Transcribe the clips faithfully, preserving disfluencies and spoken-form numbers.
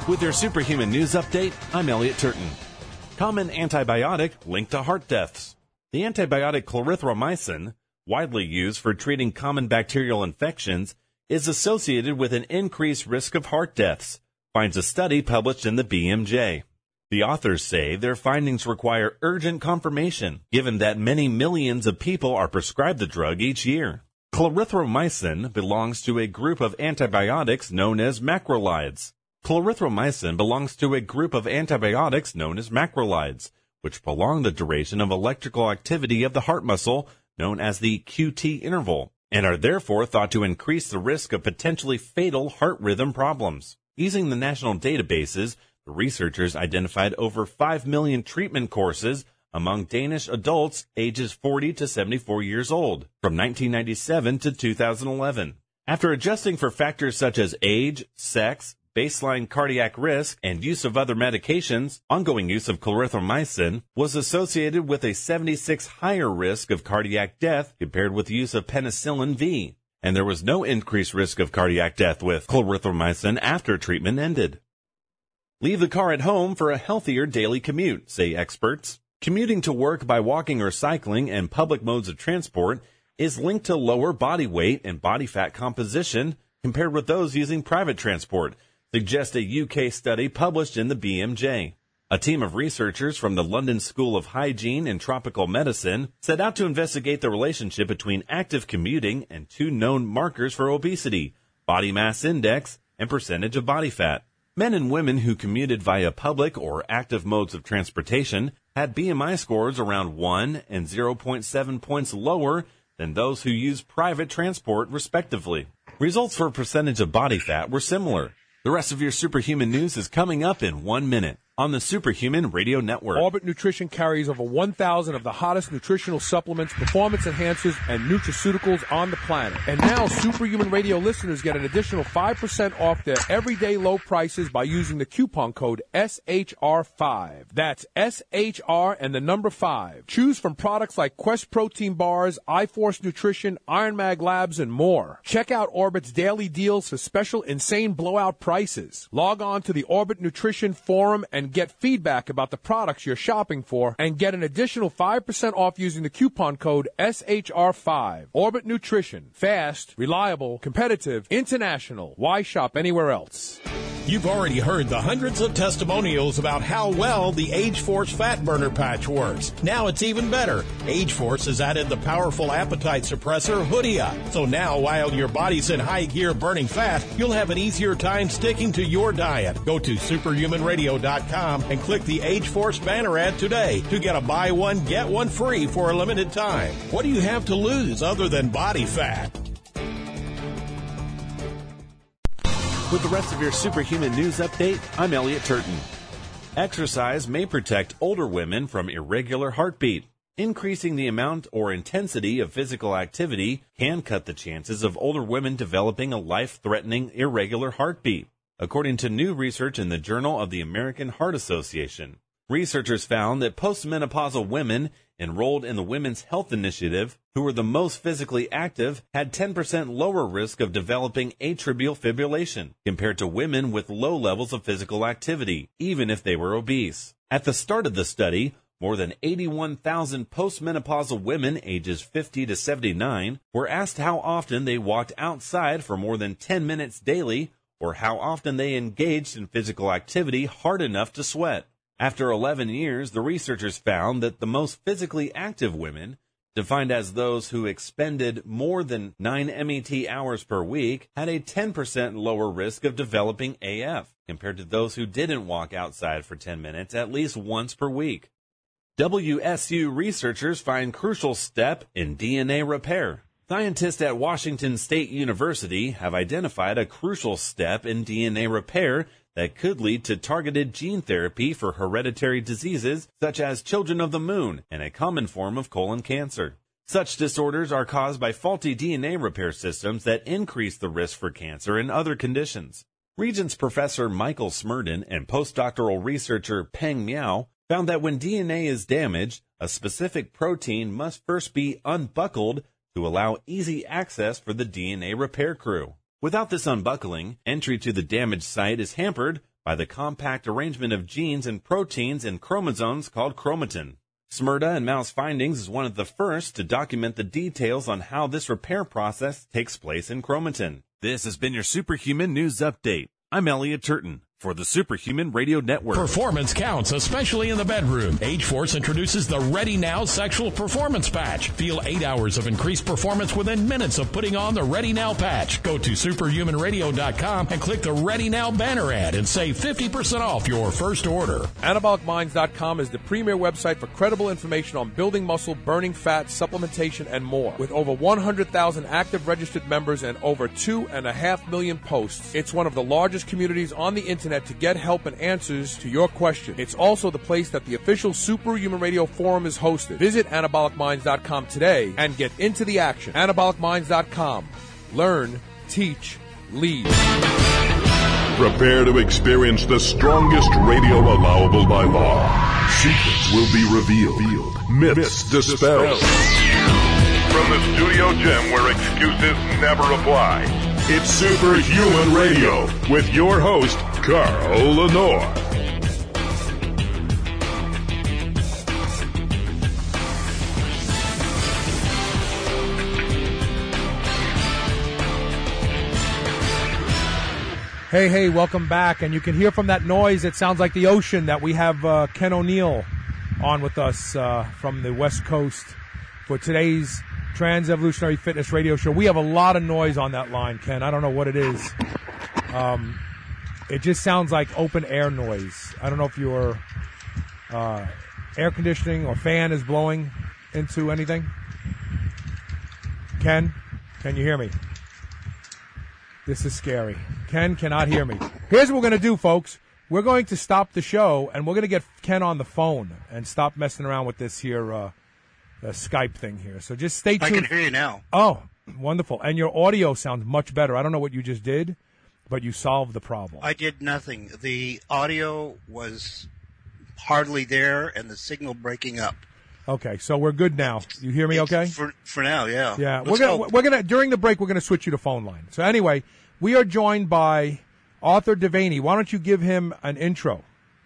With your Superhuman News Update, I'm Elliot Turton. Common antibiotic linked to heart deaths. The antibiotic clarithromycin, widely used for treating common bacterial infections, is associated with an increased risk of heart deaths, finds a study published in the B M J. The authors say their findings require urgent confirmation, given that many millions of people are prescribed the drug each year. Clarithromycin belongs to a group of antibiotics known as macrolides. Clarithromycin belongs to a group of antibiotics known as macrolides, which prolong the duration of electrical activity of the heart muscle, known as the Q T interval, and are therefore thought to increase the risk of potentially fatal heart rhythm problems. Using the national databases, the researchers identified over five million treatment courses among Danish adults ages forty to seventy-four years old, from nineteen ninety-seven to two thousand eleven. After adjusting for factors such as age, sex, baseline cardiac risk, and use of other medications, ongoing use of clarithromycin was associated with a seventy-six higher risk of cardiac death compared with use of penicillin V, and there was no increased risk of cardiac death with clarithromycin after treatment ended. Leave the car at home for a healthier daily commute, say experts. Commuting to work by walking or cycling and public modes of transport is linked to lower body weight and body fat composition compared with those using private transport, suggests a U K study published in the B M J. A team of researchers from the London School of Hygiene and Tropical Medicine set out to investigate the relationship between active commuting and two known markers for obesity, body mass index and percentage of body fat. Men and women who commuted via public or active modes of transportation had B M I scores around one and zero point seven points lower than those who used private transport, respectively. Results for percentage of body fat were similar. The rest of your Superhuman News is coming up in one minute on the Superhuman Radio Network. Orbit Nutrition carries over one thousand of the hottest nutritional supplements, performance enhancers, and nutraceuticals on the planet. And now Superhuman Radio listeners get an additional five percent off their everyday low prices by using the coupon code S H R five. That's S H R and the number five. Choose from products like Quest Protein Bars, iForce Nutrition, Iron Mag Labs, and more. Check out Orbit's daily deals for special insane blowout prices. Log on to the Orbit Nutrition Forum and get feedback about the products you're shopping for and get an additional five percent off using the coupon code S H R five. Orbit Nutrition. Fast, reliable, competitive, international. Why shop anywhere else? You've already heard the hundreds of testimonials about how well the Age-Force Fat Burner Patch works. Now it's even better. Age-Force has added the powerful appetite suppressor Hoodia. So now, while your body's in high gear burning fat, you'll have an easier time sticking to your diet. Go to superhuman radio dot com and click the Age-Force banner ad today to get a buy one, get one free for a limited time. What do you have to lose other than body fat? With the rest of your Superhuman News Update, I'm Elliot Turton. Exercise may protect older women from irregular heartbeat. Increasing the amount or intensity of physical activity can cut the chances of older women developing a life-threatening irregular heartbeat, according to new research in the Journal of the American Heart Association. Researchers found that postmenopausal women enrolled in the Women's Health Initiative, who were the most physically active, had ten percent lower risk of developing atrial fibrillation compared to women with low levels of physical activity, even if they were obese. At the start of the study, more than eighty-one thousand postmenopausal women ages fifty to seventy-nine were asked how often they walked outside for more than ten minutes daily or how often they engaged in physical activity hard enough to sweat. After eleven years, the researchers found that the most physically active women, defined as those who expended more than nine MET hours per week, had a ten percent lower risk of developing A F compared to those who didn't walk outside for ten minutes at least once per week. W S U researchers find crucial step in D N A repair. Scientists at Washington State University have identified a crucial step in D N A repair that could lead to targeted gene therapy for hereditary diseases such as children of the moon and a common form of colon cancer. Such disorders are caused by faulty D N A repair systems that increase the risk for cancer and other conditions. Regents Professor Michael Smerdon and postdoctoral researcher Peng Miao found that when D N A is damaged, a specific protein must first be unbuckled to allow easy access for the D N A repair crew. Without this unbuckling, entry to the damaged site is hampered by the compact arrangement of genes and proteins in chromosomes called chromatin. Smrda and mouse findings is one of the first to document the details on how this repair process takes place in chromatin. This has been your Superhuman News Update. I'm Elliot Turton for the Superhuman Radio Network. Performance counts, especially in the bedroom. Age-Force introduces the Ready Now Sexual Performance Patch. Feel eight hours of increased performance within minutes of putting on the Ready Now patch. Go to superhuman radio dot com and click the Ready Now banner ad and save fifty percent off your first order. anabolic minds dot com is the premier website for credible information on building muscle, burning fat, supplementation, and more. With over one hundred thousand active registered members and over two and a half million posts, it's one of the largest communities on the internet to get help and answers to your question. It's also the place that the official Superhuman Radio Forum is hosted. Visit anabolic minds dot com today and get into the action. anabolic minds dot com. Learn, teach, lead. Prepare to experience the strongest radio allowable by law. Secrets will be revealed. Myths dispelled. From the studio gym where excuses never apply. It's Superhuman Radio with your host, Carl Lenore. Hey, hey, welcome back. And you can hear from that noise, it sounds like the ocean, that we have uh, Ken O'Neill on with us uh, from the West Coast for today's Trans Evolutionary Fitness Radio Show. We have a lot of noise on that line, Ken. I don't know what it is. Um, it just sounds like open air noise. I don't know if your uh, air conditioning or fan is blowing into anything. Ken, can you hear me? This is scary. Ken cannot hear me. Here's what we're going to do, folks. We're going to stop the show, and we're going to get Ken on the phone and stop messing around with this here uh, the Skype thing here. So just stay tuned. I can hear you now. Oh, wonderful. And your audio sounds much better. I don't know what you just did, but you solved the problem. I did nothing. The audio was hardly there, and the signal breaking up. Okay, so we're good now. You hear me It's okay? For for now, yeah. Yeah, Let's we're gonna hope. we're gonna during the break we're gonna switch you to phone line. So anyway, we are joined by Arthur Devaney. Why don't you give him an intro?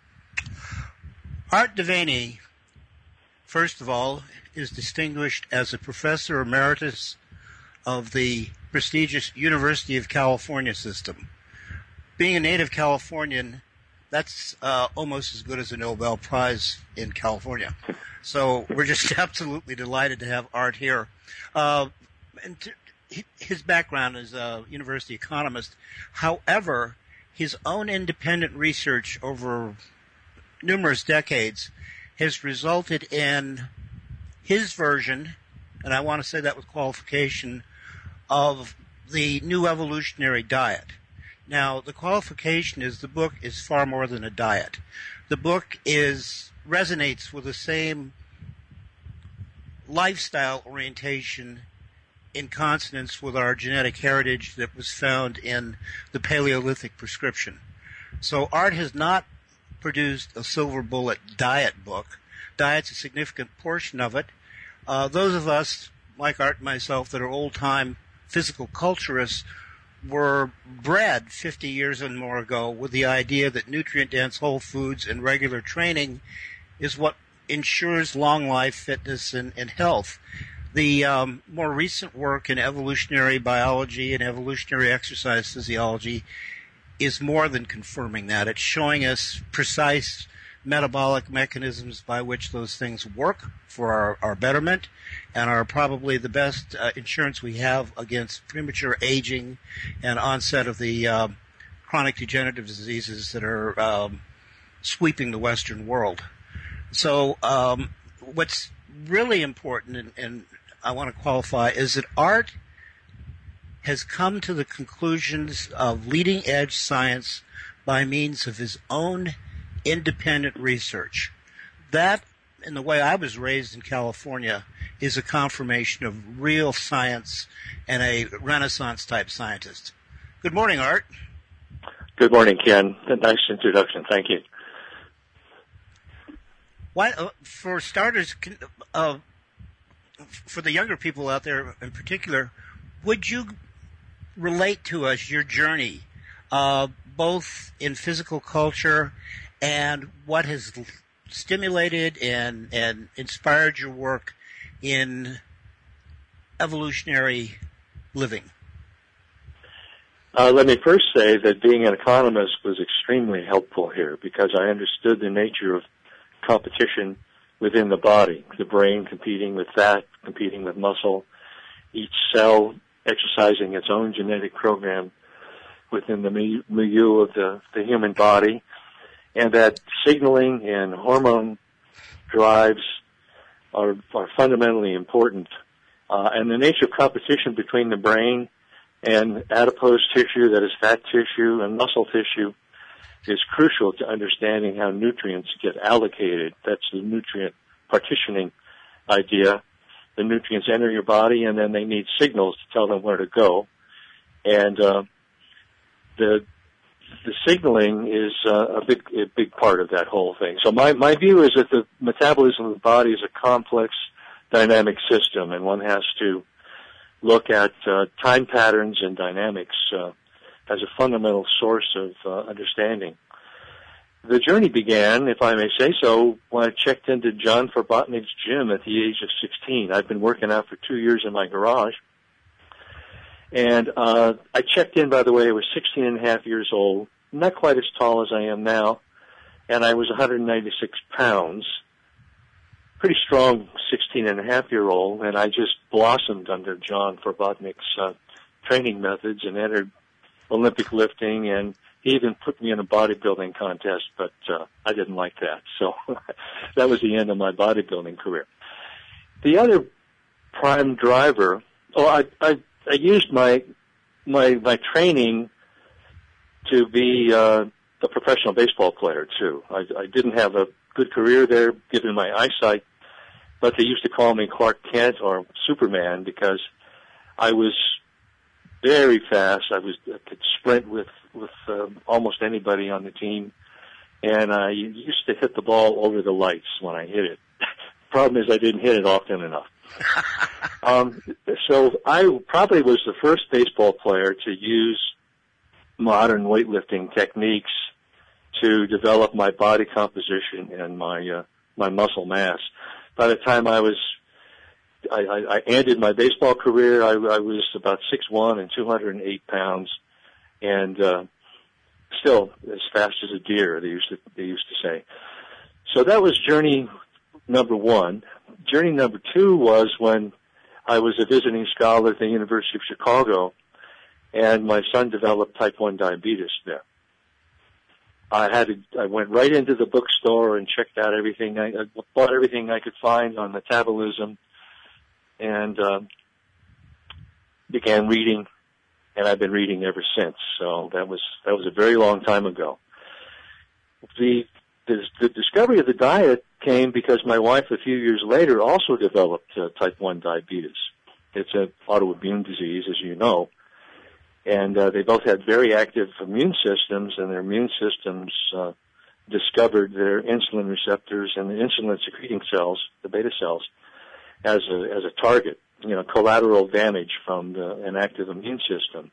Art Devaney, first of all, is distinguished as a professor emeritus of the prestigious University of California system. Being a native Californian, that's uh, almost as good as a Nobel Prize in California. So we're just absolutely delighted to have Art here. Uh, and to, his background is a university economist. However, his own independent research over numerous decades has resulted in his version, and I want to say that with qualification, of the new evolutionary diet. Now, the qualification is the book is far more than a diet. The book is resonates with the same lifestyle orientation in consonance with our genetic heritage that was found in the Paleolithic prescription. So Art has not produced a silver bullet diet book. Diet's a significant portion of it. Uh, those of us, like Art and myself, that are old-time physical culturists were bred fifty years and more ago with the idea that nutrient-dense whole foods and regular training is what ensures long life, fitness, and, and health. The um, more recent work in evolutionary biology and evolutionary exercise physiology is more than confirming that. It's showing us precise metabolic mechanisms by which those things work for our, our betterment and are probably the best uh, insurance we have against premature aging and onset of the uh, chronic degenerative diseases that are um, sweeping the Western world. So um, what's really important, and, and I want to qualify, is that Art has come to the conclusions of leading-edge science by means of his own independent research. That, in the way I was raised in California, is a confirmation of real science and a Renaissance-type scientist. Good morning, Art. Good morning, Ken. Nice introduction. Thank you. Why, uh, for starters, can, uh, for the younger people out there in particular, would you relate to us your journey uh, both in physical culture and what has stimulated and, and inspired your work in evolutionary living? Uh, let me first say that being an economist was extremely helpful here because I understood the nature of competition within the body, the brain competing with fat, competing with muscle, each cell exercising its own genetic program within the milieu of the, the human body, and that signaling and hormone drives are, are fundamentally important. Uh, and the nature of competition between the brain and adipose tissue, that is fat tissue, and muscle tissue is crucial to understanding how nutrients get allocated. That's the nutrient partitioning idea. The nutrients enter your body, and then they need signals to tell them where to go. And uh, the the signaling is uh, a big a big part of that whole thing. So my, my view is that the metabolism of the body is a complex, dynamic system, and one has to look at uh, time patterns and dynamics uh, as a fundamental source of uh, understanding. The journey began, if I may say so, when I checked into John Verbotnick's gym at the age of sixteen. I've been working out for two years in my garage. And uh, I checked in, by the way, I was sixteen and a half years old, not quite as tall as I am now, and I was one hundred ninety-six pounds. Pretty strong sixteen and a half year old, and I just blossomed under John Verbotnick's uh, training methods and entered Olympic lifting, and he even put me in a bodybuilding contest, but uh, I didn't like that. So that was the end of my bodybuilding career. The other prime driver, oh, I, I, I used my, my, my training to be uh, a professional baseball player too. I, I didn't have a good career there given my eyesight, but they used to call me Clark Kent or Superman because I was very fast. I was I could sprint with with uh, almost anybody on the team, and I used to hit the ball over the lights when I hit it. Problem is, I didn't hit it often enough. um, so I probably was the first baseball player to use modern weightlifting techniques to develop my body composition and my uh, my muscle mass. By the time I was, I, I, I ended my baseball career, I, I was about six one and two hundred eight pounds, and uh, still as fast as a deer. They used to they used to say. So that was journey number one. Journey number two was when I was a visiting scholar at the University of Chicago, and my son developed type one diabetes there. I had to, I went right into the bookstore and checked out everything. I, I bought everything I could find on metabolism, and uh, began reading, and I've been reading ever since. So that was that was a very long time ago. The the, the discovery of the diet came because my wife, a few years later, also developed uh, type one diabetes. It's an autoimmune disease, as you know. And uh, they both had very active immune systems, and their immune systems uh, discovered their insulin receptors and the insulin secreting cells, the beta cells, as a as a target, you know, collateral damage from the, an active immune system.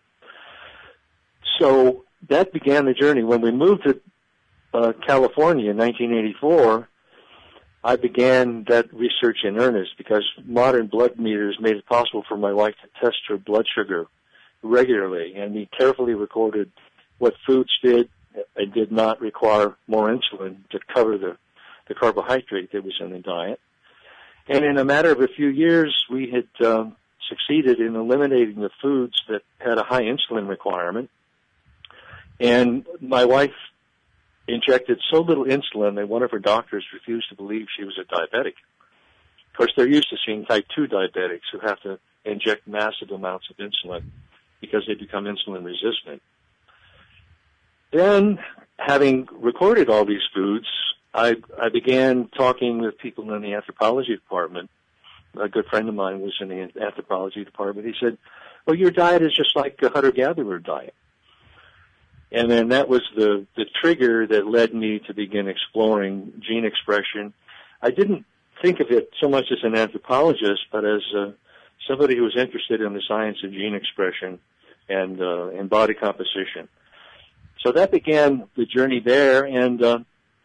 So that began the journey. When we moved to uh, California in nineteen eighty-four, I began that research in earnest because modern blood meters made it possible for my wife to test her blood sugar regularly, and we carefully recorded what foods did and did not require more insulin to cover the, the carbohydrate that was in the diet. And in a matter of a few years, we had um, succeeded in eliminating the foods that had a high insulin requirement. And my wife injected so little insulin that one of her doctors refused to believe she was a diabetic. Of course, they're used to seeing type two diabetics who have to inject massive amounts of insulin because they become insulin resistant. Then, having recorded all these foods, I, I began talking with people in the anthropology department. A good friend of mine was in the anthropology department. He said, well, your diet is just like a hunter-gatherer diet. And then that was the, the trigger that led me to begin exploring gene expression. I didn't think of it so much as an anthropologist, but as uh, somebody who was interested in the science of gene expression and, uh, and body composition. So that began the journey there, and uh,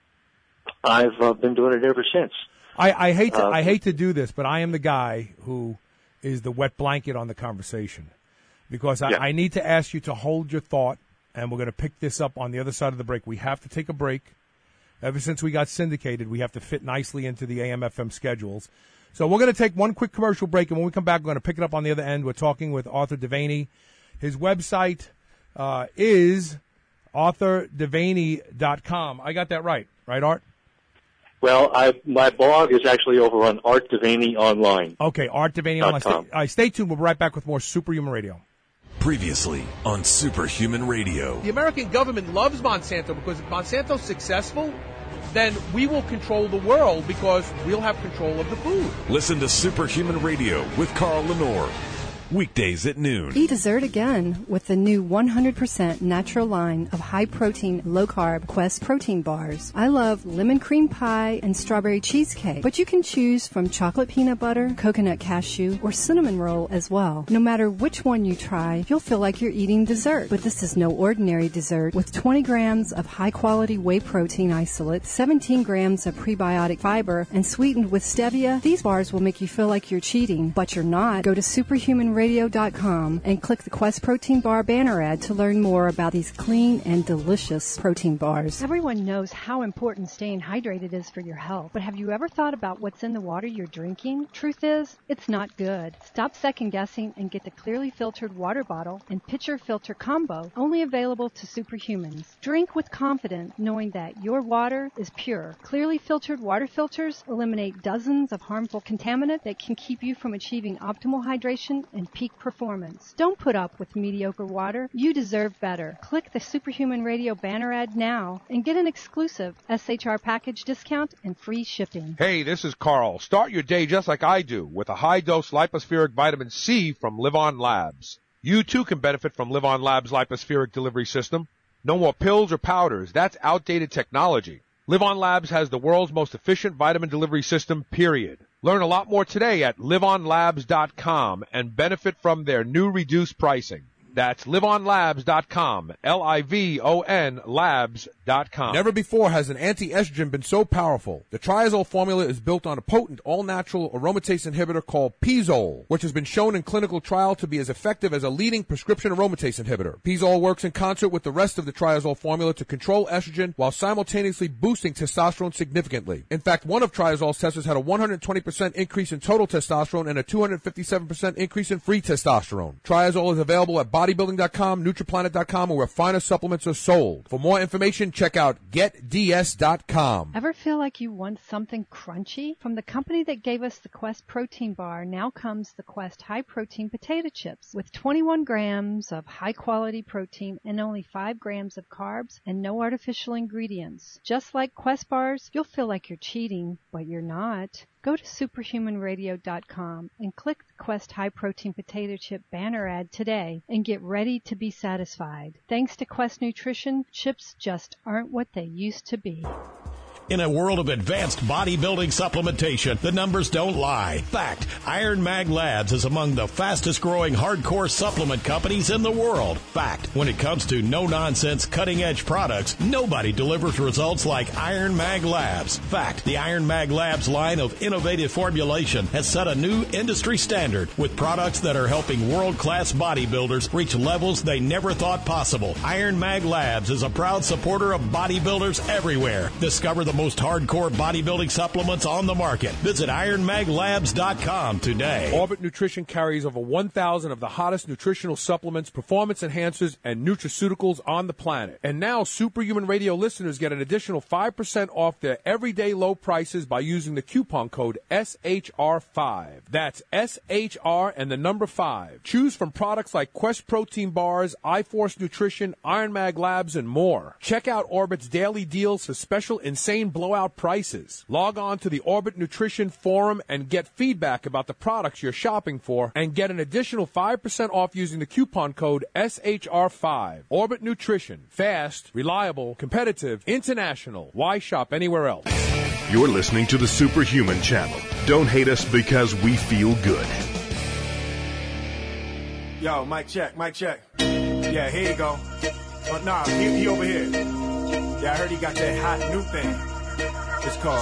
I've uh, been doing it ever since. I, I hate to, uh, I hate to do this, but I am the guy who is the wet blanket on the conversation, because I, yeah. I need to ask you to hold your thought, and we're going to pick this up on the other side of the break. We have to take a break. Ever since we got syndicated, we have to fit nicely into the A M F M schedules. So we're going to take one quick commercial break, and when we come back, we're going to pick it up on the other end. We're talking with Arthur Devaney. His website uh, is arthur devaney dot com. I got that right, right, Art? Well, I, my blog is actually over on Art Devaney Online. Okay, Art Devaney Online. Stay, uh, stay tuned. We'll be right back with more Superhuman Radio. Previously on Superhuman Radio. The American government loves Monsanto because if Monsanto's successful, then we will control the world because we'll have control of the food. Listen to Superhuman Radio with Carl Lenore. Weekdays at noon. Eat dessert again with the new one hundred percent natural line of high-protein, low-carb Quest protein bars. I love lemon cream pie and strawberry cheesecake, but you can choose from chocolate peanut butter, coconut cashew, or cinnamon roll as well. No matter which one you try, you'll feel like you're eating dessert. But this is no ordinary dessert. With twenty grams of high-quality whey protein isolate, seventeen grams of prebiotic fiber, and sweetened with stevia, these bars will make you feel like you're cheating, but you're not. Go to superhuman radio dot com and click the Quest Protein Bar banner ad to learn more about these clean and delicious protein bars. Everyone knows how important staying hydrated is for your health, but have you ever thought about what's in the water you're drinking? Truth is, it's not good. Stop second guessing and get the clearly filtered water bottle and pitcher filter combo, only available to superhumans. Drink with confidence, knowing that your water is pure. Clearly filtered water filters eliminate dozens of harmful contaminants that can keep you from achieving optimal hydration and peak performance. Don't put up with mediocre water. You deserve better. Click the Superhuman Radio banner ad now and get an exclusive S H R package discount and free shipping. Hey, this is Carl. Start your day just like I do with a high-dose lipospheric vitamin C from Live On Labs. You too can benefit from Live On Labs' lipospheric delivery system. No more pills or powders. That's outdated technology. Live On Labs has the world's most efficient vitamin delivery system, period. Learn a lot more today at live on labs dot com and benefit from their new reduced pricing. That's live on labs dot com, L I V O N labs dot com. Never before has an anti-estrogen been so powerful. The Triazole formula is built on a potent, all-natural aromatase inhibitor called Pizole, which has been shown in clinical trial to be as effective as a leading prescription aromatase inhibitor. Pizole works in concert with the rest of the Triazole formula to control estrogen while simultaneously boosting testosterone significantly. In fact, one of Triazole's testers had a one hundred twenty percent increase in total testosterone and a two hundred fifty-seven percent increase in free testosterone. Triazole is available at bodybuilding dot com, nutriplanet dot com, or where finer supplements are sold. For more information, check out get d s dot com. Ever feel like you want something crunchy? From the company that gave us the Quest protein bar, now comes the Quest high protein potato chips with twenty-one grams of high quality protein and only five grams of carbs and no artificial ingredients. Just like Quest bars, you'll feel like you're cheating, but you're not. Go to superhuman radio dot com and click the Quest High Protein Potato Chip banner ad today and get ready to be satisfied. Thanks to Quest Nutrition, chips just aren't what they used to be. In a world of advanced bodybuilding supplementation, the numbers don't lie. Fact, Iron Mag Labs is among the fastest growing hardcore supplement companies in the world. Fact, when it comes to no-nonsense, cutting-edge products, nobody delivers results like Iron Mag Labs. Fact, the Iron Mag Labs line of innovative formulation has set a new industry standard with products that are helping world-class bodybuilders reach levels they never thought possible. Iron Mag Labs is a proud supporter of bodybuilders everywhere. Discover the most hardcore bodybuilding supplements on the market. Visit iron mag labs dot com today. Orbit Nutrition carries over one thousand of the hottest nutritional supplements, performance enhancers, and nutraceuticals on the planet. And now Superhuman Radio listeners get an additional five percent off their everyday low prices by using the coupon code S H R five. That's S H R and the number five. Choose from products like Quest Protein Bars, iForce Nutrition, Iron Mag Labs, and more. Check out Orbit's daily deals for special insane blowout prices. Log on to the Orbit Nutrition Forum and get feedback about the products you're shopping for and get an additional five percent off using the coupon code S H R five. Orbit Nutrition. Fast, reliable, competitive, international. Why shop anywhere else? You're listening to the Superhuman Channel. Don't hate us because we feel good. Yo, mic check, mic check. Yeah, here you go. Oh, nah, he, he over here. Yeah, I heard he got that hot new thing. It's called...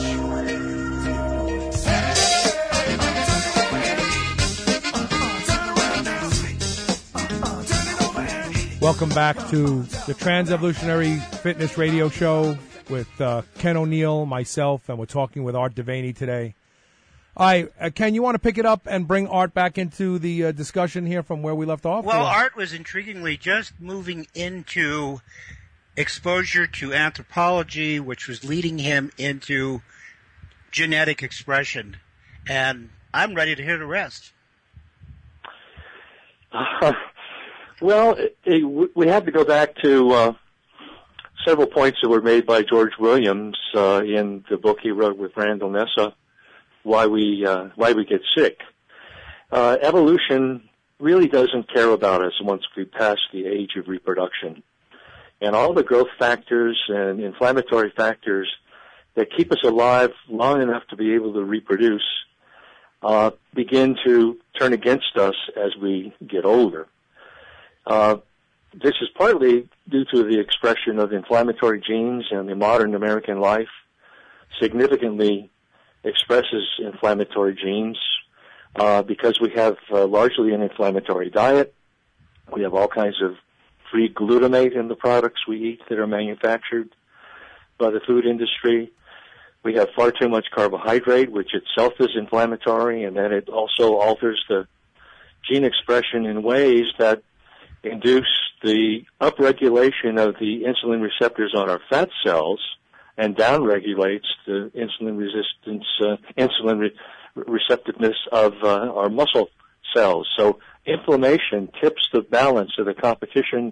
Welcome back to the Trans-Evolutionary Fitness Radio Show with uh, Ken O'Neill, myself, and we're talking with Art Devaney today. All right, uh, Ken, you want to pick it up and bring Art back into the uh, discussion here from where we left off? Well, or? Art was intriguingly just moving into exposure to anthropology, which was leading him into genetic expression. And I'm ready to hear the rest. Uh, well, it, it, we have to go back to uh, several points that were made by George Williams uh, in the book he wrote with Randall Nessa, Why We uh, Why We Get Sick. Uh, evolution really doesn't care about us once we pass the age of reproduction. And all the growth factors and inflammatory factors that keep us alive long enough to be able to reproduce uh, begin to turn against us as we get older. Uh, this is partly due to the expression of inflammatory genes, and the modern American life significantly expresses inflammatory genes uh, because we have uh, largely an inflammatory diet. We have all kinds of free glutamate in the products we eat that are manufactured by the food industry. We have far too much carbohydrate, which itself is inflammatory, and then it also alters the gene expression in ways that induce the upregulation of the insulin receptors on our fat cells and downregulates the insulin resistance, uh, insulin re- receptiveness of uh, our muscle cells. So inflammation tips the balance of the competition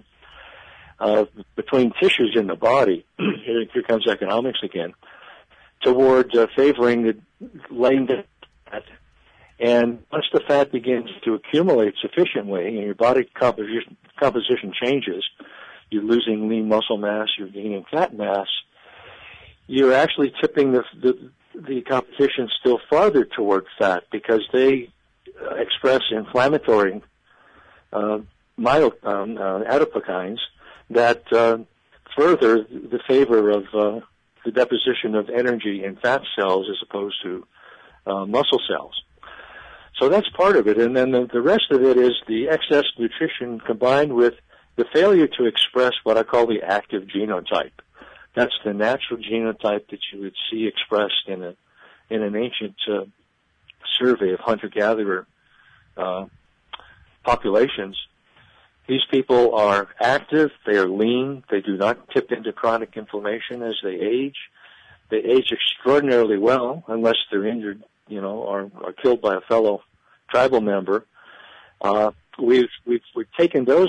uh, between tissues in the body. here, here comes economics again, toward uh, favoring the laying down fat. And once the fat begins to accumulate sufficiently and your body composition, composition changes, you're losing lean muscle mass, you're gaining fat mass, you're actually tipping the, the, the competition still farther toward fat because they uh, express inflammatory uh, myo, um, uh, adipokines that uh, further the favor of uh, the deposition of energy in fat cells as opposed to uh, muscle cells. So that's part of it, and then the, the rest of it is the excess nutrition combined with the failure to express what I call the active genotype. That's the natural genotype that you would see expressed in a in an ancient uh, survey of hunter-gatherer uh, populations. These people are active, they are lean, they do not tip into chronic inflammation as they age. They age extraordinarily well unless they're injured, you know, or are killed by a fellow tribal member. Uh, we've, we've, we've taken those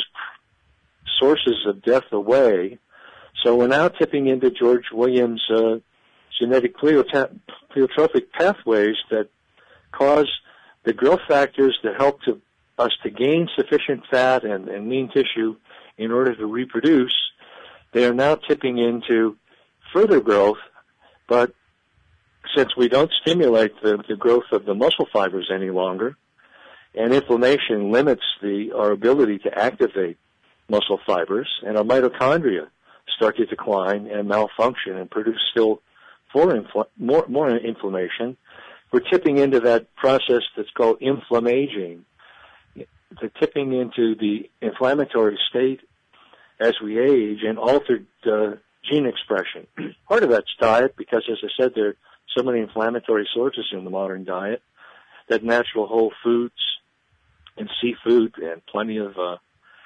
sources of death away, so we're now tipping into George Williams' uh, genetic pleiota- pleiotropic pathways that cause the growth factors that help to us to gain sufficient fat and, and lean tissue in order to reproduce. They are now tipping into further growth, but since we don't stimulate the, the growth of the muscle fibers any longer, and inflammation limits the our ability to activate muscle fibers, and our mitochondria start to decline and malfunction and produce still more, infl- more, more inflammation, we're tipping into that process that's called inflammaging. The tipping into the inflammatory state as we age and altered uh, gene expression. Part of that's diet because, as I said, there are so many inflammatory sources in the modern diet that natural whole foods and seafood and plenty of uh,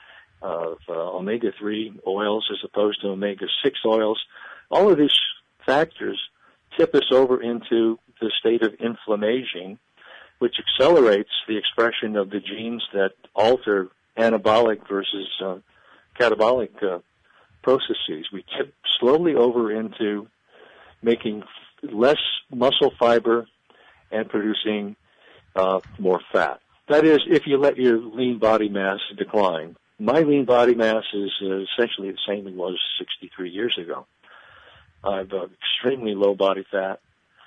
of uh, omega three oils as opposed to omega six oils, all of these factors tip us over into the state of inflammaging, which accelerates the expression of the genes that alter anabolic versus uh, catabolic uh, processes. We tip slowly over into making less muscle fiber and producing uh, more fat. That is, if you let your lean body mass decline. My lean body mass is uh, essentially the same it was sixty-three years ago. I have uh, extremely low body fat,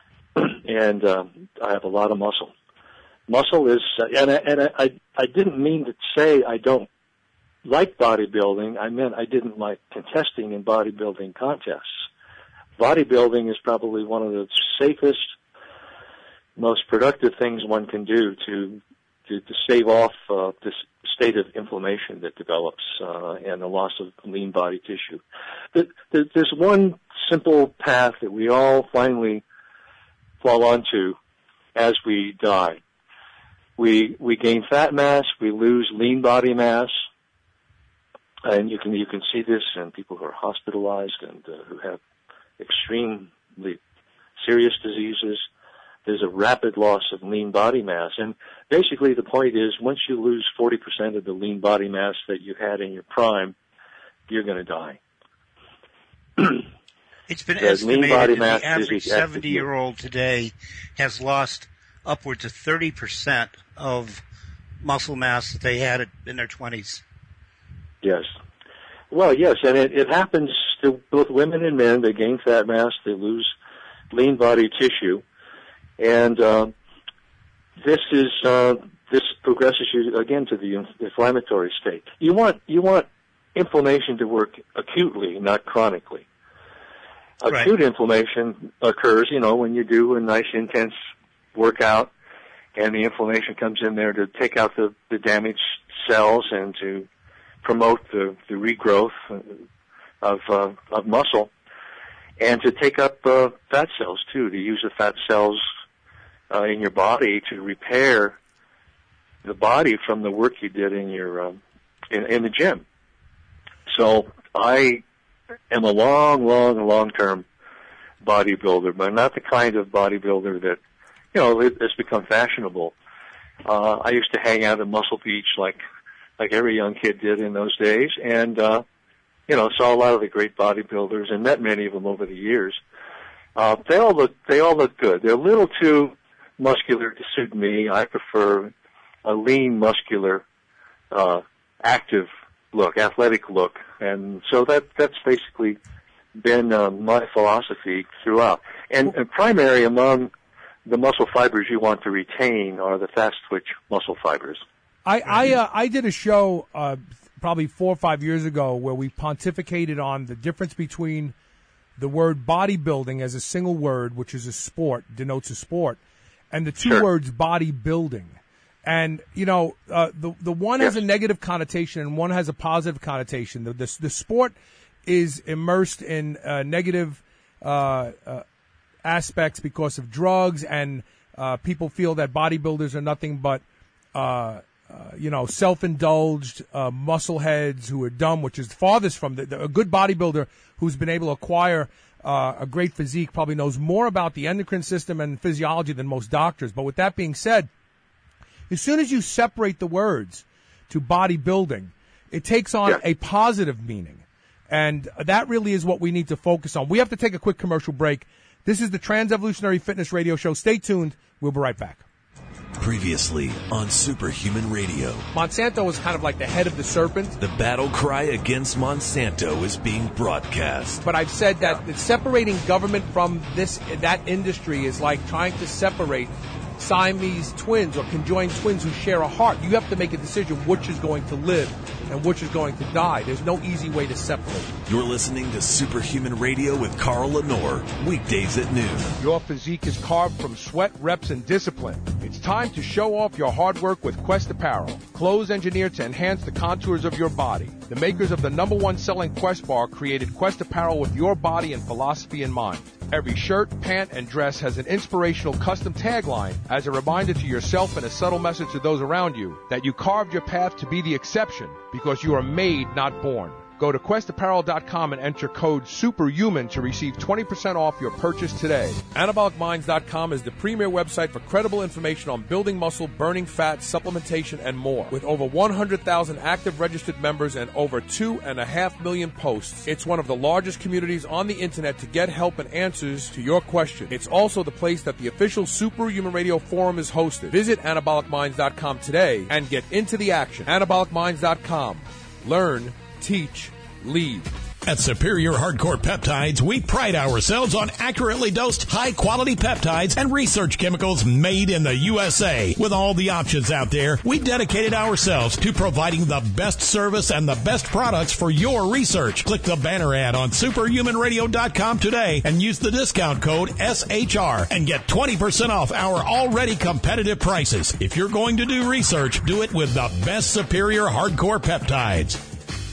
and uh, I have a lot of muscle. Muscle is, uh, and, I, and I, I didn't mean to say I don't like bodybuilding, I meant I didn't like contesting in bodybuilding contests. Bodybuilding is probably one of the safest, most productive things one can do to to, to stave off uh, this state of inflammation that develops uh, and the loss of lean body tissue. But there's one simple path that we all finally fall onto as we die. We we gain fat mass, we lose lean body mass, and you can you can see this in people who are hospitalized and uh, who have extremely serious diseases. There's a rapid loss of lean body mass. And basically the point is, once you lose forty percent of the lean body mass that you had in your prime, you're going to die. It's been the estimated body that mass the average seventy-year-old today has lost upwards of thirty percent of muscle mass that they had in their twenties. Yes. Well, yes, and it, it happens to both women and men. They gain fat mass, they lose lean body tissue. And uh, this is uh, this progresses you again to the inflammatory state. You want you want inflammation to work acutely, not chronically. Acute right. inflammation occurs, you know, when you do a nice intense workout, and the inflammation comes in there to take out the, the damaged cells and to promote the, the regrowth of uh, of muscle, and to take up uh, fat cells too, to use the fat cells Uh, in your body to repair the body from the work you did in your um, in, in the gym. So I am a long, long, long-term bodybuilder, but not the kind of bodybuilder that, you know, it, it's become fashionable. Uh, I used to hang out at Muscle Beach like like every young kid did in those days, and uh, you know, saw a lot of the great bodybuilders and met many of them over the years. Uh, they all look they all look good. They're a little too muscular to suit me. I prefer a lean, muscular, uh, active look, athletic look, and so that that's basically been uh, my philosophy throughout. And, and primary among the muscle fibers you want to retain are the fast twitch muscle fibers. I I, uh, I did a show uh, probably four or five years ago where we pontificated on the difference between the word bodybuilding as a single word, which is a sport, denotes a sport, and the two sure. words bodybuilding. And, you know, uh, the the one yes. has a negative connotation and one has a positive connotation. The, the, the sport is immersed in uh, negative uh, uh, aspects because of drugs, and uh, people feel that bodybuilders are nothing but, uh, uh, you know, self-indulged uh, muscleheads who are dumb, which is farthest from the, the, a good bodybuilder who's been able to acquire Uh, a great physique probably knows more about the endocrine system and physiology than most doctors. But with that being said, as soon as you separate the words to bodybuilding, it takes on yeah. a positive meaning. And that really is what we need to focus on. We have to take a quick commercial break. This is the Trans-Evolutionary Fitness Radio Show. Stay tuned. We'll be right back. Previously on Superhuman Radio. Monsanto is kind of like the head of the serpent. The battle cry against Monsanto is being broadcast. But I've said that separating government from this that industry is like trying to separate Siamese twins or conjoined twins who share a heart. You have to make a decision which is going to live and which is going to die. There's no easy way to separate. You're listening to Superhuman Radio with Carl Lenore, weekdays at noon. Your physique is carved from sweat, reps, and discipline. It's time to show off your hard work with Quest Apparel. Clothes engineered to enhance the contours of your body. The makers of the number one selling Quest bar created Quest Apparel with your body and philosophy in mind. Every shirt, pant, and dress has an inspirational custom tagline as a reminder to yourself and a subtle message to those around you that you carved your path to be the exception because you are made, not born. Go to quest apparel dot com and enter code SUPERHUMAN to receive twenty percent off your purchase today. anabolic minds dot com is the premier website for credible information on building muscle, burning fat, supplementation, and more. With over one hundred thousand active registered members and over two and a half million posts, it's one of the largest communities on the internet to get help and answers to your questions. It's also the place that the official Superhuman Radio Forum is hosted. Visit anabolic minds dot com today and get into the action. anabolic minds dot com. Learn, teach, lead. At Superior Hardcore Peptides, we pride ourselves on accurately dosed, high-quality peptides and research chemicals made in the U S A. With all the options out there, we dedicated ourselves to providing the best service and the best products for your research. Click the banner ad on superhuman radio dot com today and use the discount code S H R and get twenty percent off our already competitive prices. If you're going to do research, do it with the best Superior Hardcore Peptides.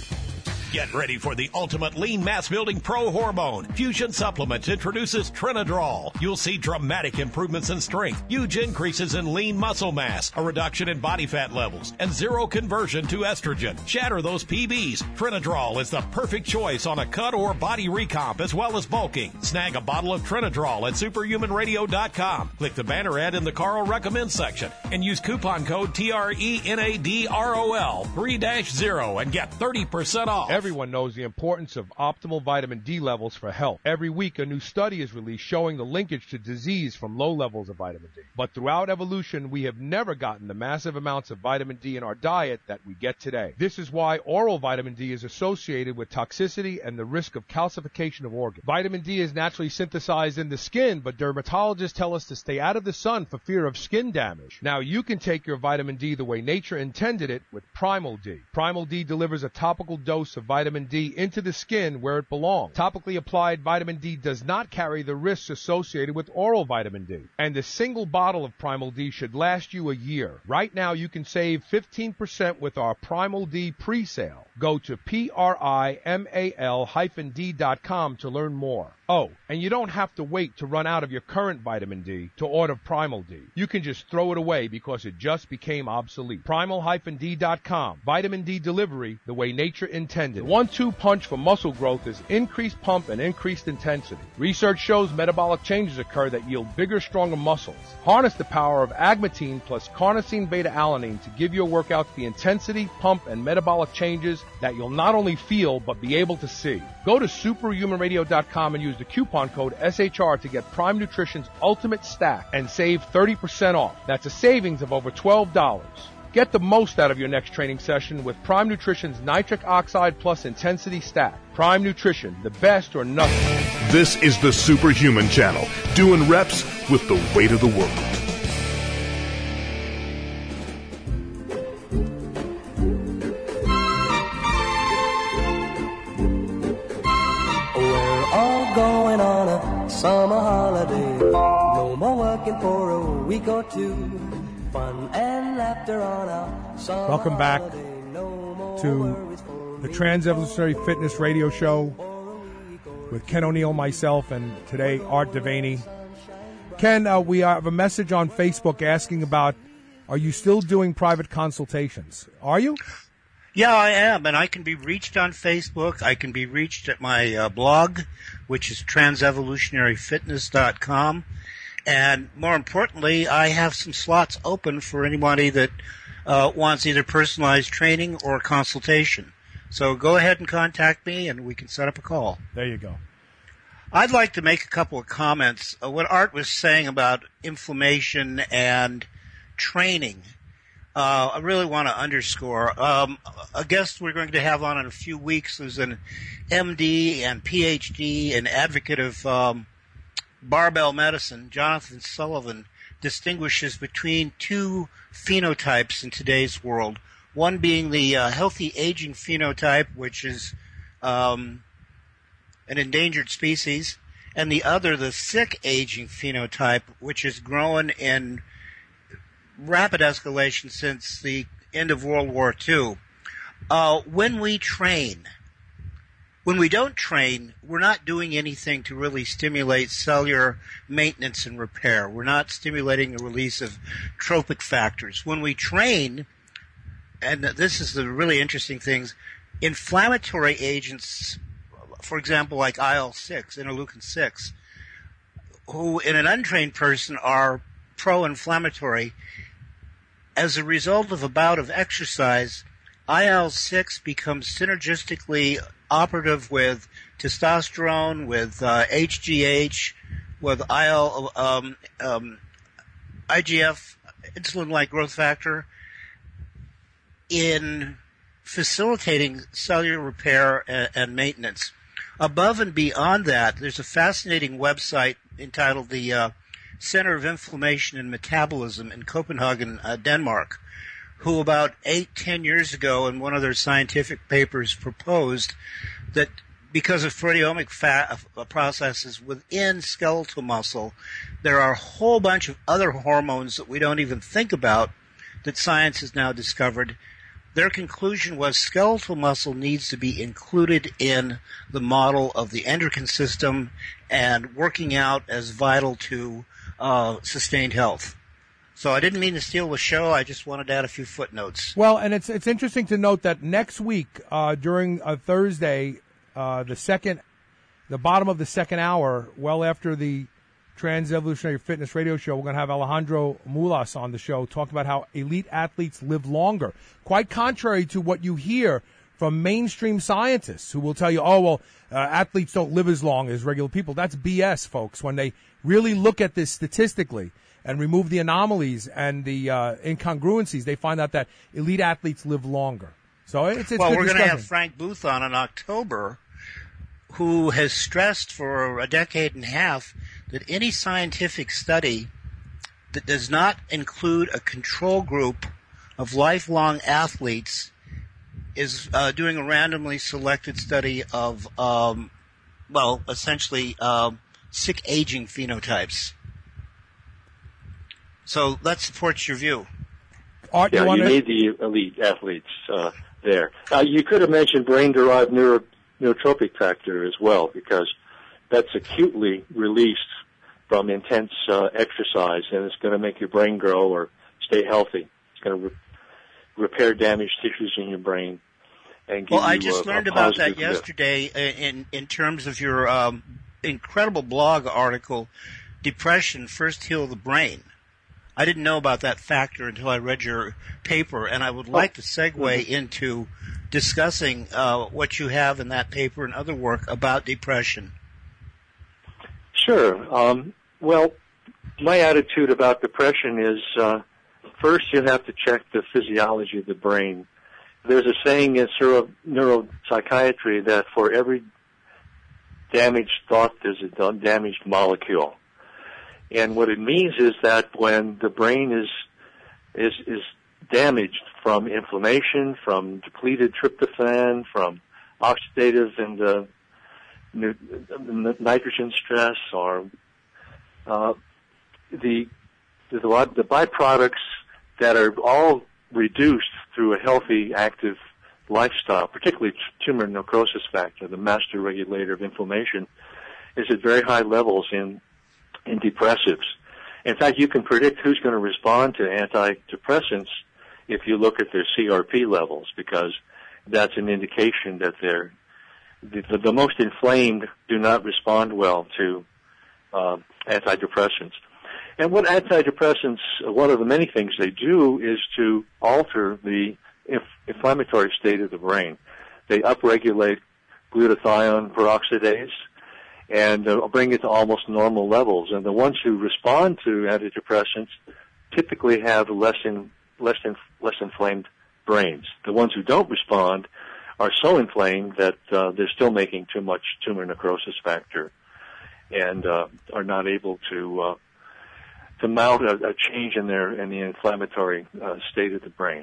Get ready for the ultimate lean mass-building pro hormone. Fusion Supplements introduces Trinadrol. You'll see dramatic improvements in strength, huge increases in lean muscle mass, a reduction in body fat levels, and zero conversion to estrogen. Shatter those P Bs. Trinadrol is the perfect choice on a cut or body recomp as well as bulking. Snag a bottle of Trinadrol at superhuman radio dot com. Click the banner ad in the Carl Recommends section and use coupon code T R E N A D R O L three dash zero and get thirty percent off. Everyone knows the importance of optimal vitamin D levels for health. Every week, a new study is released showing the linkage to disease from low levels of vitamin D. But throughout evolution, we have never gotten the massive amounts of vitamin D in our diet that we get today. This is why oral vitamin D is associated with toxicity and the risk of calcification of organs. Vitamin D is naturally synthesized in the skin, but dermatologists tell us to stay out of the sun for fear of skin damage. Now, you can take your vitamin D the way nature intended it with Primal D. Primal D delivers a topical dose of vitamin D into the skin where it belongs. Topically applied vitamin D does not carry the risks associated with oral vitamin D. And a single bottle of Primal D should last you a year. Right now, you can save fifteen percent with our Primal D pre-sale. Go to P R I M A L hyphen D dot com to learn more. Oh, and you don't have to wait to run out of your current vitamin D to order Primal D. You can just throw it away because it just became obsolete. Primal D dot com. Vitamin D delivery the way nature intended. The one two punch for muscle growth is increased pump and increased intensity. Research shows metabolic changes occur that yield bigger, stronger muscles. Harness the power of agmatine plus carnosine beta-alanine to give your workouts the intensity, pump, and metabolic changes that you'll not only feel but be able to see. Go to superhuman radio dot com and use the coupon code S H R to get Prime Nutrition's Ultimate Stack and save thirty percent off. That's a savings of over twelve dollars. Get the most out of your next training session with Prime Nutrition's Nitric Oxide Plus Intensity Stack. Prime Nutrition, the best or nothing. This is the Superhuman Channel, doing reps with the weight of the world. Going on a summer holiday, no more working for a week or two. Fun and laughter on a summer Welcome back holiday, no to the Trans-Evolutionary Fitness Radio Show with Ken O'Neill, myself, and today Art Devaney. Ken, uh, we have a message on Facebook asking about, are you still doing private consultations? Are you? Yeah, I am, and I can be reached on Facebook. I can be reached at my uh, blog, which is trans evolutionary fitness dot com. And more importantly, I have some slots open for anybody that uh, wants either personalized training or consultation. So go ahead and contact me, and we can set up a call. There you go. I'd like to make a couple of comments. Uh, what Art was saying about inflammation and training, Uh, I really want to underscore. Um, a guest we're going to have on in a few weeks is an M D and P H D and advocate of um, barbell medicine. Jonathan Sullivan distinguishes between two phenotypes in today's world. One being the uh, healthy aging phenotype, which is um, an endangered species, and the other, the sick aging phenotype, which is growing in rapid escalation since the end of World War Two. Uh, when we train, when we don't train, we're not doing anything to really stimulate cellular maintenance and repair. We're not stimulating the release of tropic factors. When we train, and this is the really interesting things, inflammatory agents, for example, like I L six, interleukin six, who in an untrained person are pro-inflammatory. As a result of a bout of exercise, I L six becomes synergistically operative with testosterone, with uh, H G H, with I L, um, um, I G F, insulin-like growth factor, in facilitating cellular repair and, and maintenance. above and beyond that, there's a fascinating website entitled the uh, Center of Inflammation and Metabolism in Copenhagen, uh, Denmark, who about eight, ten years ago in one of their scientific papers proposed that because of proteomic fat, uh, processes within skeletal muscle, there are a whole bunch of other hormones that we don't even think about that science has now discovered. Their conclusion was skeletal muscle needs to be included in the model of the endocrine system and working out as vital to uh, sustained health. So I didn't mean to steal the show. I just wanted to add a few footnotes. Well, and it's it's interesting to note that next week, uh, during a Thursday, uh, the second, the bottom of the second hour, well after the Trans Evolutionary Fitness Radio Show, we're going to have Alejandro Mulas on the show talking about how elite athletes live longer. Quite contrary to what you hear from mainstream scientists who will tell you, oh, well, uh, athletes don't live as long as regular people. That's B S, folks. When they really look at this statistically and remove the anomalies and the uh, incongruencies, they find out that elite athletes live longer. So it's, it's well, good we're going to discussion. have Frank Booth on in October, who has stressed for a decade and a half that any scientific study that does not include a control group of lifelong athletes is uh, doing a randomly selected study of, um, well, essentially uh, sick aging phenotypes. So that supports your view. Art, yeah, you, you need the elite athletes uh, there. Uh, you could have mentioned brain-derived neuro, neurotropic factor as well, because that's acutely released from intense uh, exercise, and it's going to make your brain grow or stay healthy. It's going to re- repair damaged tissues in your brain. And give well, I you just a, learned a about that lift. yesterday in in terms of your um, incredible blog article, Depression, First Heal the Brain. I didn't know about that factor until I read your paper, and I would like to segue mm-hmm. into discussing uh, what you have in that paper and other work about depression. Sure. Um, well, my attitude about depression is, uh, first you have to check the physiology of the brain. There's a saying in neuro- neuropsychiatry that for every damaged thought, there's a damaged molecule. And what it means is that when the brain is is is damaged from inflammation, from depleted tryptophan, from oxidative and uh, nitrogen stress, or uh, the, the the byproducts that are all reduced through a healthy, active lifestyle, particularly tumor necrosis factor, the master regulator of inflammation, is at very high levels in in depressives. In fact, you can predict who's going to respond to antidepressants if you look at their C R P levels, because that's an indication that they're the, the most inflamed do not respond well to uh, antidepressants. And what antidepressants, one of the many things they do is to alter the inf- inflammatory state of the brain. They upregulate glutathione peroxidase and uh, bring it to almost normal levels. And the ones who respond to antidepressants typically have less in, less in, less inflamed brains. The ones who don't respond are so inflamed that uh, they're still making too much tumor necrosis factor and uh, are not able to uh, to mount a, a change in their in the inflammatory uh, state of the brain.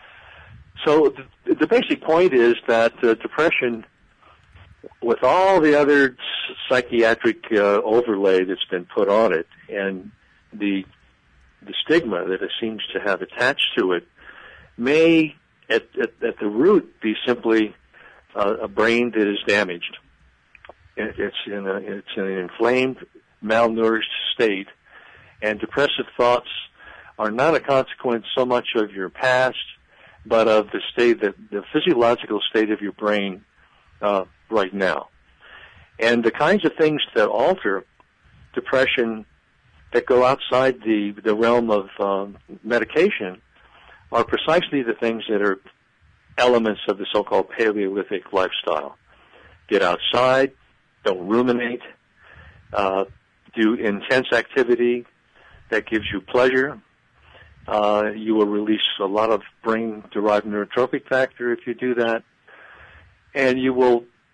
So the, the basic point is that uh, depression, with all the other psychiatric uh, overlay that's been put on it, and the the stigma that it seems to have attached to it, may at at, at the root be simply uh, a brain that is damaged. It, it's in a, it's in an inflamed, malnourished state, and depressive thoughts are not a consequence so much of your past, but of the state, the, the physiological state of your brain uh, right now. And the kinds of things that alter depression that go outside the, the realm of um, medication are precisely the things that are elements of the so-called Paleolithic lifestyle. Get outside, don't ruminate, uh, do intense activity that gives you pleasure. Uh, you will release a lot of brain-derived neurotropic factor if you do that. And you will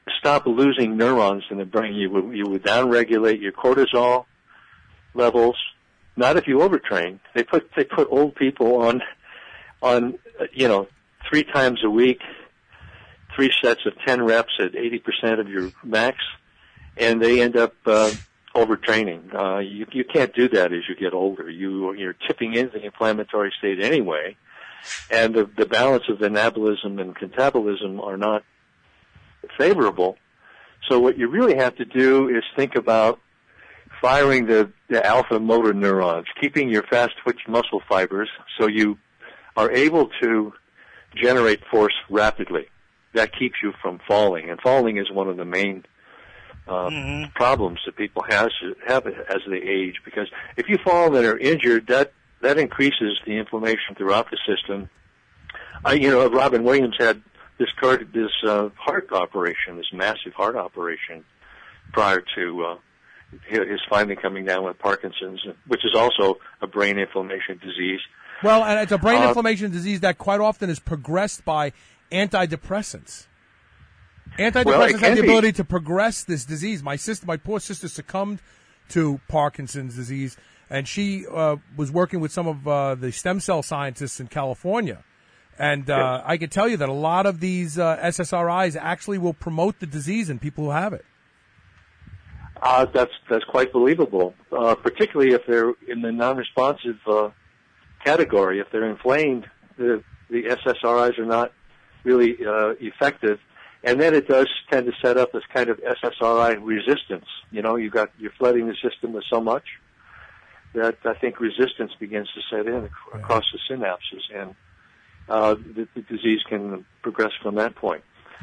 stop losing neurons in the brain. You would, you would downregulate your cortisol levels. Not if you overtrain. They put they put old people on on uh, you know three times a week, three sets of ten reps at eighty percent of your max, and they end up uh, overtraining. Uh, you you can't do that as you get older. You you're tipping into the inflammatory state anyway, and the the balance of anabolism and catabolism are not favorable. So what you really have to do is think about firing the, the alpha motor neurons, keeping your fast twitch muscle fibers so you are able to generate force rapidly. That keeps you from falling, and falling is one of the main uh, mm-hmm. problems that people has, have as they age, because if you fall and are injured, that, that increases the inflammation throughout the system. I, you know, Robin Williams had this, card, this uh, heart operation, this massive heart operation prior to uh, his finally coming down with Parkinson's, which is also a brain inflammation disease. Well, and it's a brain uh, inflammation disease that quite often is progressed by antidepressants. Antidepressants well, have the be. ability to progress this disease. My sister, my poor sister, succumbed to Parkinson's disease, and she uh, was working with some of uh, the stem cell scientists in California. And uh, I can tell you that a lot of these uh, S S R Is actually will promote the disease in people who have it. Uh, that's that's quite believable, uh, particularly if they're in the non-responsive uh, category. If they're inflamed, the the S S R Is are not really uh, effective, and then it does tend to set up this kind of S S R I resistance. You know, you got you're flooding the system with so much that I think resistance begins to set in ac- across the synapses, and uh, the, the disease can progress from that point.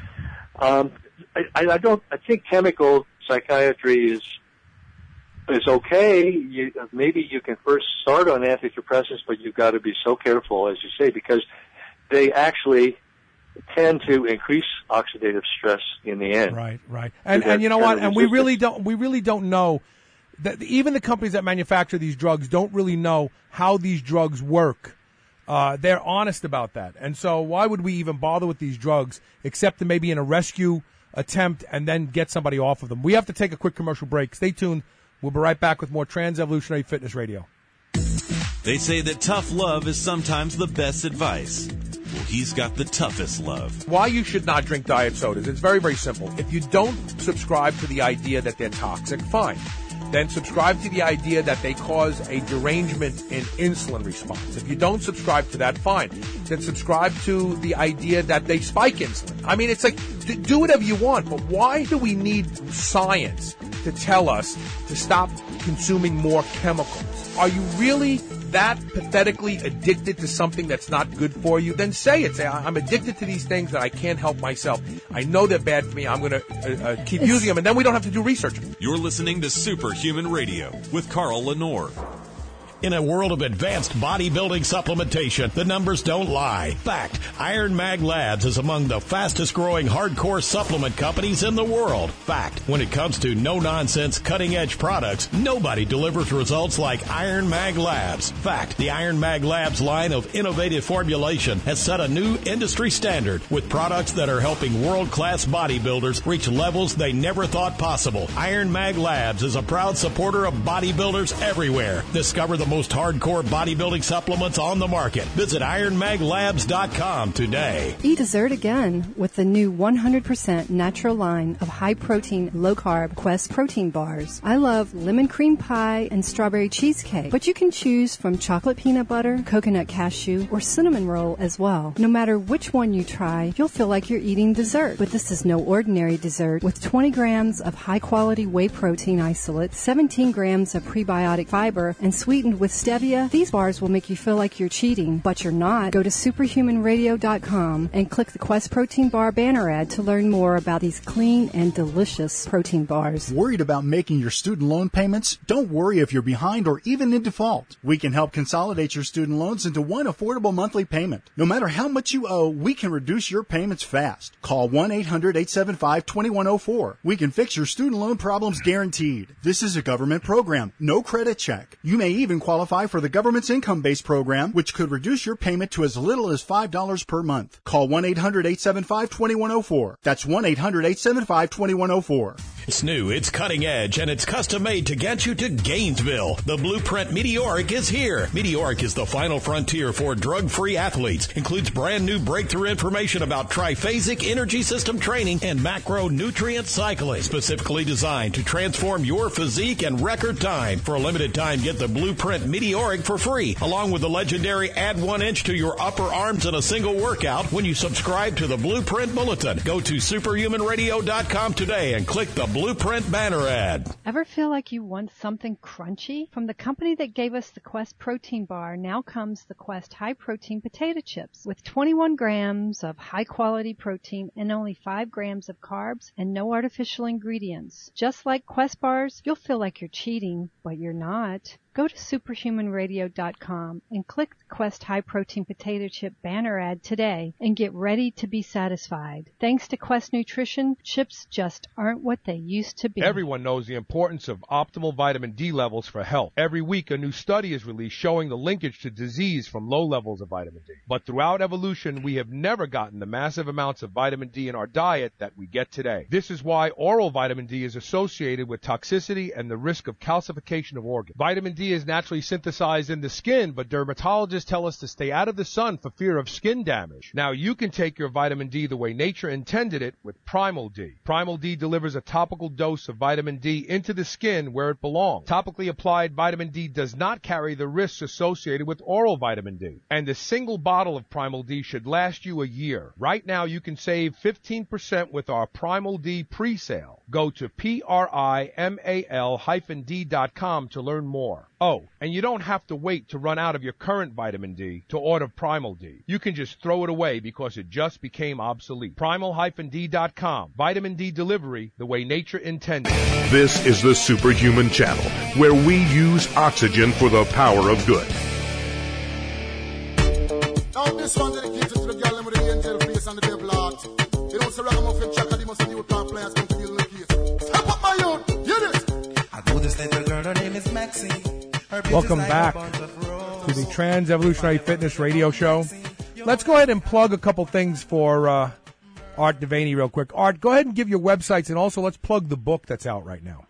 Um, I, I don't. I think chemical psychiatry is is okay. You, maybe you can first start on antidepressants, but you've got to be so careful, as you say, because they actually tend to increase oxidative stress in the end. Right, right. And and you know what? And we really don't we really don't know that even the companies that manufacture these drugs don't really know how these drugs work. Uh, they're honest about that. And so why would we even bother with these drugs except to maybe in a rescue attempt and then get somebody off of them? We have to take a quick commercial break. Stay tuned. We'll be right back with more Trans Evolutionary Fitness Radio. They say that tough love is sometimes the best advice. Well, he's got the toughest love. Why you should not drink diet sodas. It's very, very simple. If you don't subscribe to the idea that they're toxic, fine. Then subscribe to the idea that they cause a derangement in insulin response. If you don't subscribe to that, fine. Then subscribe to the idea that they spike insulin. I mean, it's like, do whatever you want, but why do we need science to tell us to stop consuming more chemicals? Are you really that pathetically addicted to something that's not good for you? Then say it. Say, I'm addicted to these things that I can't help myself. I know they're bad for me. I'm going to uh, uh, keep using them, and then we don't have to do research. You're listening to Superhuman Radio with Carl Lenore. In a world of advanced bodybuilding supplementation, the numbers don't lie. Fact, Iron Mag Labs is among the fastest-growing hardcore supplement companies in the world. Fact, when it comes to no-nonsense, cutting-edge products, nobody delivers results like Iron Mag Labs. Fact, the Iron Mag Labs line of innovative formulation has set a new industry standard with products that are helping world-class bodybuilders reach levels they never thought possible. Iron Mag Labs is a proud supporter of bodybuilders everywhere. Discover the most hardcore bodybuilding supplements on the market. Visit iron mag labs dot com today. Eat dessert again with the new one hundred percent natural line of high-protein, low-carb Quest protein bars. I love lemon cream pie and strawberry cheesecake, but you can choose from chocolate peanut butter, coconut cashew, or cinnamon roll as well. No matter which one you try, you'll feel like you're eating dessert. But this is no ordinary dessert. With twenty grams of high-quality whey protein isolate, seventeen grams of prebiotic fiber, and sweetened with stevia, these bars will make you feel like you're cheating, but you're not. Go to superhuman radio dot com and click the Quest Protein Bar banner ad to learn more about these clean and delicious protein bars. Worried about making your student loan payments? Don't worry if you're behind or even in default. We can help consolidate your student loans into one affordable monthly payment. No matter how much you owe, we can reduce your payments fast. Call one eight hundred eight seven five two one zero four. We can fix your student loan problems guaranteed. This is a government program. No credit check. You may even qualify for the government's income-based program, which could reduce your payment to as little as five dollars per month. Call one eight hundred eight seven five two one zero four. That's one eight hundred eight seven five two one zero four. It's new, it's cutting edge, and it's custom made to get you to Gainesville. The Blueprint Meteoric is here. Meteoric is the final frontier for drug-free athletes. Includes brand new breakthrough information about triphasic energy system training and macronutrient cycling, specifically designed to transform your physique in record time. For a limited time, get the Blueprint Meteoric for free, along with the legendary Add One Inch to Your Upper Arms in a single workout when you subscribe to the Blueprint Bulletin. Go to superhuman radio dot com today and click the Blueprint banner ad. Ever feel like you want something crunchy? From the company that gave us the Quest protein bar, now comes the Quest high protein potato chips with twenty-one grams of high quality protein and only five grams of carbs and no artificial ingredients. Just like Quest bars, you'll feel like you're cheating, but you're not. Go to superhuman radio dot com and click the Quest High Protein Potato Chip banner ad today and get ready to be satisfied. Thanks to Quest Nutrition, chips just aren't what they used to be. Everyone knows the importance of optimal vitamin D levels for health. Every week, a new study is released showing the linkage to disease from low levels of vitamin D. But throughout evolution, we have never gotten the massive amounts of vitamin D in our diet that we get today. This is why oral vitamin D is associated with toxicity and the risk of calcification of organs. Vitamin D is naturally synthesized in the skin, but dermatologists tell us to stay out of the sun for fear of skin damage. Now you can take your vitamin D the way nature intended it with Primal D. Primal D delivers a topical dose of vitamin D into the skin where it belongs. Topically applied vitamin D does not carry the risks associated with oral vitamin D. And a single bottle of Primal D should last you a year. Right now you can save fifteen percent with our Primal D pre-sale. Go to P R I M A L hyphen D dot com to learn more. Oh, and you don't have to wait to run out of your current vitamin D to order Primal D. You can just throw it away because it just became obsolete. Primal D dot com. Vitamin D delivery the way nature intended. This is the Superhuman Channel, where we use oxygen for the power of good. Now this one dedicated to the girl with the angel face and the devil heart. You know, Sarah Muffin Chaka, they must have new plant players come to deal with the case. Step up my youth, hear this. I know this little girl, her name is Maxine. Welcome back to the Trans Evolutionary Fitness Radio Show. Let's go ahead and plug a couple things for uh, Art Devaney real quick. Art, go ahead and give your websites, and also let's plug the book that's out right now.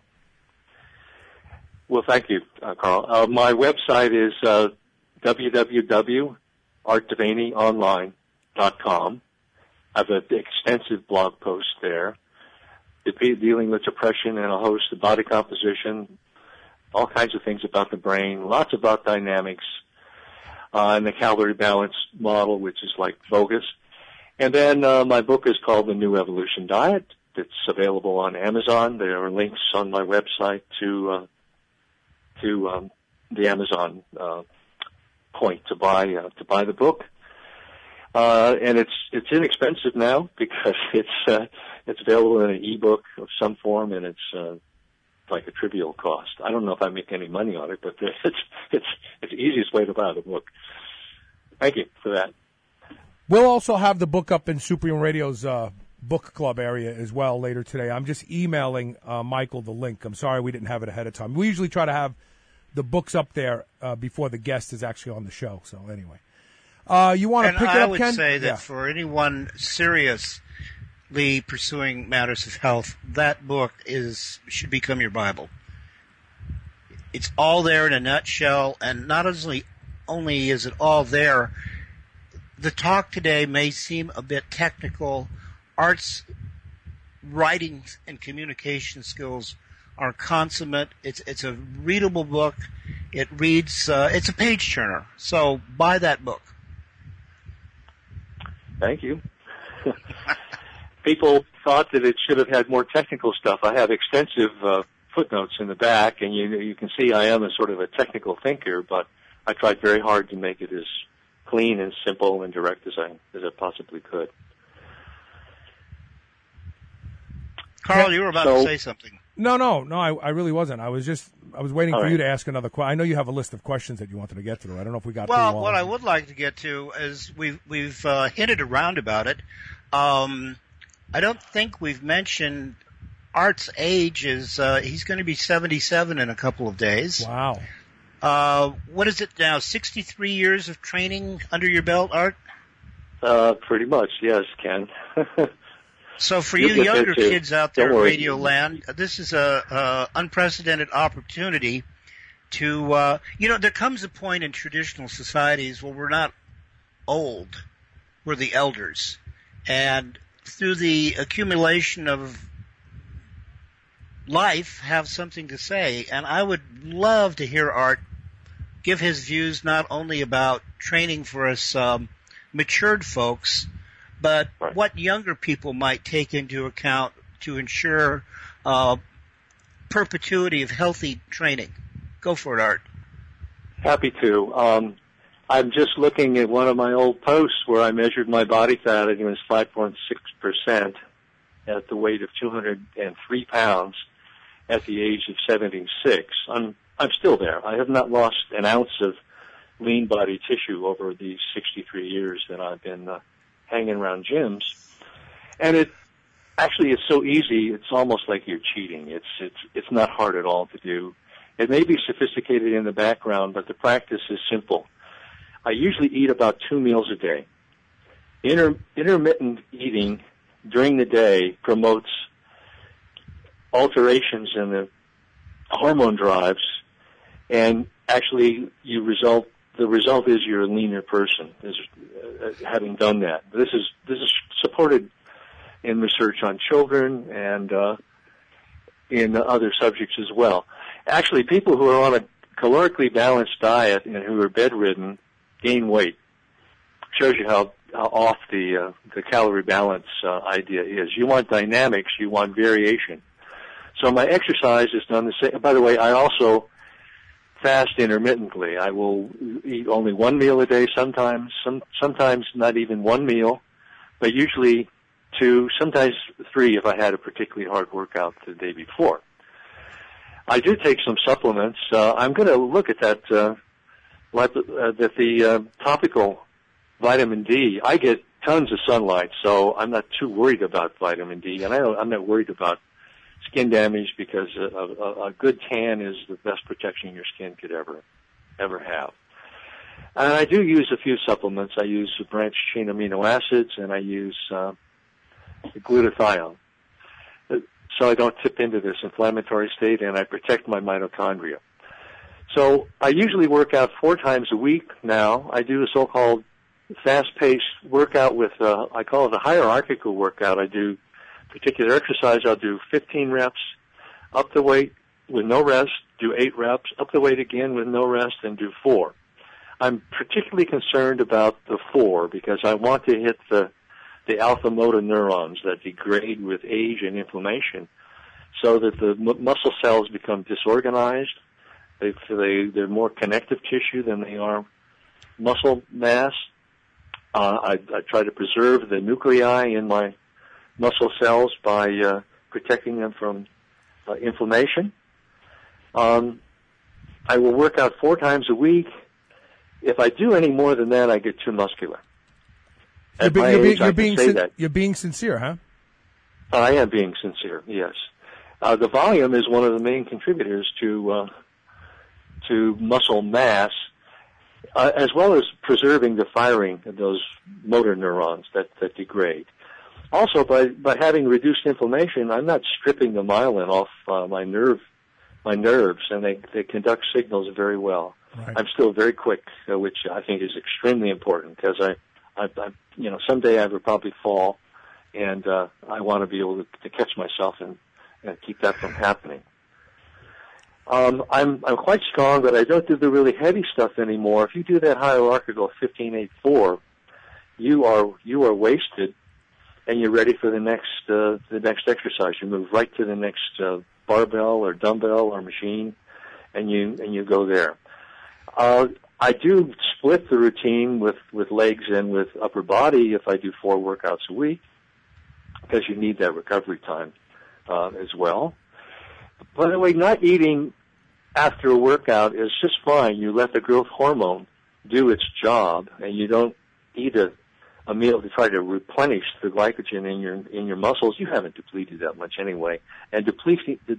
Well, thank you, uh, Carl. Uh, my website is uh, w w w dot art devaney online dot com. I have an extensive blog post there dealing with depression and a host of body composition, all kinds of things about the brain, lots about dynamics, uh, and the calorie balance model, which is like bogus. And then uh, my book is called The New Evolution Diet. It's available on Amazon. There are links on my website to uh, to um, the Amazon uh, point to buy uh, to buy the book. Uh, and it's it's inexpensive now because it's uh, it's available in an ebook of some form, and it's uh, like a trivial cost. I don't know if I make any money on it, but it's it's it's the easiest way to buy the book. Thank you for that. We'll also have the book up in Superhuman Radio's uh, book club area as well later today. I'm just emailing uh, Michael the link. I'm sorry we didn't have it ahead of time. We usually try to have the books up there uh, before the guest is actually on the show. So anyway, uh, you want to pick I it up, would Ken? say that yeah. for anyone seriously pursuing matters of health, that book is should become your Bible. It's all there in a nutshell, and not only only is it all there, the talk today may seem a bit technical. Art's writing and communication skills are consummate. It's it's a readable book. It reads. Uh, it's a page turner. So buy that book. Thank you. People thought that it should have had more technical stuff. I have extensive uh, footnotes in the back, and you you can see I am a sort of a technical thinker, but I tried very hard to make it as clean and simple and direct as I as I possibly could. Carl, you were about so, to say something. No, no, no, I, I really wasn't. I was just, I was waiting All for right. you to ask another question. I know you have a list of questions that you wanted to get through. I don't know if we got Well, through all what of I them. would like to get to is we've we've uh, hinted around about it. Um, I don't think we've mentioned Art's age is uh, he's going to be seventy-seven in a couple of days. Wow. Uh, what is it now? sixty-three years of training under your belt, Art? Uh, pretty much, yes, Ken. So for You'll you get younger there, too. kids out Don't there in worry. Radio Land, this is a, a unprecedented opportunity to, uh, you know, there comes a point in traditional societies where we're not old, we're the elders. And through the accumulation of life, have something to say. And I would love to hear Art give his views not only about training for us um, matured folks, but what younger people might take into account to ensure uh, perpetuity of healthy training. Go for it, Art. Happy to. Um, I'm just looking at one of my old posts where I measured my body fat, and it was five point six percent at the weight of two hundred three pounds at the age of seventy-six. I'm, I'm still there. I have not lost an ounce of lean body tissue over these sixty-three years that I've been uh, hanging around gyms. And it actually is so easy, it's almost like you're cheating. It's, it's, it's not hard at all to do. It may be sophisticated in the background, but the practice is simple. I usually eat about two meals a day. Inter- intermittent eating during the day promotes alterations in the hormone drives, and actually you result the result is you're a leaner person, is, uh, having done that. This is this is supported in research on children and uh, in other subjects as well. Actually, people who are on a calorically balanced diet and who are bedridden gain weight. Shows you how, how off the uh, the calorie balance uh, idea is. You want dynamics, you want variation. So my exercise is done the same. By the way, I also fast intermittently. I will eat only one meal a day sometimes, some, sometimes not even one meal, but usually two, sometimes three if I had a particularly hard workout the day before. I do take some supplements. Uh, I'm going to look at that, uh, like, uh, that the uh, topical vitamin D. I get tons of sunlight, so I'm not too worried about vitamin D, and I don't, I'm not worried about skin damage because a, a, a good tan is the best protection your skin could ever, ever have. And I do use a few supplements. I use branched chain amino acids, and I use uh, glutathione, so I don't tip into this inflammatory state, and I protect my mitochondria. So I usually work out four times a week now. I do a so-called fast-paced workout with, uh, I call it a hierarchical workout. I do particular exercise. I'll do fifteen reps, up the weight with no rest, do eight reps, up the weight again with no rest, and do four. I'm particularly concerned about the four because I want to hit the the alpha motor neurons that degrade with age and inflammation so that the m- muscle cells become disorganized. They, they, they're more connective tissue than they are muscle mass. Uh, I, I try to preserve the nuclei in my muscle cells by uh, protecting them from uh, inflammation. Um, I will work out four times a week. If I do any more than that, I get too muscular. You're, At be, my you're, age, be, I you're, can being say sin- that. you're being sincere, huh? I am being sincere, yes. Uh, the volume is one of the main contributors to uh, to muscle mass, uh, as well as preserving the firing of those motor neurons that, that degrade. Also, by, by having reduced inflammation, I'm not stripping the myelin off uh, my nerve, my nerves, and they, they conduct signals very well. Right. I'm still very quick, uh, which I think is extremely important because I, I, I, you know, someday I would probably fall, and uh, I want to be able to, to catch myself and, and keep that from happening. Um, I'm I'm quite strong, but I don't do the really heavy stuff anymore. If you do that hierarchical fifteen eight four, you are you are wasted, and you're ready for the next uh, the next exercise. You move right to the next uh, barbell or dumbbell or machine, and you and you go there. Uh, I do split the routine with, with legs and with upper body if I do four workouts a week, because you need that recovery time uh, as well. By the way, not eating after a workout is just fine. You let the growth hormone do its job, and you don't eat a, a meal to try to replenish the glycogen in your in your muscles. You haven't depleted that much anyway, and depleting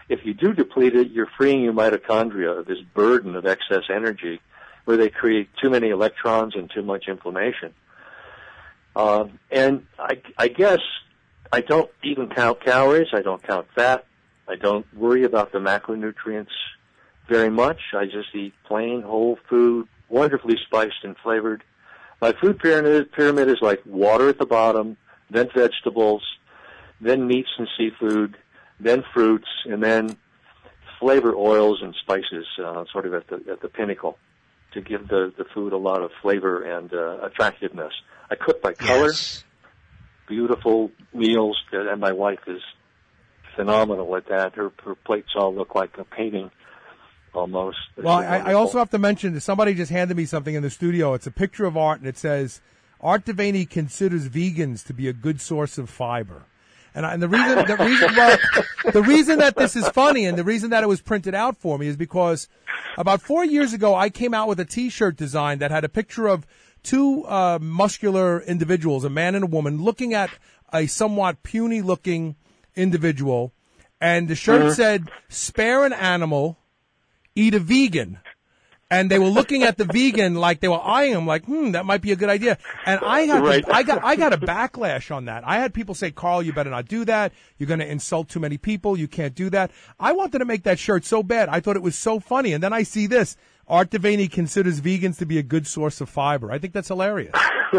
if you do deplete it, you're freeing your mitochondria of this burden of excess energy where they create too many electrons and too much inflammation. Um, and I, I guess I don't even count calories. I don't count fat. I don't worry about the macronutrients very much. I just eat plain whole food, wonderfully spiced and flavored. My food pyramid, pyramid is like water at the bottom, then vegetables, then meats and seafood, then fruits, and then flavor oils and spices, uh, sort of at the at the pinnacle, to give the, the food a lot of flavor and uh, attractiveness. I cook by color, Yes. beautiful meals, that, and my wife is phenomenal at that. Her her plates all look like a painting, almost. Well, I, I also have to mention that somebody just handed me something in the studio. It's a picture of Art, and it says, Art Devaney considers vegans to be a good source of fiber. And, I, and the reason, the reason, well, the reason that this is funny and the reason that it was printed out for me is because about four years ago, I came out with a T-shirt design that had a picture of two uh, muscular individuals, a man and a woman, looking at a somewhat puny-looking individual, and the shirt Uh-huh. said, "Spare an animal, eat a vegan." And they were looking at the vegan like they were eyeing him, like, hmm, that might be a good idea. And I got, Right. I got, I got a backlash on that. I had people say, "Carl, you better not do that. You're going to insult too many people. You can't do that." I wanted to make that shirt so bad. I thought it was so funny. And then I see this. Art Devaney considers vegans to be a good source of fiber. I think that's hilarious.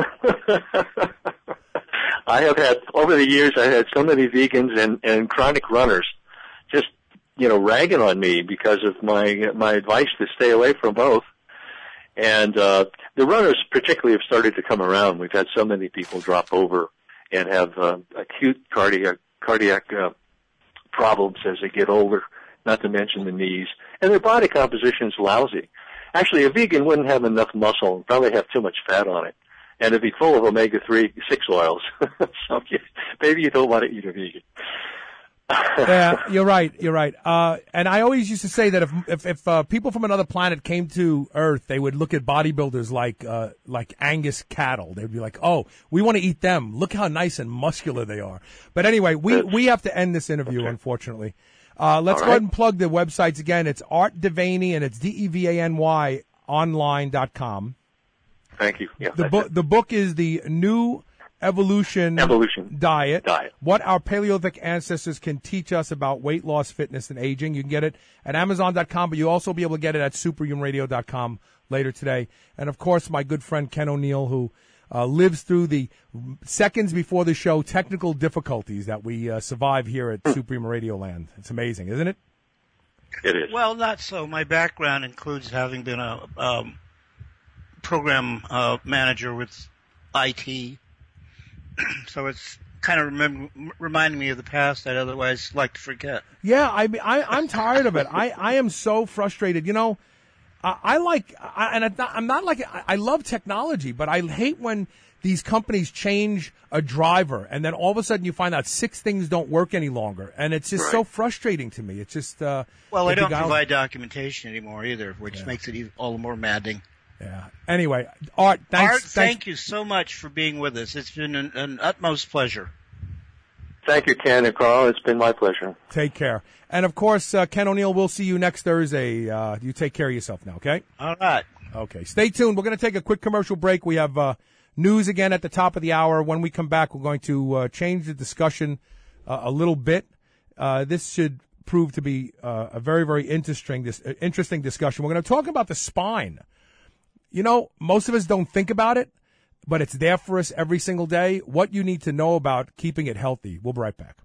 I have had, over the years, I had so many vegans and, and chronic runners just, you know, ragging on me because of my my advice to stay away from both. And uh, the runners particularly have started to come around. We've had so many people drop over and have uh, acute cardiac cardiac uh, problems as they get older, not to mention the knees. And their body composition is lousy. Actually, a vegan wouldn't have enough muscle and probably have too much fat on it. And it'd be full of omega three, six oils. So you, maybe you don't want to eat a vegan. Yeah, you're right. You're right. Uh, and I always used to say that if if, if uh, people from another planet came to Earth, they would look at bodybuilders like uh, like Angus cattle. They'd be like, "Oh, we want to eat them. Look how nice and muscular they are." But anyway, we we have to end this interview, unfortunately. Uh, let's All go ahead right. and plug the websites again. It's Art Devaney, and it's D E V A N Y online dot com. Thank you. Yeah, The that's book it. the book is the New Evolution, Evolution Diet. Diet. What our Paleolithic ancestors can teach us about weight loss, fitness, and aging. You can get it at Amazon dot com, but you'll also be able to get it at superhuman radio dot com later today. And, of course, my good friend Ken O'Neill, who uh, lives through the seconds before the show technical difficulties that we uh, survive here at Superhuman Radio Land. It's amazing, isn't it? It is. Well, not so. My background includes having been a um, program uh, manager with I T. So it's kind of remember, reminding me of the past I'd otherwise like to forget. Yeah, I, I, I'm tired of it. I, I am so frustrated. You know, I, I like, I, and I'm not, I'm not like, I, I love technology, but I hate when these companies change a driver and then all of a sudden you find out six things don't work any longer. And it's just Right. so frustrating to me. It's just, uh, Well, they it don't beguiles- provide documentation anymore either, which Yeah. makes it even all the more maddening. Yeah. Anyway, Art, thanks. Art, thanks. thank you so much for being with us. It's been an, an utmost pleasure. Thank you, Ken and Carl. It's been my pleasure. Take care. And of course, uh, Ken O'Neill, we'll see you next Thursday. Uh, you take care of yourself now, okay? All right. Okay. Stay tuned. We're going to take a quick commercial break. We have uh, news again at the top of the hour. When we come back, we're going to uh, change the discussion uh, a little bit. Uh, this should prove to be uh, a very, very interesting, this, uh, interesting discussion. We're going to talk about the spine. You know, most of us don't think about it, but it's there for us every single day. What you need to know about keeping it healthy. We'll be right back.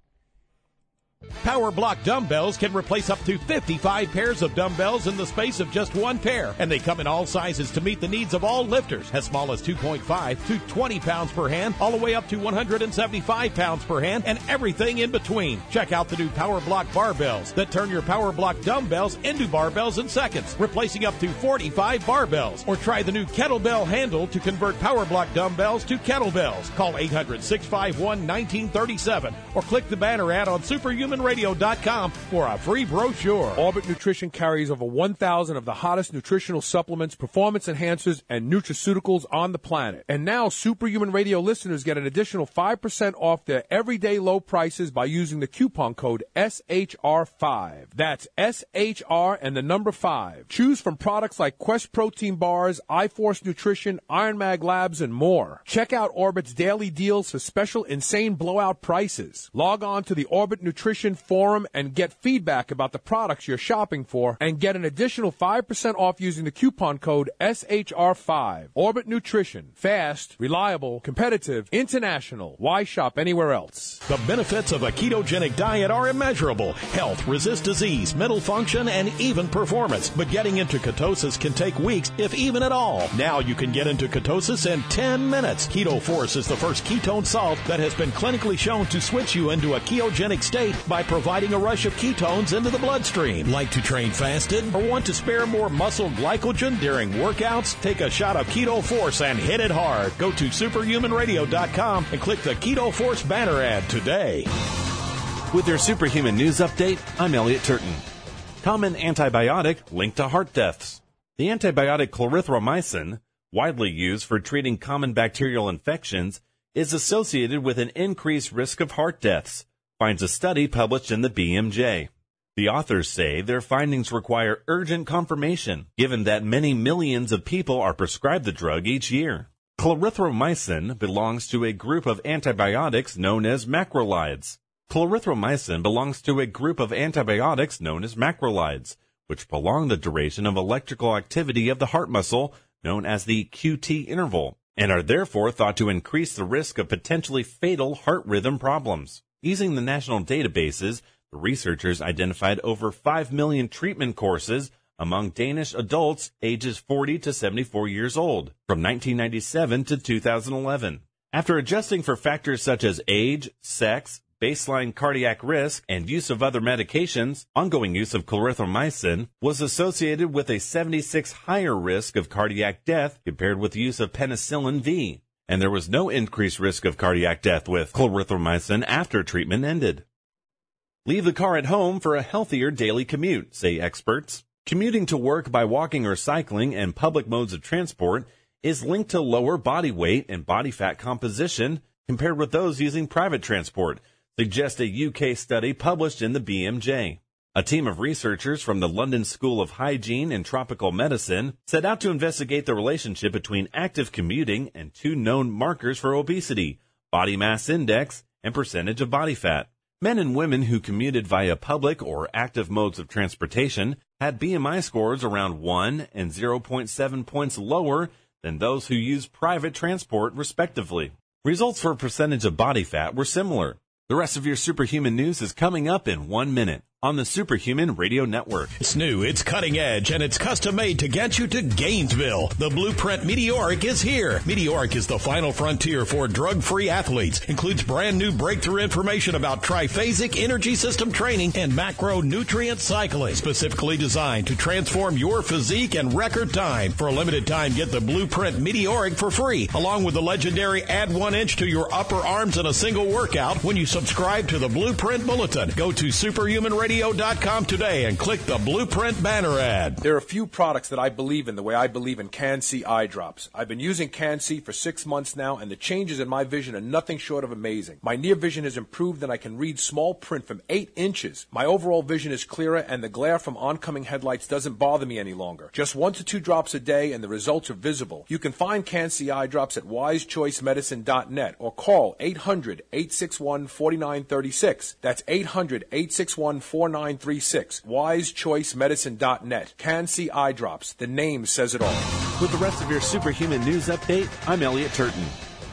Power Block dumbbells can replace up to fifty-five pairs of dumbbells in the space of just one pair, and they come in all sizes to meet the needs of all lifters, as small as two point five to twenty pounds per hand, all the way up to one hundred seventy-five pounds per hand, and everything in between. Check out the new Power Block barbells that turn your Power Block dumbbells into barbells in seconds, replacing up to forty-five barbells. Or try the new kettlebell handle to convert Power Block dumbbells to kettlebells. Call eight hundred, six five one, one nine three seven or click the banner ad on superhuman superhuman radio dot com for a free brochure. Orbit Nutrition carries over one thousand of the hottest nutritional supplements, performance enhancers, and nutraceuticals on the planet. And now Superhuman Radio listeners get an additional five percent off their everyday low prices by using the coupon code S H R five. That's S H R and the number five. Choose from products like Quest Protein Bars, iForce Nutrition, Iron Mag Labs, and more. Check out Orbit's daily deals for special insane blowout prices. Log on to the Orbit Nutrition Forum and get feedback about the products you're shopping for and get an additional five percent off using the coupon code S H R five. Orbit Nutrition. Fast, reliable, competitive, international. Why shop anywhere else? The benefits of a ketogenic diet are immeasurable. Health, resist disease, mental function, and even performance. But getting into ketosis can take weeks, if even at all. Now you can get into ketosis in ten minutes. Keto Force is the first ketone salt that has been clinically shown to switch you into a ketogenic state by providing a rush of ketones into the bloodstream. Like to train fasted or want to spare more muscle glycogen during workouts? Take a shot of Keto Force and hit it hard. Go to superhuman radio dot com and click the Keto Force banner ad today. With your Superhuman News Update, I'm Elliot Turton. Common antibiotic linked to heart deaths. The antibiotic clarithromycin, widely used for treating common bacterial infections, is associated with an increased risk of heart deaths, finds a study published in the B M J. The authors say their findings require urgent confirmation, given that many millions of people are prescribed the drug each year. Clarithromycin belongs to a group of antibiotics known as macrolides. Clarithromycin belongs to a group of antibiotics known as macrolides, which prolong the duration of electrical activity of the heart muscle, known as the Q T interval, and are therefore thought to increase the risk of potentially fatal heart rhythm problems. Using the national databases, the researchers identified over five million treatment courses among Danish adults ages forty to seventy-four years old, from nineteen ninety-seven to two thousand eleven. After adjusting for factors such as age, sex, baseline cardiac risk, and use of other medications, ongoing use of clarithromycin was associated with a seventy-six higher risk of cardiac death compared with the use of penicillin V, and there was no increased risk of cardiac death with clarithromycin after treatment ended. Leave the car at home for a healthier daily commute, say experts. Commuting to work by walking or cycling and public modes of transport is linked to lower body weight and body fat composition compared with those using private transport, suggests a U K study published in the B M J. A team of researchers from the London School of Hygiene and Tropical Medicine set out to investigate the relationship between active commuting and two known markers for obesity, body mass index and percentage of body fat. Men and women who commuted via public or active modes of transportation had B M I scores around one and zero point seven points lower than those who used private transport, respectively. Results for percentage of body fat were similar. The rest of your Superhuman News is coming up in one minute on the Superhuman Radio Network. It's new, it's cutting edge, and it's custom made to get you to Gainesville. The Blueprint Meteoric is here. Meteoric is the final frontier for drug-free athletes. Includes brand new breakthrough information about triphasic energy system training and macronutrient cycling, specifically designed to transform your physique in record time. For a limited time, get the Blueprint Meteoric for free, along with the legendary Add One Inch to Your Upper Arms in a single workout when you subscribe to the Blueprint Bulletin. Go to superhuman radio dot com today and click the Blueprint banner ad. There are a few products that I believe in the way I believe in Can-C eye drops. I've been using Can-C for six months now, and the changes in my vision are nothing short of amazing. My near vision has improved, and I can read small print from eight inches. My overall vision is clearer, and the glare from oncoming headlights doesn't bother me any longer. Just one to two drops a day, and the results are visible. You can find Can-C eye drops at wise choice medicine dot net or call eight hundred, eight six one, four nine three six. That's eight hundred, eight six one, four nine three six. wise choice medicine dot net. Can-C eye drops. The name says it all. With the rest of your Superhuman News Update, I'm Elliot Turton.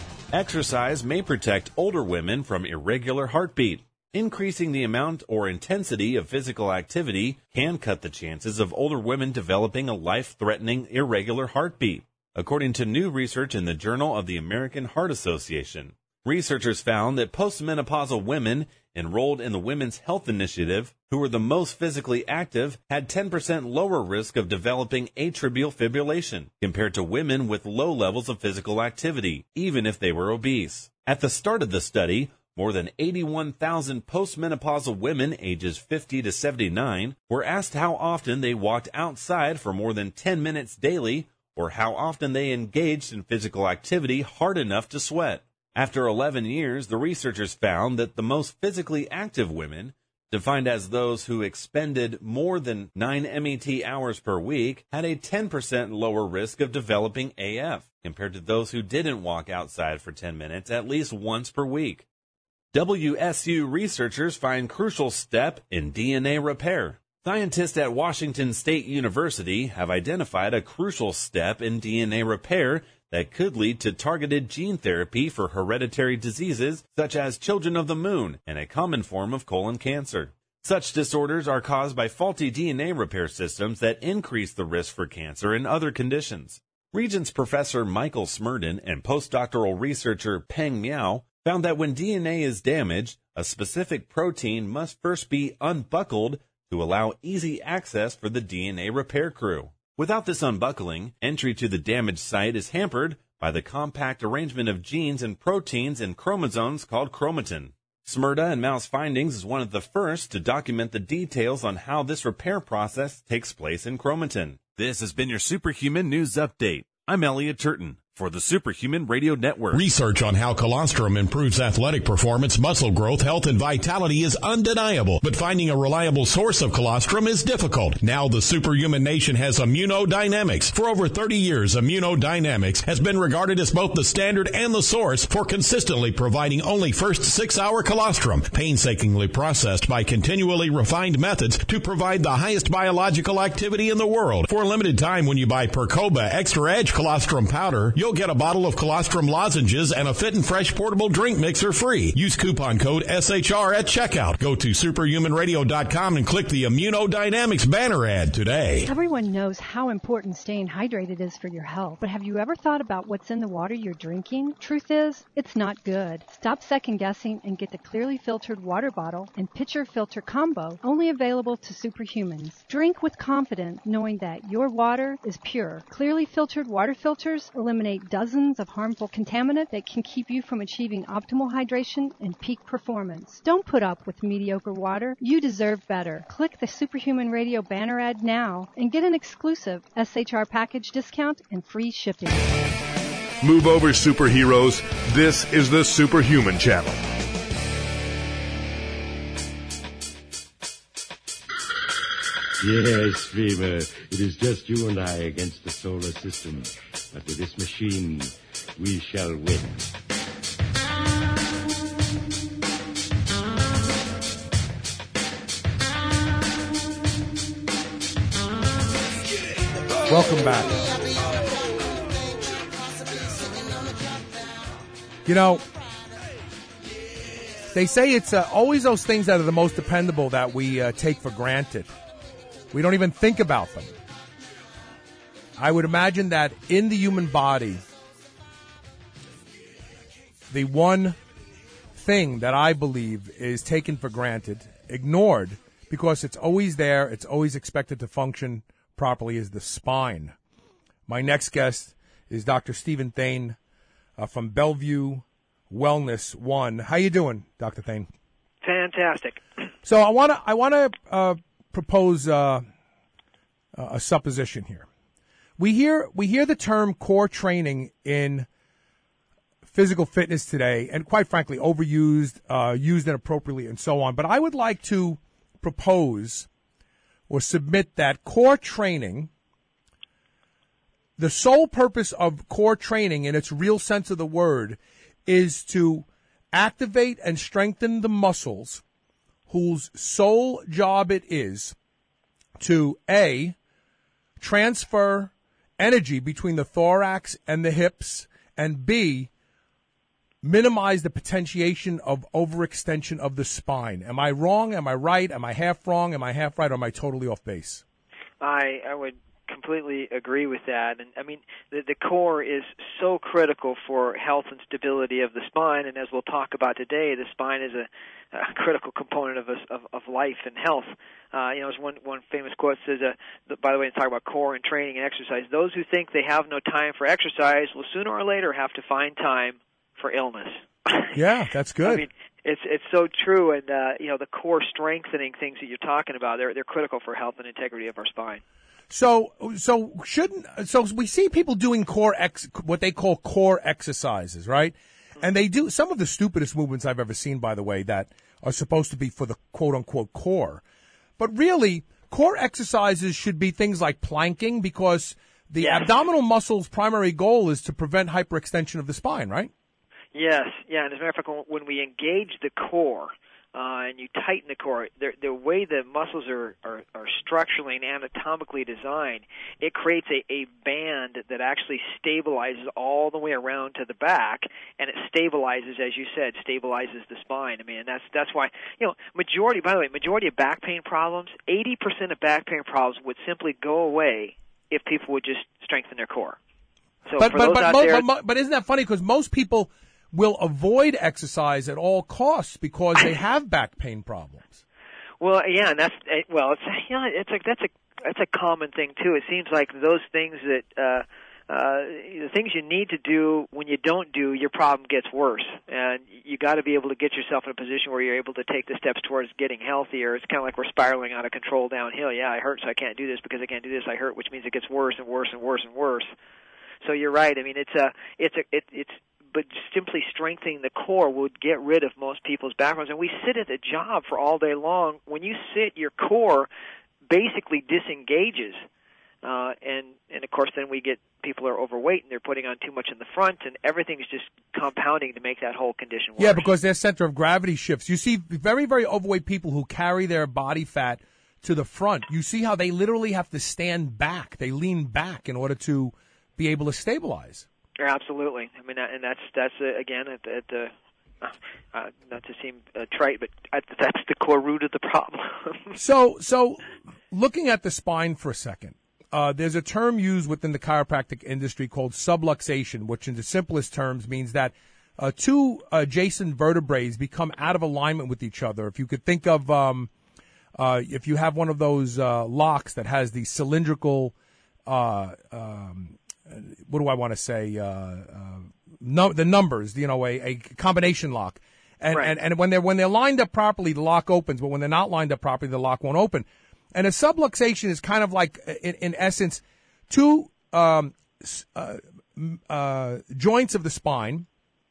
Exercise may protect older women from irregular heartbeat. Increasing the amount or intensity of physical activity can cut the chances of older women developing a life-threatening irregular heartbeat, according to new research in the Journal of the American Heart Association. Researchers found that postmenopausal women enrolled in the Women's Health Initiative, who were the most physically active, had ten percent lower risk of developing atrial fibrillation compared to women with low levels of physical activity, even if they were obese. At the start of the study, More than eighty-one thousand postmenopausal women ages fifty to seventy-nine were asked how often they walked outside for more than ten minutes daily or how often they engaged in physical activity hard enough to sweat. After eleven years, the researchers found that the most physically active women, defined as those who expended more than nine M E T hours per week, had a ten percent lower risk of developing A F compared to those who didn't walk outside for ten minutes at least once per week. W S U researchers find crucial step in D N A repair. Scientists at Washington State University have identified a crucial step in D N A repair that could lead to targeted gene therapy for hereditary diseases such as children of the moon and a common form of colon cancer. Such disorders are caused by faulty D N A repair systems that increase the risk for cancer and other conditions. Regents Professor Michael Smerdon and postdoctoral researcher Peng Miao found that when D N A is damaged, a specific protein must first be unbuckled to allow easy access for the D N A repair crew. Without this unbuckling, entry to the damaged site is hampered by the compact arrangement of genes and proteins in chromosomes called chromatin. Smrda and Mao's findings is one of the first to document the details on how this repair process takes place in chromatin. This has been your Superhuman News Update. I'm Elliot Turton for the Superhuman Radio Network. Research on how colostrum improves athletic performance, muscle growth, health, and vitality is undeniable, but finding a reliable source of colostrum is difficult. Now the Superhuman Nation has Immunodynamics. For over thirty years, Immunodynamics has been regarded as both the standard and the source for consistently providing only first six-hour colostrum, painstakingly processed by continually refined methods to provide the highest biological activity in the world. For a limited time, when you buy Percoba Extra Edge Colostrum Powder, you'll get a bottle of colostrum lozenges and a Fit and Fresh portable drink mixer free. Use coupon code S H R at checkout. Go to superhuman radio dot com and click the Immunodynamics banner ad today. Everyone knows how important staying hydrated is for your health, but have you ever thought about what's in the water you're drinking? Truth is, it's not good. Stop second guessing and get the clearly filtered water bottle and pitcher filter combo, only available to superhumans. Drink with confidence, knowing that your water is pure. Clearly filtered water filters eliminate dozens of harmful contaminants that can keep you from achieving optimal hydration and peak performance. Don't put up with mediocre water. You deserve better. Click the Superhuman Radio banner ad now and get an exclusive S H R package discount and free shipping. Move over, superheroes. This is the Superhuman Channel. Yes, Dreamer. It is just you and I against the solar system. But with this machine, we shall win. Welcome back. You know, they say it's uh, always those things that are the most dependable that we uh, take for granted. We don't even think about them. I would imagine that in the human body, the one thing that I believe is taken for granted, ignored, because it's always there, it's always expected to function properly, is the spine. My next guest is Doctor Stephen Thane uh, from Bellevue Wellness One. How you doing, Doctor Thane? Fantastic. So I want to I want to uh, propose uh, a supposition here. We hear we hear the term core training in physical fitness today, and quite frankly, overused, uh, used inappropriately, and so on. But I would like to propose or submit that core training, the sole purpose of core training in its real sense of the word, is to activate and strengthen the muscles whose sole job it is to, A, transfer energy between the thorax and the hips, and B, minimize the potentiation of overextension of the spine. Am I wrong? Am I right? Am I half wrong? Am I half right? Or am I totally off base? I, I would completely agree with that. And I mean, the, the core is so critical for health and stability of the spine. And as we'll talk about today, the spine is a, a critical component of, us, of of life and health. Uh, you know, as one one famous quote says, uh, that, by the way, in talking about core and training and exercise, those who think they have no time for exercise will sooner or later have to find time for illness. Yeah, that's good. I mean, It's it's so true, and uh, you know the core strengthening things that you're talking about, they're they're critical for health and integrity of our spine. So, so shouldn't so we see people doing core ex what they call core exercises, right? Mm-hmm. And they do some of the stupidest movements I've ever seen, by the way, that are supposed to be for the quote unquote core. But really, core exercises should be things like planking, because the yes. abdominal muscle's primary goal is to prevent hyperextension of the spine, right? Yes, yeah, and as a matter of fact, when we engage the core uh, and you tighten the core, the, the way the muscles are, are, are structurally and anatomically designed, it creates a, a band that actually stabilizes all the way around to the back, and it stabilizes, as you said, stabilizes the spine. I mean, and that's that's why, you know, majority, by the way, majority of back pain problems, eighty percent of back pain problems would simply go away if people would just strengthen their core. So but for but those but, out mo- there, but, but isn't that funny? Because most people will avoid exercise at all costs because they have back pain problems. Well, yeah, and that's well, it's you know, it's like that's a that's a common thing too. It seems like those things that uh, uh, the things you need to do, when you don't do, your problem gets worse, and you got to be able to get yourself in a position where you're able to take the steps towards getting healthier. It's kind of like we're spiraling out of control downhill. Yeah, I hurt, so I can't do this. Because I can't do this, I hurt, which means it gets worse and worse and worse and worse. So you're right. I mean, it's a it's a it, it's. But simply strengthening the core would get rid of most people's backgrounds. And we sit at a job for all day long. When you sit, your core basically disengages. Uh, and, and, of course, then we get people are overweight and they're putting on too much in the front, and everything's just compounding to make that whole condition worse. Yeah, because their center of gravity shifts. You see very, very overweight people who carry their body fat to the front. You see how they literally have to stand back. They lean back in order to be able to stabilize. Absolutely. I mean, and that's that's uh, again at, at the uh, uh, not to seem uh, trite, but at, that's the core root of the problem. so, so looking at the spine for a second, uh, there's a term used within the chiropractic industry called subluxation, which, in the simplest terms, means that uh, two adjacent vertebrae become out of alignment with each other. If you could think of, um, uh, if you have one of those uh, locks that has the cylindrical. Uh, um, What do I want to say? Uh, uh, no, the numbers, you know, a, a combination lock, and, right. and and when they're when they're lined up properly, the lock opens. But when they're not lined up properly, the lock won't open. And a subluxation is kind of like, in, in essence, two um, uh, uh, joints of the spine,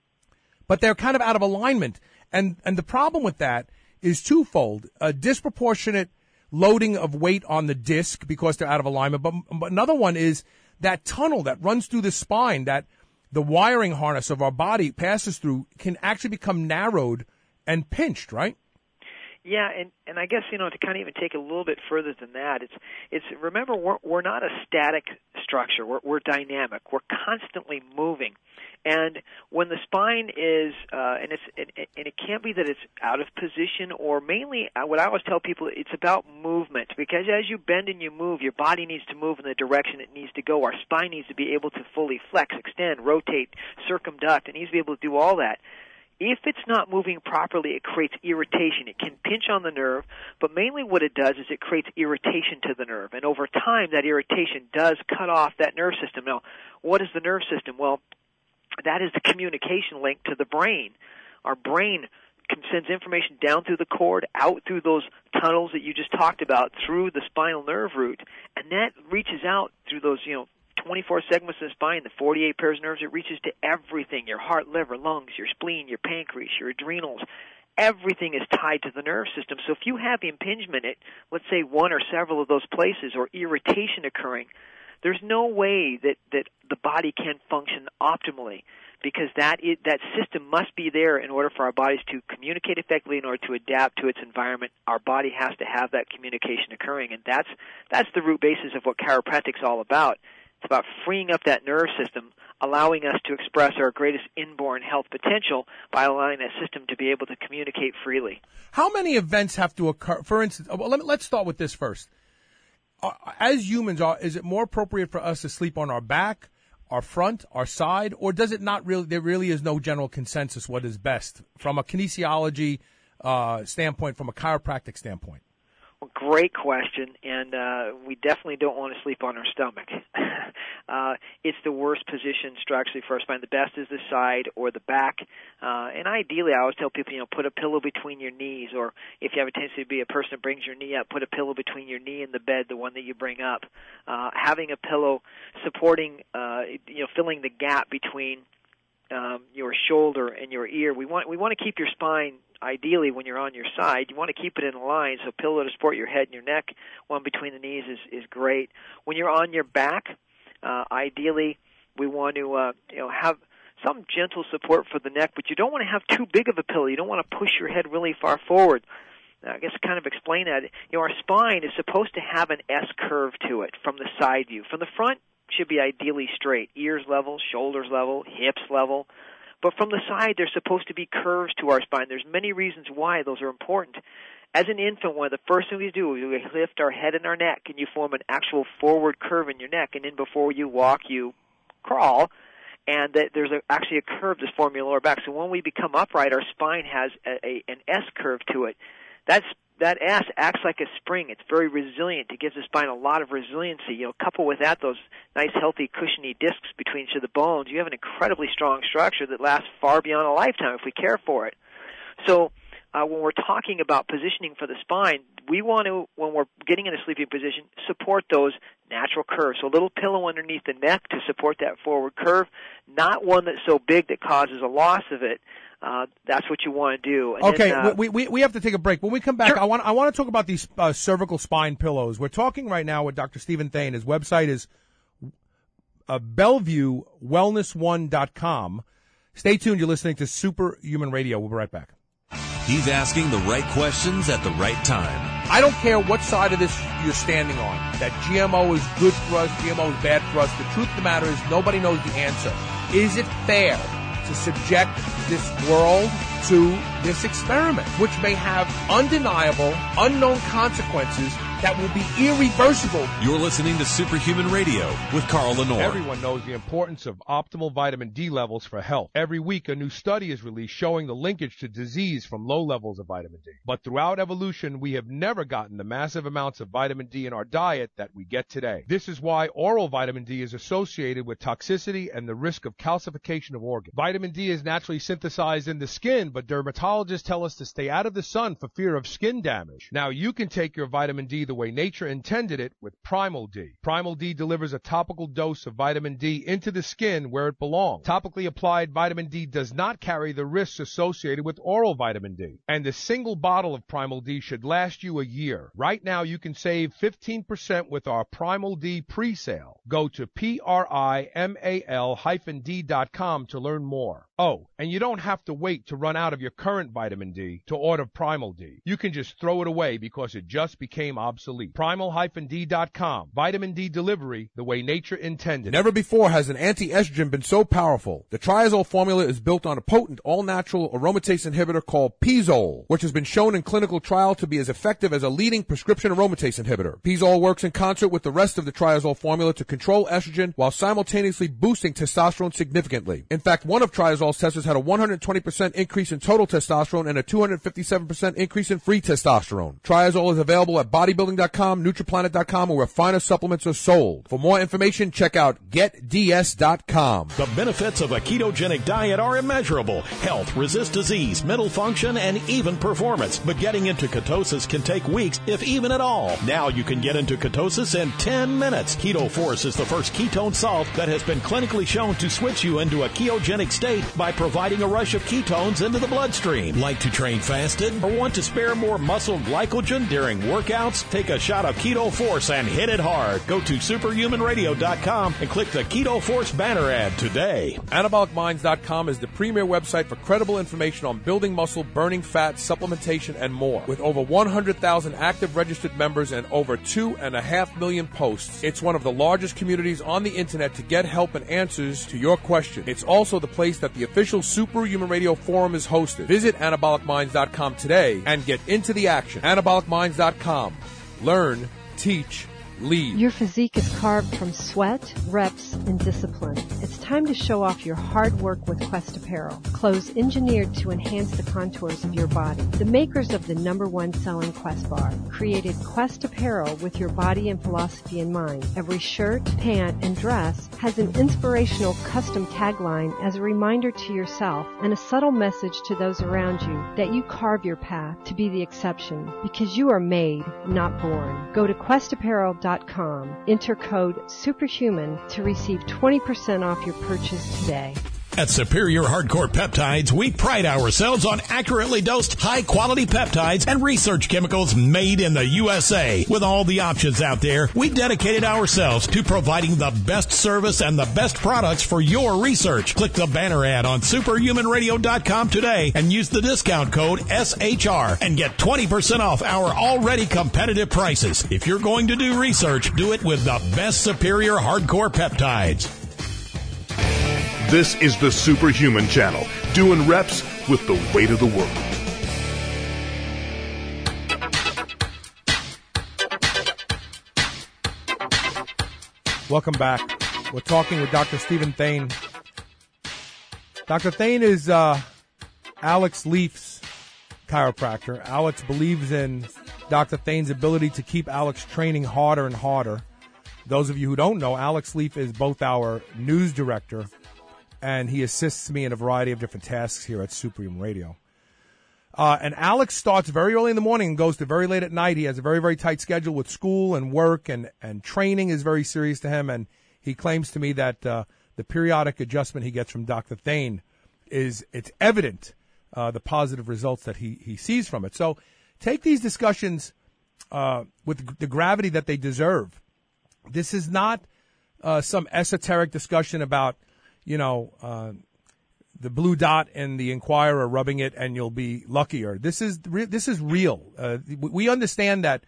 but they're kind of out of alignment. And and the problem with that is twofold: a disproportionate loading of weight on the disc because they're out of alignment. But, but another one is that tunnel that runs through the spine, that the wiring harness of our body passes through, can actually become narrowed and pinched, right? Yeah, and, and I guess, you know, to kind of even take it a little bit further than that, it's it's remember we're we're not a static structure. We're we're dynamic. We're constantly moving. And when the spine is, uh, and it's and, and it can't be that it's out of position, or mainly what I always tell people, it's about movement. Because as you bend and you move, your body needs to move in the direction it needs to go. Our spine needs to be able to fully flex, extend, rotate, circumduct. It needs to be able to do all that. If it's not moving properly, it creates irritation. It can pinch on the nerve, but mainly what it does is it creates irritation to the nerve. And over time, that irritation does cut off that nerve system. Now, what is the nerve system? Well, that is the communication link to the brain. Our brain sends information down through the cord, out through those tunnels that you just talked about, through the spinal nerve root, and that reaches out through those, you know, twenty-four segments of the spine, the forty-eight pairs of nerves. It reaches to everything: your heart, liver, lungs, your spleen, your pancreas, your adrenals. Everything is tied to the nerve system. So if you have impingement at, let's say, one or several of those places, or irritation occurring, there's no way that, that the body can function optimally, because that is, that system must be there in order for our bodies to communicate effectively, in order to adapt to its environment. Our body has to have that communication occurring, and that's that's the root basis of what chiropractic's all about. It's about freeing up that nerve system, allowing us to express our greatest inborn health potential by allowing that system to be able to communicate freely. How many events have to occur? For instance, well, let me, let's start with this first. Uh, as humans, are, is it more appropriate for us to sleep on our back, our front, our side, or does it not really? There really is no general consensus what is best from a kinesiology uh, standpoint, from a chiropractic standpoint. Great question, and uh, we definitely don't want to sleep on our stomach. uh, it's the worst position structurally for our spine. The best is the side or the back, uh, and ideally I always tell people, you know, put a pillow between your knees, or if you have a tendency to be a person that brings your knee up, put a pillow between your knee and the bed, the one that you bring up. Uh, having a pillow supporting, uh, you know, filling the gap between um, your shoulder and your ear. We want we want to keep your spine. Ideally, when you're on your side, you want to keep it in line, so pillow to support your head and your neck, one between the knees is, is great. When you're on your back, uh, ideally, we want to uh, you know have some gentle support for the neck, but you don't want to have too big of a pillow. You don't want to push your head really far forward. I guess to kind of explain that, you know, our spine is supposed to have an S curve to it from the side view. From the front, it should be ideally straight, ears level, shoulders level, hips level. But from the side, there's supposed to be curves to our spine. There's many reasons why those are important. As an infant, one of the first things we do is we lift our head and our neck, and you form an actual forward curve in your neck. And then before you walk, you crawl, and there's a, actually a curve that's formed in your lower back. So when we become upright, our spine has a, a, an S curve to it. That's That S acts like a spring. It's very resilient. It gives the spine a lot of resiliency. You know, couple with that those nice, healthy, cushiony discs between each of the bones, you have an incredibly strong structure that lasts far beyond a lifetime if we care for it. So uh, when we're talking about positioning for the spine, we want to, when we're getting in a sleeping position, support those natural curves. So a little pillow underneath the neck to support that forward curve, not one that's so big that causes a loss of it. Uh, that's what you want to do. And okay, then, uh, we, we we have to take a break. When we come back, sure. I want I want to talk about these uh, cervical spine pillows. We're talking right now with Doctor Stephen Thane. His website is uh, Bellevue Wellness One dot com. Stay tuned. You're listening to Superhuman Radio. We'll be right back. He's asking the right questions at the right time. I don't care what side of this you're standing on. That G M O is good for us, G M O is bad for us. The truth of the matter is nobody knows the answer. Is it fair to subject this world to this experiment, which may have undeniable, unknown consequences that will be irreversible? You're listening to Superhuman Radio with Carl Lenore. Everyone knows the importance of optimal vitamin D levels for health. Every week, a new study is released showing the linkage to disease from low levels of vitamin D. But throughout evolution, we have never gotten the massive amounts of vitamin D in our diet that we get today. This is why oral vitamin D is associated with toxicity and the risk of calcification of organs. Vitamin D is naturally synthesized in the skin, but dermatologists tell us to stay out of the sun for fear of skin damage. Now, you can take your vitamin D the way nature intended it with Primal D. Primal D delivers a topical dose of vitamin D into the skin where it belongs. Topically applied vitamin D does not carry the risks associated with oral vitamin D. And the single bottle of Primal D should last you a year. Right now, you can save fifteen percent with our Primal D pre-sale. Go to P R I M A L hyphen D dot com to learn more. Oh, and you don't have to wait to run out of your current vitamin D to order Primal D. You can just throw it away because it just became obsolete. Primal D dot com. Vitamin D delivery the way nature intended. Never before has an anti-estrogen been so powerful. The Triazole formula is built on a potent all-natural aromatase inhibitor called Pizole, which has been shown in clinical trial to be as effective as a leading prescription aromatase inhibitor. Pizole works in concert with the rest of the Triazole formula to control estrogen while simultaneously boosting testosterone significantly. In fact, one of Triazole's testers had a one hundred twenty percent increase in total testosterone and a two hundred fifty-seven percent increase in free testosterone. Triazole is available at bodybuilding dot com, Nutriplanet dot com, or where finer supplements are sold. For more information, check out get D S dot com. The benefits of a ketogenic diet are immeasurable. Health, resist disease, mental function, and even performance. But getting into ketosis can take weeks, if even at all. Now you can get into ketosis in ten minutes. Keto Force is the first ketone salt that has been clinically shown to switch you into a ketogenic state by providing a rush of ketones into the bloodstream. Like to train fasted or want to spare more muscle glycogen during workouts? Take a shot of Keto Force and hit it hard. Go to superhuman radio dot com and click the Keto Force banner ad today. anabolic minds dot com is the premier website for credible information on building muscle, burning fat, supplementation, and more. With over one hundred thousand active registered members and over two and a half million posts, it's one of the largest communities on the internet to get help and answers to your questions. It's also the place that the official Superhuman Radio forum is hosted. Visit anabolic minds dot com today and get into the action. anabolic minds dot com. Learn, teach, lead. Your physique is carved from sweat, reps, and discipline. It's time to show off your hard work with Quest Apparel. Clothes engineered to enhance the contours of your body. The makers of the number one selling Quest bar created Quest Apparel with your body and philosophy in mind. Every shirt, pant, and dress has an inspirational custom tagline as a reminder to yourself and a subtle message to those around you that you carve your path to be the exception because you are made, not born. Go to quest apparel dot com. Enter code SUPERHUMAN to receive twenty percent off your purchase today. At Superior Hardcore Peptides, we pride ourselves on accurately dosed, high-quality peptides and research chemicals made in the U S A. With all the options out there, we dedicated ourselves to providing the best service and the best products for your research. Click the banner ad on superhuman radio dot com today and use the discount code S H R and get twenty percent off our already competitive prices. If you're going to do research, do it with the best Superior Hardcore Peptides. This is the Superhuman Channel, doing reps with the weight of the world. Welcome back. We're talking with Doctor Stephen Thane. Doctor Thane is uh, Alex Leaf's chiropractor. Alex believes in Doctor Thane's ability to keep Alex training harder and harder. Those of you who don't know, Alex Leaf is both our news director and he assists me in a variety of different tasks here at Superhuman Radio. Uh, and Alex starts very early in the morning and goes to very late at night. He has a very, very tight schedule with school and work, and, and training is very serious to him. And he claims to me that uh, the periodic adjustment he gets from Doctor Thane is, it's evident, uh, the positive results that he, he sees from it. So take these discussions uh, with the gravity that they deserve. This is not uh, some esoteric discussion about, you know, uh, the blue dot and the Inquirer rubbing it and you'll be luckier. This is re- this is real. Uh, we understand that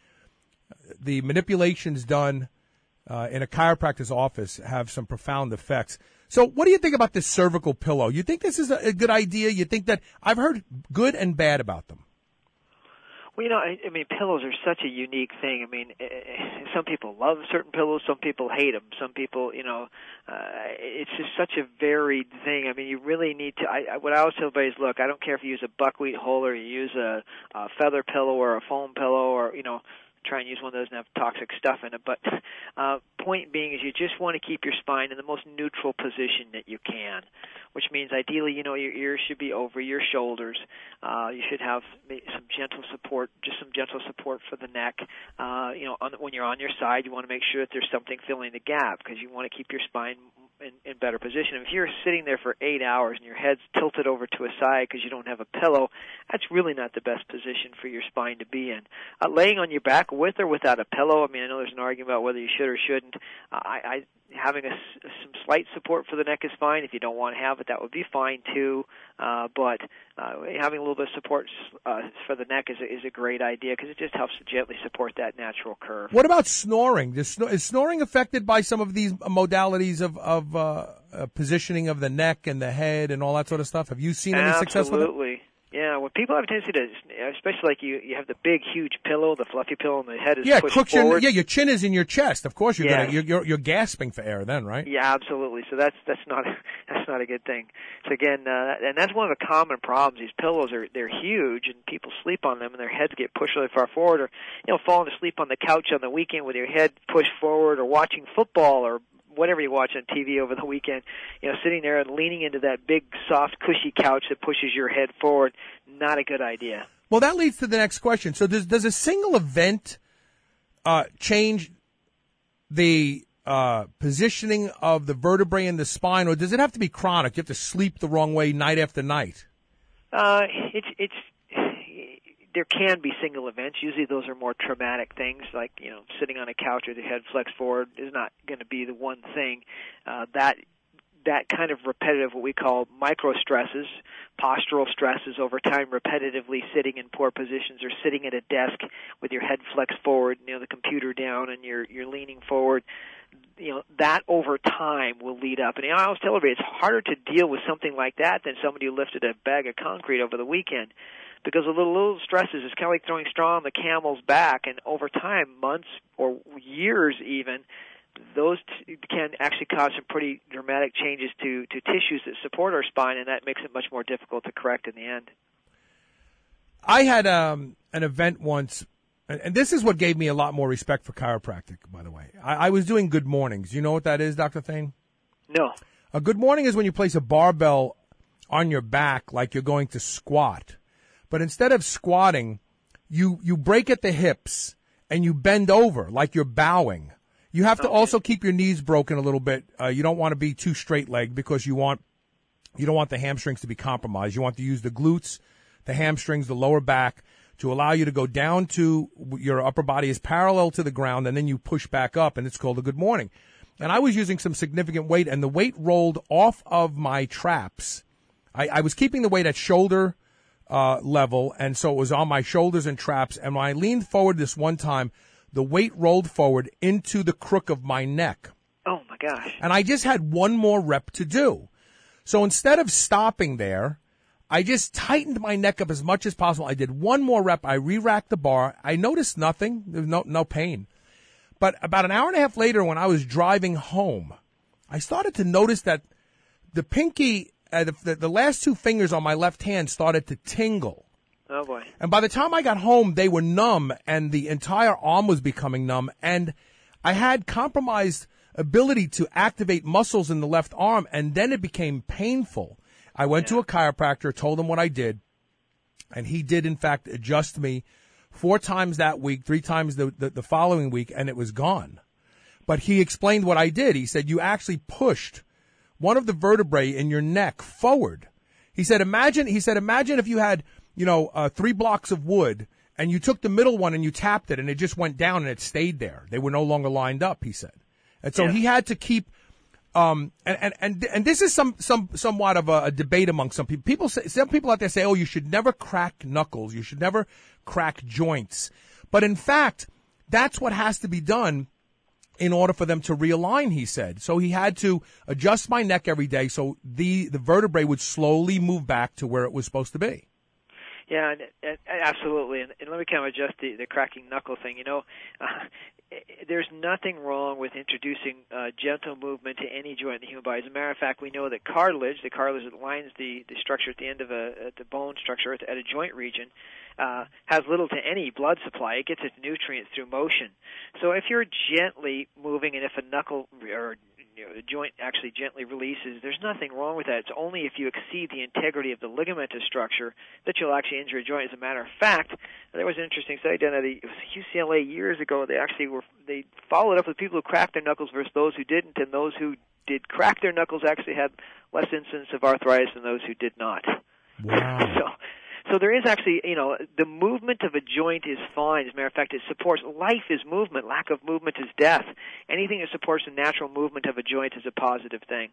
the manipulations done uh, in a chiropractor's office have some profound effects. So what do you think about this cervical pillow? You think this is a, a good idea? You think that I've heard good and bad about them? Well, you know, I, I mean, pillows are such a unique thing. I mean, some people love certain pillows, some people hate them. Some people, you know, uh, it's just such a varied thing. I mean, you really need to. I, I, what I always tell everybody is, look, I don't care if you use a buckwheat hull or you use a, a feather pillow or a foam pillow or, you know, try and use one that doesn't have toxic stuff in it. But uh, point being is you just want to keep your spine in the most neutral position that you can, which means ideally, you know, your ears should be over your shoulders. Uh, you should have some gentle support, just some gentle support for the neck. Uh, you know, on, when you're on your side, you want to make sure that there's something filling the gap because you want to keep your spine in, in better position. If you're sitting there for eight hours and your head's tilted over to a side because you don't have a pillow, that's really not the best position for your spine to be in. Uh, laying on your back with or without a pillow, I mean, I know there's an argument about whether you should or shouldn't. Uh, I, I having a, some slight support for the neck is fine. If you don't want to have it, that would be fine too. Uh, but uh, having a little bit of support uh, for the neck is a, is a great idea because it just helps to gently support that natural curve. What about snoring? Is, is snoring affected by some of these modalities of, of uh, uh, positioning of the neck and the head and all that sort of stuff? Have you seen any Absolutely. success with it? Absolutely. Yeah, when people have a tendency to, especially like you, you have the big, huge pillow, the fluffy pillow, and the head is yeah, pushed crooks forward. Your, yeah, your chin is in your chest. Of course, you're Yeah. gonna, you're, you're you're gasping for air then, right? Yeah, absolutely. So that's that's not that's not a good thing. So again, uh, and that's one of the common problems. These pillows are they're huge, and people sleep on them, and their heads get pushed really far forward, or you know, falling asleep on the couch on the weekend with your head pushed forward, or watching football, or whatever you watch on T V over the weekend, you know, sitting there and leaning into that big, soft, cushy couch that pushes your head forward, not a good idea. Well, that leads to the next question. So does does a single event uh, change the uh, positioning of the vertebrae in the spine, or does it have to be chronic? You have to sleep the wrong way night after night? Uh, it's it's there can be single events. Usually those are more traumatic things, like, you know, sitting on a couch with your head flexed forward is not going to be the one thing. Uh, that that kind of repetitive, what we call micro stresses, postural stresses over time, repetitively sitting in poor positions or sitting at a desk with your head flexed forward, you know, the computer down and you're you're leaning forward. You know, that over time will lead up. And you know, I always tell everybody it's harder to deal with something like that than somebody who lifted a bag of concrete over the weekend. because of little, little stresses. It's kind of like throwing straw on the camel's back, and over time, months or years even, those t- can actually cause some pretty dramatic changes to, to tissues that support our spine, and that makes it much more difficult to correct in the end. I had um, an event once, and this is what gave me a lot more respect for chiropractic, by the way. I, I was doing good mornings. You know what that is, Doctor Thane? No. A good morning is when you place a barbell on your back like you're going to squat. But instead of squatting, you, you break at the hips and you bend over like you're bowing. You have to okay. also keep your knees broken a little bit. Uh, you don't want to be too straight-legged because you want you don't want the hamstrings to be compromised. You want to use the glutes, the hamstrings, the lower back to allow you to go down to your upper body is parallel to the ground, and then you push back up, and it's called a good morning. And I was using some significant weight, and the weight rolled off of my traps. I, I was keeping the weight at shoulder uh, level, and so it was on my shoulders and traps. And when I leaned forward this one time, the weight rolled forward into the crook of my neck. Oh, my gosh. And I just had one more rep to do. So instead of stopping there, I just tightened my neck up as much as possible. I did one more rep. I re-racked the bar. I noticed nothing. There was no, no pain. But about an hour and a half later, when I was driving home, I started to notice that the pinky, uh, the, the last two fingers on my left hand started to tingle. Oh, boy. And by the time I got home, they were numb, and the entire arm was becoming numb. And I had compromised ability to activate muscles in the left arm, and then it became painful. I went yeah. to a chiropractor, told him what I did, and he did, in fact, adjust me four times that week, three times the, the, the following week, and it was gone. But he explained what I did. He said, you actually pushed one of the vertebrae in your neck forward. He said, imagine, he said, imagine if you had, you know, uh, three blocks of wood, and you took the middle one and you tapped it, and it just went down and it stayed there. They were no longer lined up, he said. And so yeah. he had to keep, um, and, and, and, and this is some, some, somewhat of a, a debate among some people. People say, some people out there say, oh, you should never crack knuckles. You should never crack joints. But in fact, that's what has to be done in order for them to realign, he said. So he had to adjust my neck every day so the, the vertebrae would slowly move back to where it was supposed to be. Yeah, and, and, absolutely. And, and let me kind of adjust the, the cracking knuckle thing. You know, uh, there's nothing wrong with introducing uh, gentle movement to any joint in the human body. As a matter of fact, we know that cartilage, the cartilage that lines the, the structure at the end of a at the bone structure at, at a joint region, uh, has little to any blood supply. It gets its nutrients through motion. So if you're gently moving, and if a knuckle or you know, the joint actually gently releases, there's nothing wrong with that. It's only if you exceed the integrity of the ligamentous structure that you'll actually injure a joint. As a matter of fact, there was an interesting study done at the it was U C L A years ago. They actually were they followed up with people who cracked their knuckles versus those who didn't, and those who did crack their knuckles actually had less incidence of arthritis than those who did not. Wow. so, So there is actually, you know, the movement of a joint is fine. As a matter of fact, it supports, life is movement. Lack of movement is death. Anything that supports the natural movement of a joint is a positive thing.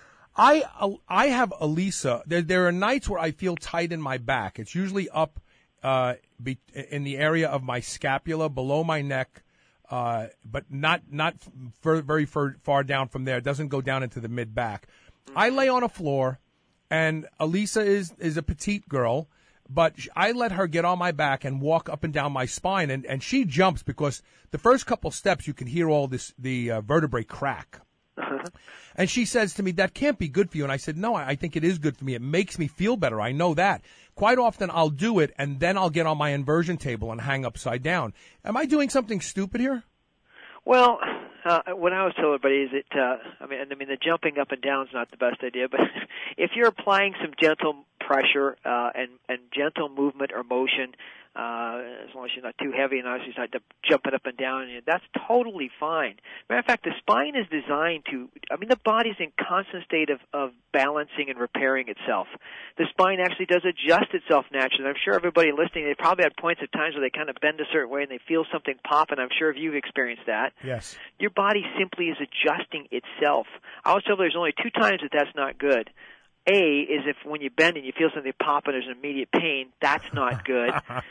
I I have Elisa. There, there are nights where I feel tight in my back. It's usually up uh, be, in the area of my scapula, below my neck, uh, but not not fur, very far, far down from there. It doesn't go down into the mid-back. Mm-hmm. I lay on a floor, and Elisa is, is a petite girl, but I let her get on my back and walk up and down my spine, and, and she jumps because the first couple steps you can hear all this the uh, vertebrae crack. Uh-huh. And she says to me, that can't be good for you. And I said, no, I think it is good for me. It makes me feel better. I know that. Quite often I'll do it, and then I'll get on my inversion table and hang upside down. Am I doing something stupid here? Well, uh, what I always tell everybody is that, uh, I mean, I mean, the jumping up and down is not the best idea, but if you're applying some gentle pressure uh, and, and gentle movement or motion, uh, as long as you're not too heavy and obviously not jumping up and down, that's totally fine. Matter of fact, the spine is designed to, I mean, the body's in constant state of, of balancing and repairing itself. The spine actually does adjust itself naturally. I'm sure everybody listening, they probably had points at times where they kind of bend a certain way and they feel something pop, and I'm sure if you've experienced that. Yes. Your body simply is adjusting itself. I always tell you there's only two times that that's not good. A is if when you bend and you feel something pop and there's an immediate pain, that's not good.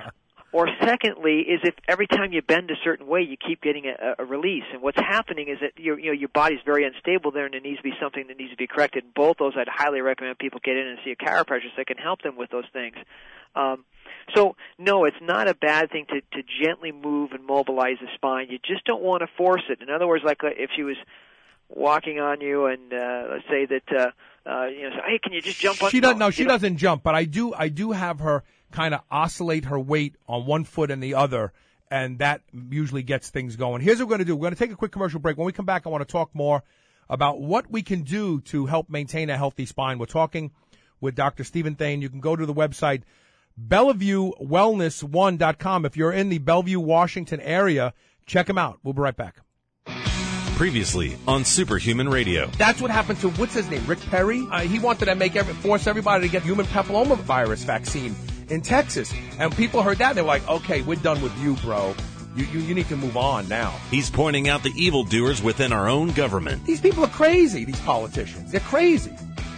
Or secondly, is if every time you bend a certain way, you keep getting a, a release. And what's happening is that your, you know, your body's very unstable there, and there needs to be something that needs to be corrected. Both those, I'd highly recommend people get in and see a chiropractor that can help them with those things. Um, so, no, it's not a bad thing to, to gently move and mobilize the spine. You just don't want to force it. In other words, like if she was walking on you, and uh, let's say that uh, uh, you know, so, hey, can you just jump on? She doesn't. No, she you know? doesn't jump. But I do. I do have her kind of oscillate her weight on one foot and the other, and that usually gets things going. Here's what we're going to do. We're going to take a quick commercial break. When we come back, I want to talk more about what we can do to help maintain a healthy spine. We're talking with Doctor Stephen Thane. You can go to the website Bellevue Wellness one dot com. If you're in the Bellevue, Washington area, check them out. We'll be right back. Previously on Superhuman Radio. That's what happened to, what's his name, Rick Perry? Uh, he wanted to make every, force everybody to get human papillomavirus vaccine in Texas. And people heard that, they were like, okay, we're done with you, bro. You, you, you need to move on now. He's pointing out the evildoers within our own government. These people are crazy, these politicians. They're crazy.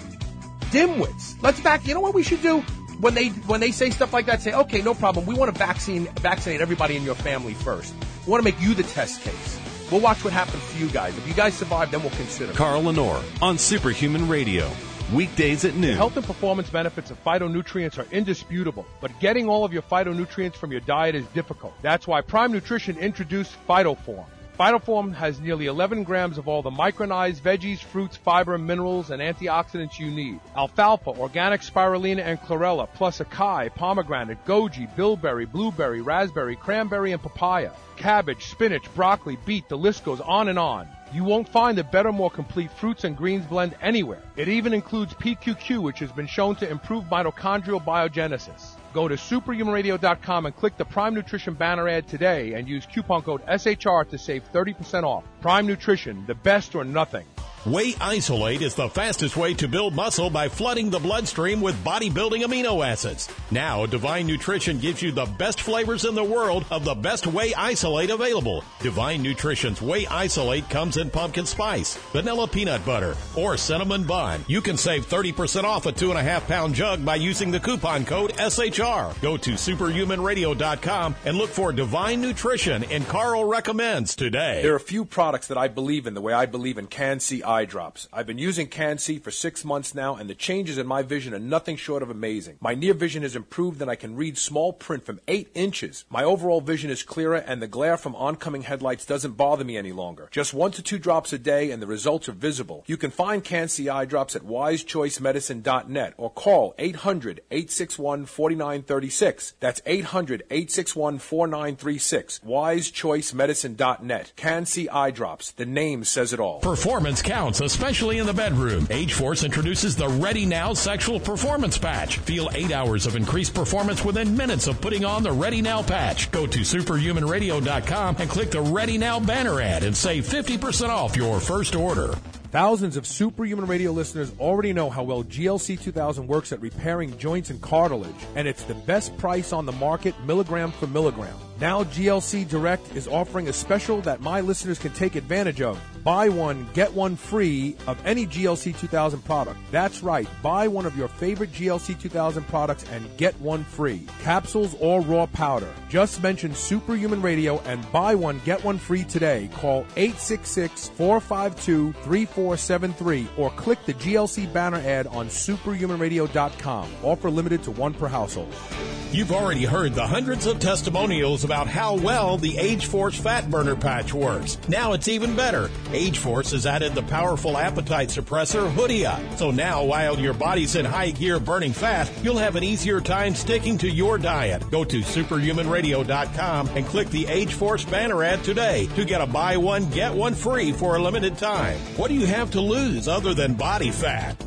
Dimwits. Let's back, you know what we should do? When they when they say stuff like that, say, okay, no problem. We want to vaccine, vaccinate everybody in your family first. We want to make you the test case. We'll watch what happens to you guys. If you guys survive, then we'll consider. Carl Lenore on Superhuman Radio. Weekdays at noon. The health and performance benefits of phytonutrients are indisputable, but getting all of your phytonutrients from your diet is difficult. That's why Prime Nutrition introduced PhytoForm. PhytoForm has nearly eleven grams of all the micronized veggies, fruits, fiber, minerals, and antioxidants you need. Alfalfa, organic spirulina, and chlorella, plus acai, pomegranate, goji, bilberry, blueberry, raspberry, cranberry, and papaya. Cabbage, spinach, broccoli, beet, the list goes on and on. You won't find a better, more complete fruits and greens blend anywhere. It even includes P Q Q, which has been shown to improve mitochondrial biogenesis. Go to superhuman radio dot com and click the Prime Nutrition banner ad today and use coupon code S H R to save thirty percent off. Prime Nutrition, the best or nothing. Whey Isolate is the fastest way to build muscle by flooding the bloodstream with bodybuilding amino acids. Now, Divine Nutrition gives you the best flavors in the world of the best Whey Isolate available. Divine Nutrition's Whey Isolate comes in pumpkin spice, vanilla peanut butter, or cinnamon bun. You can save thirty percent off a two and a half pound jug by using the coupon code S H R. Go to superhuman radio dot com and look for Divine Nutrition and Carl Recommends today. There are a few products that I believe in the way I believe in Can-C eye drops. I've been using Can-C for six months now, and the changes in my vision are nothing short of amazing. My near vision has improved, and I can read small print from eight inches. My overall vision is clearer, and the glare from oncoming headlights doesn't bother me any longer. Just one to two drops a day, and the results are visible. You can find Can-C eye drops at wise choice medicine dot net or call eight hundred, eight six one, four nine three six. That's eight hundred, eight six one, four nine three six. wise choice medicine dot net. Can-C eye drops. The name says it all. Performance counts, especially in the bedroom. Age-Force introduces the Ready Now Sexual Performance Patch. Feel eight hours of increased performance within minutes of putting on the Ready Now patch. Go to superhuman radio dot com and click the Ready Now banner ad and save fifty percent off your first order. Thousands of Superhuman Radio listeners already know how well G L C two thousand works at repairing joints and cartilage, and it's the best price on the market, milligram for milligram. Now G L C Direct is offering a special that my listeners can take advantage of. Buy one, get one free of any G L C two thousand product. That's right, buy one of your favorite G L C two thousand products and get one free. Capsules or raw powder. Just mention Superhuman Radio and buy one, get one free today. Call eight six six, four five two, three four seven three or click the G L C banner ad on superhuman radio dot com. Offer limited to one per household. You've already heard the hundreds of testimonials about how well the Age-Force Fat Burner Patch works. Now it's even better. Age-Force has added the powerful appetite suppressor Hoodia. So now, while your body's in high gear burning fat, you'll have an easier time sticking to your diet. Go to superhuman radio dot com and click the Age-Force banner ad today to get a buy one, get one free for a limited time. What do you have to lose other than body fat?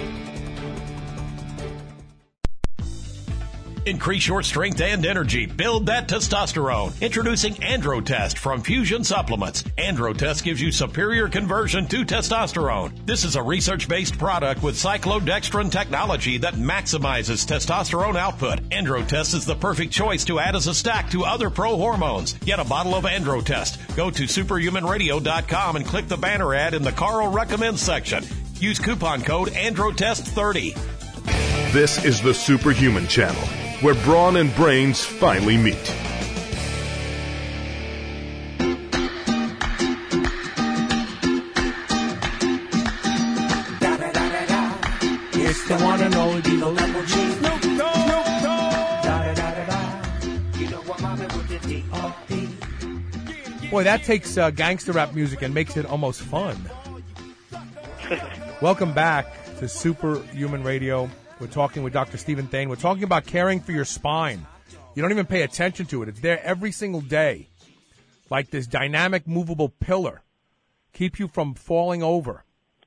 Increase your strength and energy. Build that testosterone. Introducing Androtest from Fusion Supplements. Androtest gives you superior conversion to testosterone. This is a research-based product with cyclodextrin technology that maximizes testosterone output. Androtest is the perfect choice to add as a stack to other pro hormones. Get a bottle of Androtest. Go to superhuman radio dot com and click the banner ad in the Carl Recommends section. Use coupon code Androtest thirty. This is the Superhuman Channel. where brawn and brains finally meet. It's the one and only Diesel Double G. Snoop Boy, that takes uh, gangster rap music and makes it almost fun. Welcome back to Superhuman Radio. We're talking with Doctor Stephen Thane. We're talking about caring for your spine. You don't even pay attention to it. It's there every single day. Like this dynamic, movable pillar. Keep you from falling over.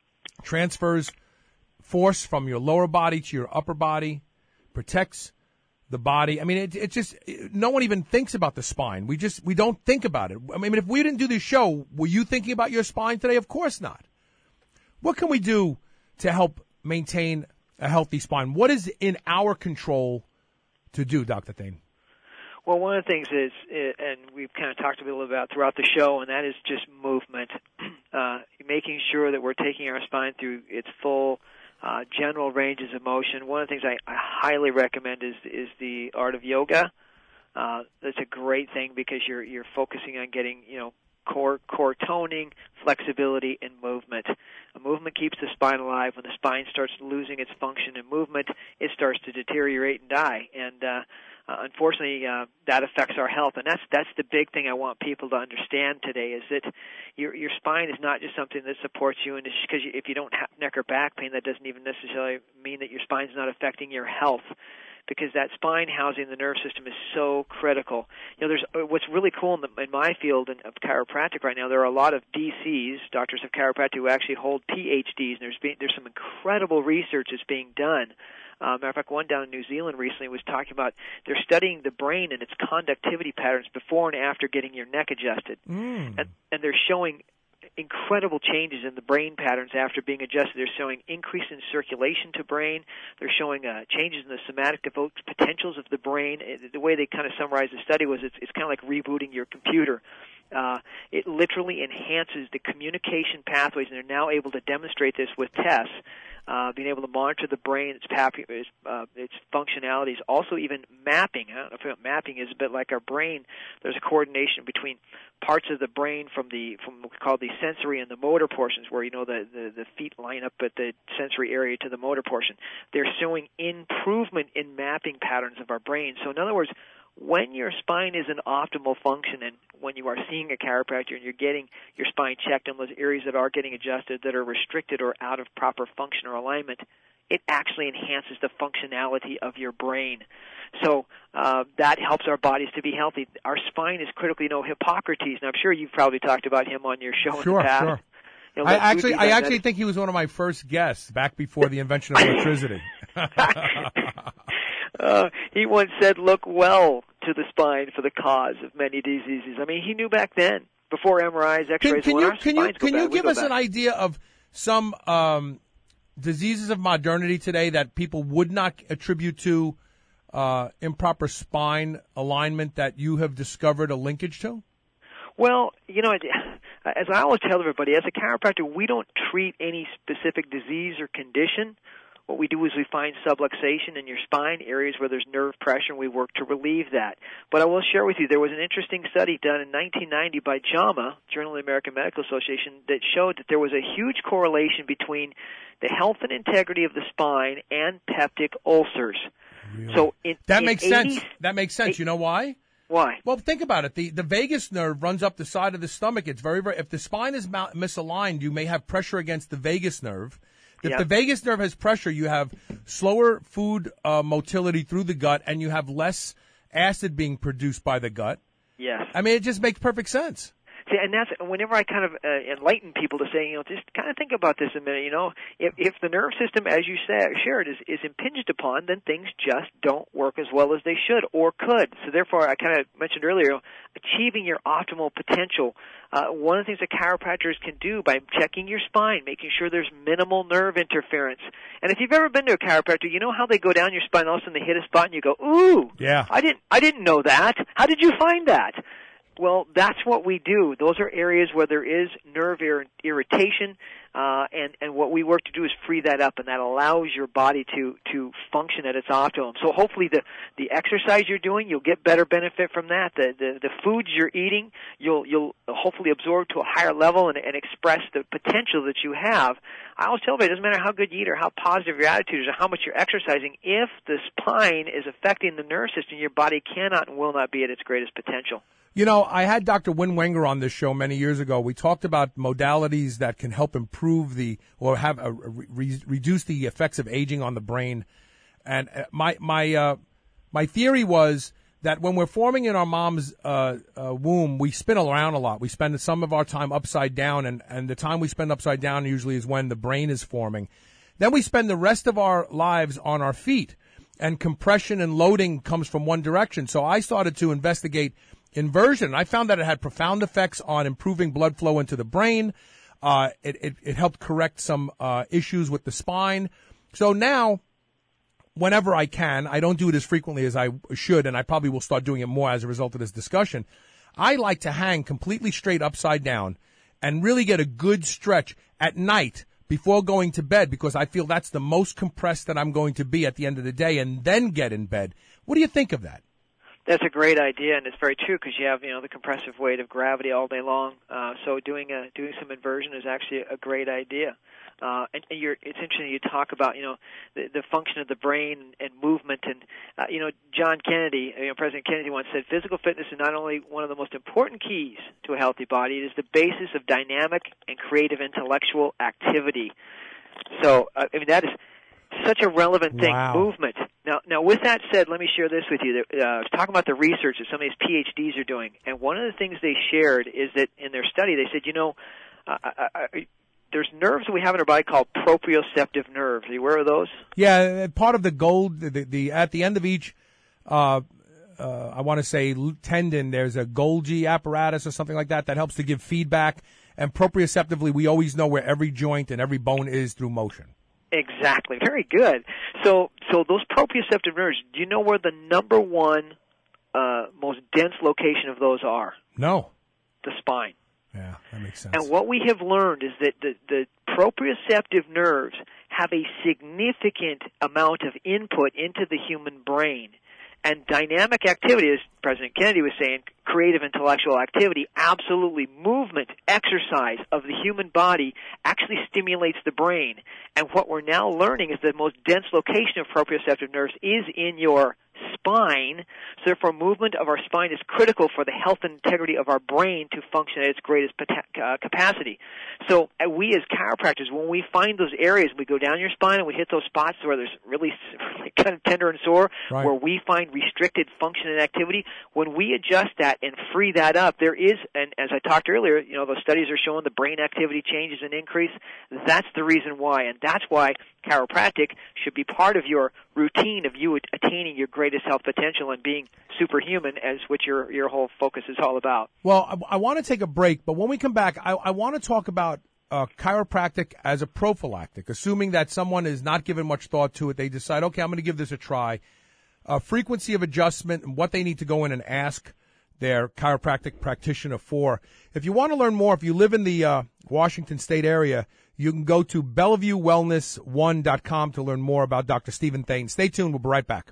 Transfers force from your lower body to your upper body. Protects the body. I mean, it, it just, no one even thinks about the spine. We just, we don't think about it. I mean, if we didn't do this show, were you thinking about your spine today? Of course not. What can we do to help maintain a healthy spine? What is in our control to do, Doctor Thane? Well, one of the things is, and we've kind of talked a little about throughout the show, and that is just movement. Uh, making sure that we're taking our spine through its full uh, general ranges of motion. One of the things I, I highly recommend is is the art of yoga. Uh, that's a great thing because you're you're focusing on getting, you know, core core toning, flexibility, and movement. A movement keeps the spine alive. When the spine starts losing its function and movement, it starts to deteriorate and die. And uh, uh, unfortunately, uh, that affects our health. And that's that's the big thing I want people to understand today is that your your spine is not just something that supports you. And just because you, if you don't have neck or back pain, that doesn't even necessarily mean that your spine is not affecting your health. Because that spine housing the nerve system is so critical. You know, there's what's really cool in, the, in my field of chiropractic right now. There are a lot of D Cs, doctors of chiropractic, who actually hold P H Ds, and there's being, there's some incredible research that's being done. Uh, matter of fact, one down in New Zealand recently was talking about they're studying the brain and its conductivity patterns before and after getting your neck adjusted, mm. and, and they're showing incredible changes in the brain patterns after being adjusted. They're showing increase in circulation to brain. They're showing uh, changes in the somatic evoked potentials of the brain. It, the way they kind of summarized the study was it's, it's kind of like rebooting your computer. Uh, it literally enhances the communication pathways, and they're now able to demonstrate this with tests. Uh, being able to monitor the brain, its, pap- its, uh, its functionalities, also even mapping. I don't know if what mapping is, but like our brain, there's a coordination between parts of the brain from the from what we call the sensory and the motor portions, where you know the, the, the feet line up at the sensory area to the motor portion. They're showing improvement in mapping patterns of our brain. So in other words, when your spine is in optimal function and when you are seeing a chiropractor and you're getting your spine checked on those areas that are getting adjusted, that are restricted or out of proper function or alignment, it actually enhances the functionality of your brain. So uh, that helps our bodies to be healthy. Our spine is critically, you know, Hippocrates, and I'm sure you've probably talked about him on your show sure, in the past. Sure. You know, I actually, that, I actually think he was one of my first guests back before the invention of electricity. Uh, he once said, look well to the spine for the cause of many diseases. I mean, he knew back then, before M R Is, X-rays, can, can when you, our can you, spines go can bad, you we give go us back. an idea of some um, diseases of modernity today that people would not attribute to uh, improper spine alignment that you have discovered a linkage to? Well, you know, as I always tell everybody, as a chiropractor, we don't treat any specific disease or condition. What we do is we find subluxation in your spine, areas where there's nerve pressure, and we work to relieve that. But I will share with you, there was an interesting study done in nineteen ninety by JAMA, Journal of the American Medical Association, that showed that there was a huge correlation between the health and integrity of the spine and peptic ulcers. Really? So in, that in makes eighty sense. That makes sense. You know why? Why? Well, think about it. The the vagus nerve runs up the side of the stomach. It's very, very. If the spine is mal- misaligned, you may have pressure against the vagus nerve. If Yep. the vagus nerve has pressure, you have slower food uh, motility through the gut, and you have less acid being produced by the gut. Yes. I mean, it just makes perfect sense. See, and that's whenever I kind of uh, enlighten people to say, you know, just kind of think about this a minute. You know, if if the nerve system, as you said, shared, is is impinged upon, then things just don't work as well as they should or could. So therefore, I kind of mentioned earlier, achieving your optimal potential. Uh, one of the things that chiropractors can do by checking your spine, making sure there's minimal nerve interference. And if you've ever been to a chiropractor, you know how they go down your spine, all of a sudden they hit a spot, and you go, "Ooh, yeah, I didn't, I didn't know that. How did you find that?" Well, that's what we do. Those are areas where there is nerve ir- irritation, uh, and, and what we work to do is free that up, and that allows your body to, to function at its optimum. So hopefully the, the exercise you're doing, you'll get better benefit from that. The, the, the foods you're eating, you'll, you'll hopefully absorb to a higher level and, and express the potential that you have. I always tell everybody, it doesn't matter how good you eat or how positive your attitude is or how much you're exercising. If the spine is affecting the nerve system, your body cannot and will not be at its greatest potential. You know, I had Doctor Win Wenger on this show many years ago. We talked about modalities that can help improve the or have a, re, reduce the effects of aging on the brain. And my my uh, my theory was that when we're forming in our mom's uh, uh, womb, we spin around a lot. We spend some of our time upside down, and, and the time we spend upside down usually is when the brain is forming. Then we spend the rest of our lives on our feet, and compression and loading comes from one direction. So I started to investigate inversion. I found that it had profound effects on improving blood flow into the brain. Uh, it, it, it helped correct some uh, issues with the spine. So now, whenever I can, I don't do it as frequently as I should, and I probably will start doing it more as a result of this discussion. I like to hang completely straight upside down and really get a good stretch at night before going to bed, because I feel that's the most compressed that I'm going to be at the end of the day, and then get in bed. What do you think of that? That's a great idea, and it's very true because you have, you know, the compressive weight of gravity all day long. Uh, so doing a, doing some inversion is actually a great idea. Uh, and, and you're, it's interesting you talk about, you know, the, the function of the brain and movement. And, uh, you know, John Kennedy, you know, President Kennedy once said, physical fitness is not only one of the most important keys to a healthy body, it is the basis of dynamic and creative intellectual activity. So, uh, I mean, that is such a relevant thing, wow. movement. Now, now, with that said, let me share this with you. Uh, I was talking about the research that some of these P H Ds are doing, and one of the things they shared is that in their study they said, you know, uh, I, I, there's nerves that we have in our body called proprioceptive nerves. Are you aware of those? Yeah, part of the gold, the, the at the end of each, uh, uh, I want to say tendon, there's a Golgi apparatus or something like that that helps to give feedback. And proprioceptively, we always know where every joint and every bone is through motion. Exactly. Very good. So, so those proprioceptive nerves, do you know where the number one uh, most dense location of those are? No. The spine. Yeah, that makes sense. And what we have learned is that the, the proprioceptive nerves have a significant amount of input into the human brain. And dynamic activity, as President Kennedy was saying, creative intellectual activity, absolutely movement, exercise of the human body actually stimulates the brain. And what we're now learning is the most dense location of proprioceptive nerves is in your spine. So therefore, movement of our spine is critical for the health and integrity of our brain to function at its greatest uh, capacity. So uh, we as chiropractors, when we find those areas, we go down your spine and we hit those spots where there's really, really kind of tender and sore, right, where we find restricted function and activity. When we adjust that and free that up, there is, and as I talked earlier, you know, those studies are showing the brain activity changes and increase. That's the reason why, and that's why chiropractic should be part of your routine of you attaining your greatest health potential and being superhuman, as which your your whole focus is all about. Well, I, I want to take a break, but when we come back, I, I want to talk about uh, chiropractic as a prophylactic, assuming that someone is not given much thought to it. They decide, okay, I'm going to give this a try. Uh, frequency of adjustment and what they need to go in and ask their chiropractic practitioner for. If you want to learn more, if you live in the uh, Washington State area, you can go to Bellevue Wellness one dot com to learn more about Doctor Stephen Thane. Stay tuned. We'll be right back.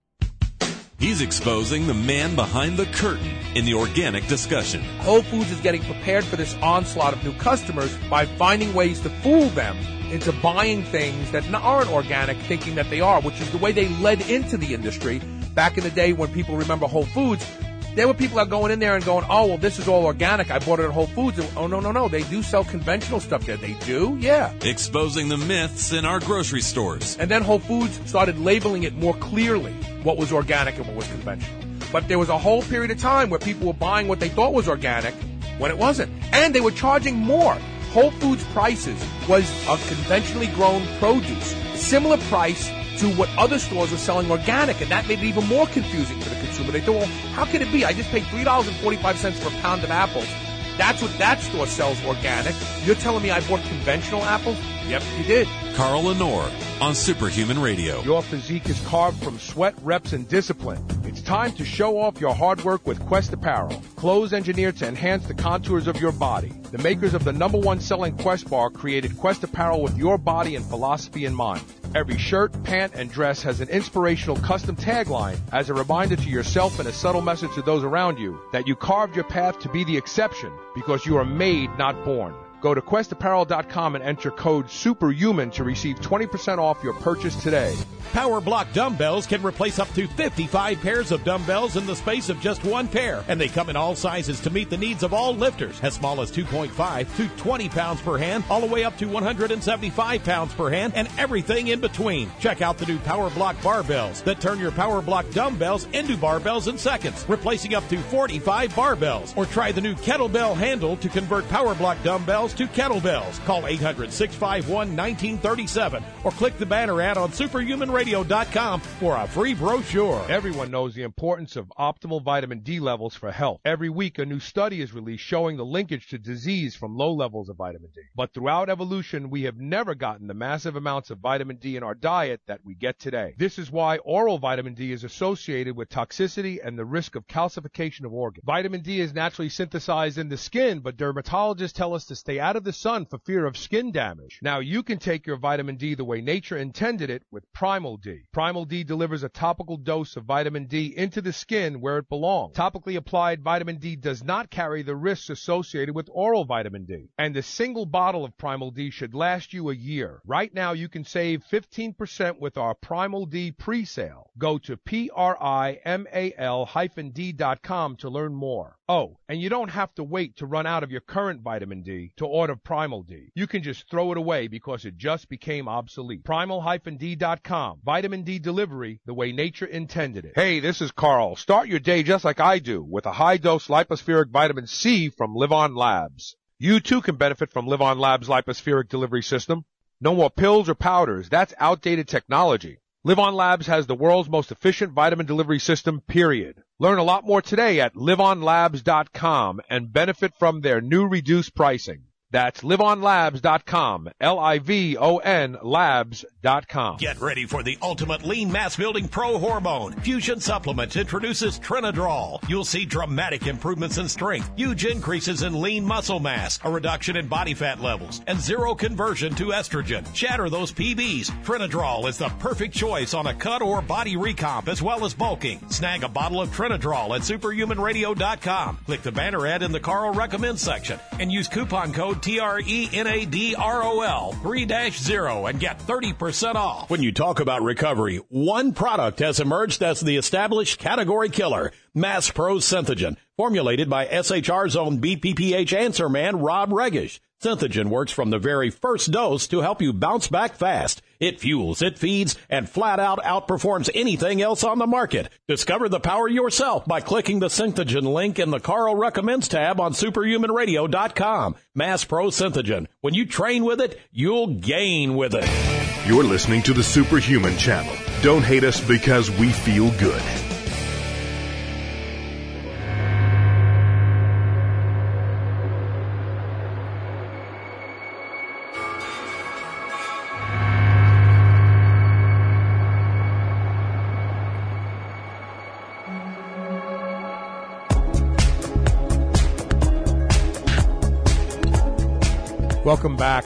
He's exposing the man behind the curtain in the organic discussion. Whole Foods is getting prepared for this onslaught of new customers by finding ways to fool them into buying things that aren't organic, thinking that they are, which is the way they led into the industry. Back in the day when people remember Whole Foods, there were people that are going in there and going, oh, well, this is all organic. I bought it at Whole Foods. And, oh, no, no, no. They do sell conventional stuff there. They do? Yeah. Exposing the myths in our grocery stores. And then Whole Foods started labeling it more clearly, what was organic and what was conventional. But there was a whole period of time where people were buying what they thought was organic when it wasn't. And they were charging more. Whole Foods prices was of conventionally grown produce, similar price to what other stores were selling organic, and that made it even more confusing for the consumer. They thought, well, how can it be? I just paid three dollars and forty-five cents for a pound of apples. That's what that store sells organic. You're telling me I bought conventional apples? Yep, you did. Carl Lenore on Superhuman Radio. Your physique is carved from sweat, reps, and discipline. It's time to show off your hard work with Quest Apparel. Clothes engineered to enhance the contours of your body. The makers of the number one selling Quest bar created Quest Apparel with your body and philosophy in mind. Every shirt, pant, and dress has an inspirational custom tagline as a reminder to yourself and a subtle message to those around you that you carved your path to be the exception because you are made, not born. Go to quest apparel dot com and enter code SUPERHUMAN to receive twenty percent off your purchase today. Power Block dumbbells can replace up to fifty-five pairs of dumbbells in the space of just one pair. And they come in all sizes to meet the needs of all lifters, as small as two point five to twenty pounds per hand, all the way up to one hundred seventy-five pounds per hand, and everything in between. Check out the new Power Block barbells that turn your Power Block dumbbells into barbells in seconds, replacing up to forty-five barbells. Or try the new kettlebell handle to convert Power Block dumbbells to kettlebells. Call eight hundred, six five one, one nine three seven or click the banner ad on superhuman radio dot com for a free brochure. Everyone knows the importance of optimal vitamin D levels for health. Every week, a new study is released showing the linkage to disease from low levels of vitamin D. But throughout evolution, we have never gotten the massive amounts of vitamin D in our diet that we get today. This is why oral vitamin D is associated with toxicity and the risk of calcification of organs. Vitamin D is naturally synthesized in the skin, but dermatologists tell us to stay out of the sun for fear of skin damage. Now you can take your vitamin D the way nature intended it with Primal D. Primal D delivers a topical dose of vitamin D into the skin where it belongs. Topically applied vitamin D does not carry the risks associated with oral vitamin D. And a single bottle of Primal D should last you a year. Right now you can save fifteen percent with our Primal D pre-sale. Go to P R I M A L hyphen D dot com to learn more. Oh, and you don't have to wait to run out of your current vitamin D to order Primal D. You can just throw it away because it just became obsolete. Primal D dot com. Vitamin D delivery the way nature intended it. Hey, this is Carl. Start your day just like I do with a high-dose lipospheric vitamin C from Live On Labs. You too can benefit from Live On Labs' lipospheric delivery system. No more pills or powders. That's outdated technology. Live On Labs has the world's most efficient vitamin delivery system, period. Learn a lot more today at live on labs dot com and benefit from their new reduced pricing. That's live on labs dot com, L I V O N labs dot com. Get ready for the ultimate lean mass building pro hormone. Fusion Supplements introduces Trinadrol. You'll see dramatic improvements in strength, huge increases in lean muscle mass, a reduction in body fat levels, and zero conversion to estrogen. Shatter those P Bs. Trinadrol is the perfect choice on a cut or body recomp as well as bulking. Snag a bottle of Trinadrol at superhuman radio dot com. Click the banner ad in the Carl Recommends section and use coupon code T R E N A D R O L three dash zero and get thirty percent off. When you talk about recovery, one product has emerged as the established category killer, Mass Pro Synthogen, formulated by S H R's own B P P H answer man, Rob Regish. Synthogen works from the very first dose to help you bounce back fast. It fuels, it feeds, and flat out outperforms anything else on the market. Discover the power yourself by clicking the Synthogen link in the Carl Recommends tab on superhuman radio dot com. Mass Pro Synthogen. When you train with it, you'll gain with it. You're listening to the Superhuman Channel. Don't hate us because we feel good. Welcome back.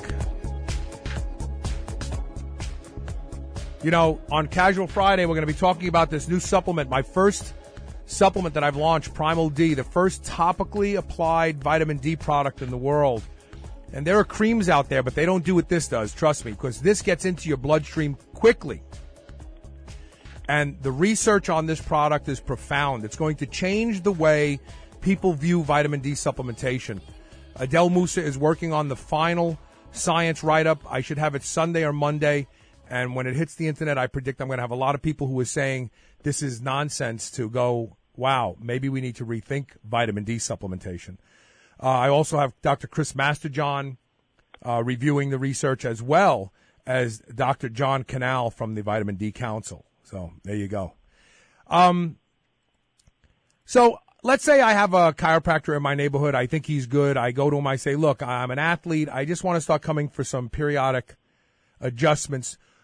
You know, on Casual Friday, we're going to be talking about this new supplement, my first supplement that I've launched, Primal D, the first topically applied vitamin D product in the world. And there are creams out there, but they don't do what this does, trust me, because this gets into your bloodstream quickly. And the research on this product is profound. It's going to change the way people view vitamin D supplementation. Adele Musa is working on the final science write-up. I should have it Sunday or Monday. And when it hits the internet, I predict I'm going to have a lot of people who are saying this is nonsense to go, wow, maybe we need to rethink vitamin D supplementation. Uh, I also have Doctor Chris Masterjohn uh, reviewing the research, as well as Doctor John Canal from the Vitamin D Council. So there you go. Um, so let's say I have a chiropractor in my neighborhood. I think he's good. I go to him. I say, look, I'm an athlete. I just want to start coming for some periodic adjustments.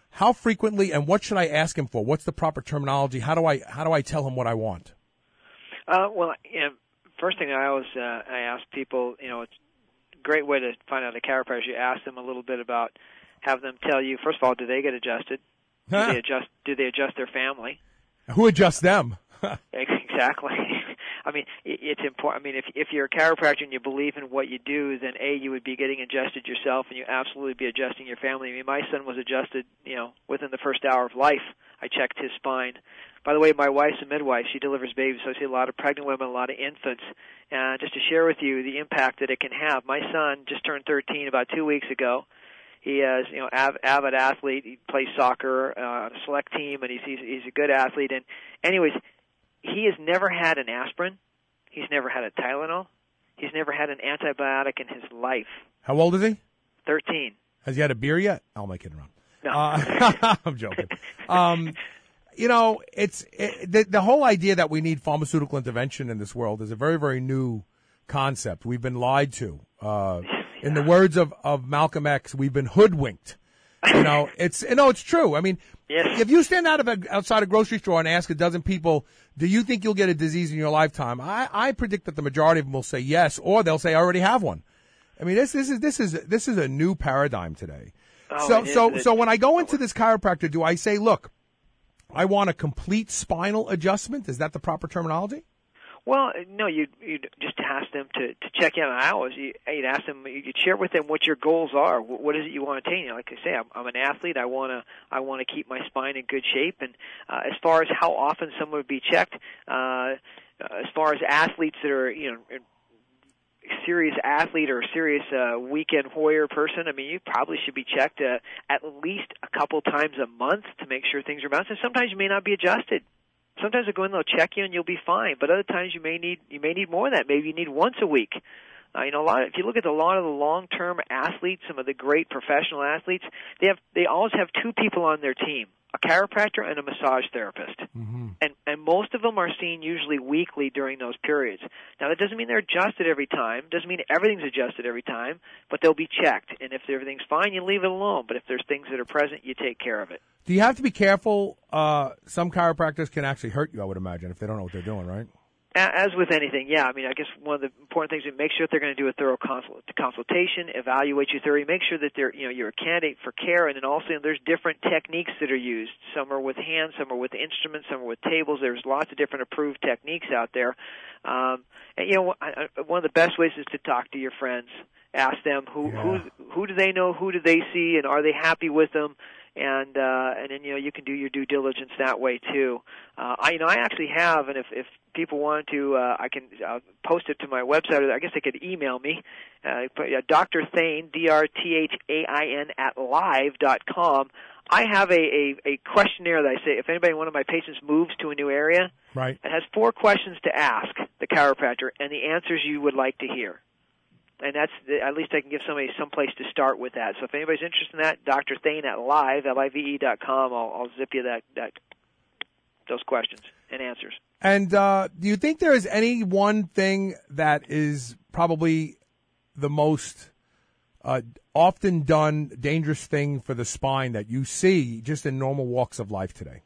How frequently, and what should I ask him for? What's the proper terminology? How do I how do I tell him what I want? Uh, well, you know, first thing I always uh, I ask people, you know, it's a great way to find out a chiropractor. You ask them a little bit about, have them tell you, first of all, do they get adjusted? Do Huh. they adjust? Do they adjust their family? Who adjusts them? Exactly. I mean, it- it's important. I mean, if if you're a chiropractor and you believe in what you do, then A, you would be getting adjusted yourself, and you absolutely be adjusting your family. I mean, my son was adjusted, you know, within the first hour of life. I checked his spine. By the way, my wife's a midwife. She delivers babies, so I see a lot of pregnant women, a lot of infants. And just to share with you the impact that it can have, my son just turned thirteen about two weeks ago. He is, you know, av- avid athlete. He plays soccer uh, on a select team, and he's, he's he's a good athlete. And anyways, he has never had an aspirin. He's never had a Tylenol. He's never had an antibiotic in his life. How old is he? thirteen. Has he had a beer yet? Oh, my kidding around. No. Uh, I'm joking. Um, you know, it's it, the, the whole idea that we need pharmaceutical intervention in this world is a very, very new concept. We've been lied to. Uh, in the words of, of Malcolm X, we've been hoodwinked. You know, it's no, it's true. I mean, yes. If you stand out of a, outside a grocery store and ask a dozen people, do you think you'll get a disease in your lifetime? I, I predict that the majority of them will say yes, or they'll say I already have one. I mean, this, this is this is this is a new paradigm today. Oh, so it is. so It- so when I go into this chiropractor, do I say, look, I want a complete spinal adjustment? Is that the proper terminology? Well, no, you'd, you'd just ask them to, to check in on hours. You, you'd ask them, you'd share with them what your goals are. What, what is it you want to attain? Like I say, I'm, I'm an athlete. I want to I want to keep my spine in good shape. And uh, as far as how often someone would be checked, uh, as far as athletes that are, you know, serious athlete or serious uh, weekend warrior person, I mean, you probably should be checked uh, at least a couple times a month to make sure things are balanced. And sometimes you may not be adjusted. Sometimes they'll go in, they'll check you, and you'll be fine. But other times you may need you may need more than that. Maybe you need once a week. Uh, you know, a lot. Of, if you look at a lot of the long-term athletes, some of the great professional athletes, they have they always have two people on their team: a chiropractor and a massage therapist. Mm-hmm. And and most of them are seen usually weekly during those periods. Now that doesn't mean they're adjusted every time. Doesn't mean everything's adjusted every time. But they'll be checked. And if everything's fine, you leave it alone. But if there's things that are present, you take care of it. Do you have to be careful? Uh, some chiropractors can actually hurt you, I would imagine, if they don't know what they're doing, right? As with anything, yeah. I mean, I guess one of the important things is make sure that they're going to do a thorough consult- consultation, evaluate you thoroughly, make sure that they're, you know, you're a candidate for care, and then also there's different techniques that are used. Some are with hands, some are with instruments, some are with tables. There's lots of different approved techniques out there. Um, and you know, I, I, one of the best ways is to talk to your friends. Ask them who Yeah. who who do they know, who do they see, and are they happy with them? And uh, and then you know you can do your due diligence that way too. Uh, I you know I actually have, and if if people want to, uh, I can uh, post it to my website. Or I guess they could email me, uh, Doctor Thain, D R T H A I N at live dot com. I have a, a a questionnaire that I say if anybody, one of my patients moves to a new area, right, it has four questions to ask the chiropractor and the answers you would like to hear. And that's the, at least I can give somebody some place to start with that. So if anybody's interested in that, Doctor Thain at live, L I V E dot com, I'll, I'll zip you that, that those questions and answers. And uh, do you think there is any one thing that is probably the most uh, often done dangerous thing for the spine that you see just in normal walks of life today?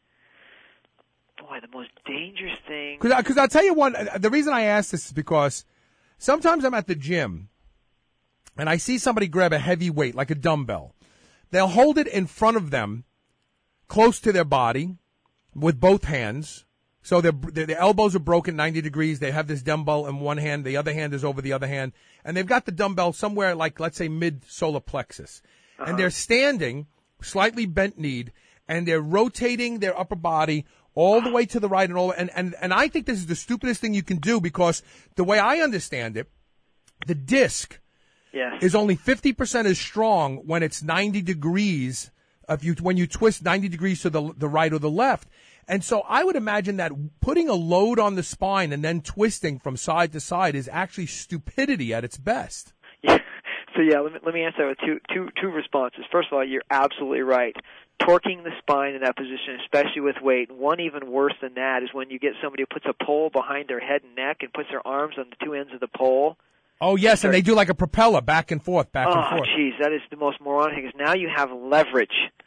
Boy, the most dangerous thing. Because I'll tell you one, the reason I ask this is because sometimes I'm at the gym and I see somebody grab a heavy weight, like a dumbbell. They'll hold it in front of them, close to their body, with both hands. So their, their, their elbows are broken ninety degrees. They have this dumbbell in one hand. The other hand is over the other hand. And they've got the dumbbell somewhere like, let's say, mid-solar plexus. Uh-huh. And they're standing, slightly bent-kneed, and they're rotating their upper body all the way to the right and all, and, and, and I think this is the stupidest thing you can do because the way I understand it, the disc yes. is only fifty percent as strong when it's ninety degrees if you, when you twist ninety degrees to the, the right or the left. And so I would imagine that putting a load on the spine and then twisting from side to side is actually stupidity at its best. Yeah. So yeah, let me, let me answer that with two, two, two responses. First of all, you're absolutely right. Torquing the spine in that position, especially with weight. One even worse than that is when you get somebody who puts a pole behind their head and neck and puts their arms on the two ends of the pole. Oh, yes, and they do like a propeller back and forth, back oh, and forth. Oh, geez, that is the most moronic thing. Is now you have leverage.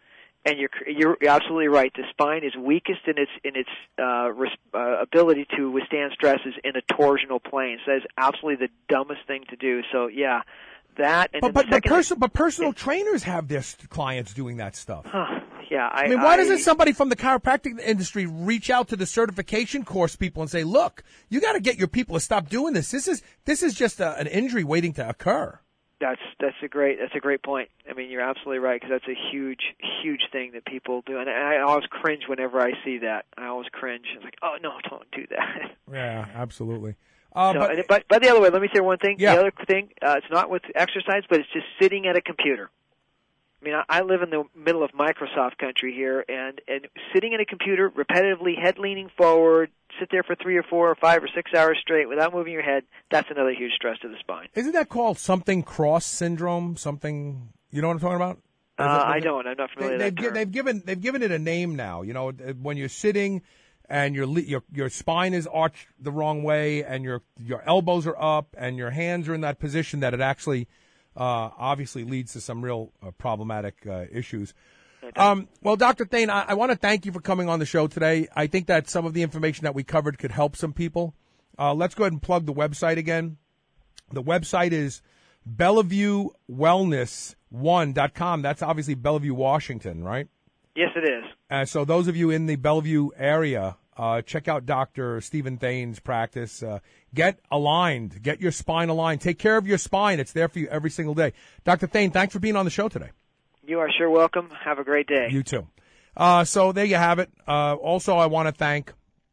And you're you're absolutely right. The spine is weakest in its in its uh, res, uh, ability to withstand stresses in a torsional plane. So that is absolutely the dumbest thing to do. So yeah, that. And but but, but, perso- thing, but personal trainers have their st- clients doing that stuff. Huh, yeah, I, I mean, why I, doesn't somebody from the chiropractic industry reach out to the certification course people and say, "Look, you got to get your people to stop doing this. This is this is just a, an injury waiting to occur." That's that's a great that's a great point. I mean, you're absolutely right, because that's a huge huge thing that people do, and I always cringe whenever I see that. I always cringe. It's like, oh no, don't do that. Yeah, absolutely. Uh, so, but, and, but but the other way, let me say one thing. Yeah. The other thing, uh, it's not with exercise, but it's just sitting at a computer. I mean, I, I live in the middle of Microsoft country here, and and sitting at a computer repetitively, head leaning forward, sit there for three or four or five or six hours straight without moving your head, that's another huge stress to the spine. Isn't that called something cross syndrome? Something, you know what I'm talking about? Uh, it, I don't. I'm not familiar they, with that they've, term. they've given they've given it a name now. You know, when you're sitting and your your your spine is arched the wrong way, and your your elbows are up, and your hands are in that position, that it actually uh, obviously leads to some real uh, problematic uh, issues. Um, well, Doctor Thane, I, I want to thank you for coming on the show today. I think that some of the information that we covered could help some people. Uh, let's go ahead and plug the website again. The website is Bellevue Wellness one dot com. That's obviously Bellevue, Washington, right? Yes, it is. Uh, so those of you in the Bellevue area, uh, check out Doctor Stephen Thane's practice. Uh, get aligned. Get your spine aligned. Take care of your spine. It's there for you every single day. Doctor Thane, thanks for being on the show today. You are sure welcome. Have a great day. You too. Uh, so there you have it. Uh, also, I want to thank,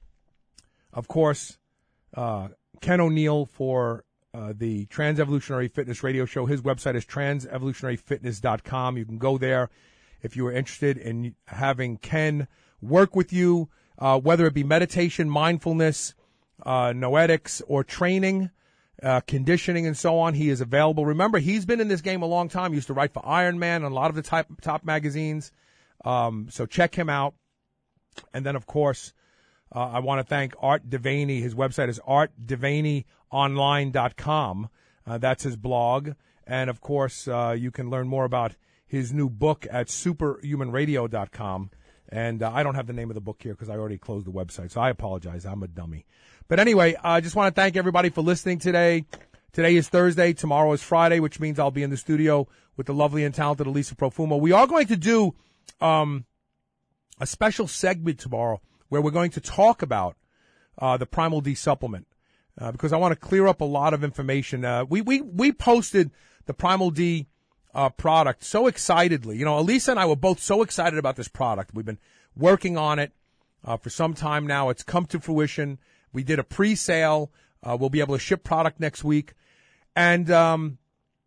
of course, uh, Ken O'Neill for uh, the Trans Evolutionary Fitness Radio Show. His website is trans evolutionary fitness dot com. You can go there if you are interested in having Ken work with you, uh, whether it be meditation, mindfulness, uh, noetics, or training. Uh, conditioning and so on. He is available. Remember, he's been in this game a long time. He used to write for Iron Man and a lot of the type, top magazines. Um, so check him out. And then, of course, uh, I want to thank Art Devaney. His website is art devaney online dot com. Uh, that's his blog. And, of course, uh, you can learn more about his new book at superhuman radio dot com. And uh, I don't have the name of the book here because I already closed the website. So I apologize. I'm a dummy. But anyway, I uh, just want to thank everybody for listening today. Today is Thursday. Tomorrow is Friday, which means I'll be in the studio with the lovely and talented Elisa Profumo. We are going to do um, a special segment tomorrow where we're going to talk about uh, the Primal D supplement uh, because I want to clear up a lot of information. Uh, we, we, we posted the Primal D uh, product so excitedly. You know, Elisa and I were both so excited about this product. We've been working on it uh, for some time now. It's come to fruition. We did a pre-sale. Uh, we'll be able to ship product next week. And um,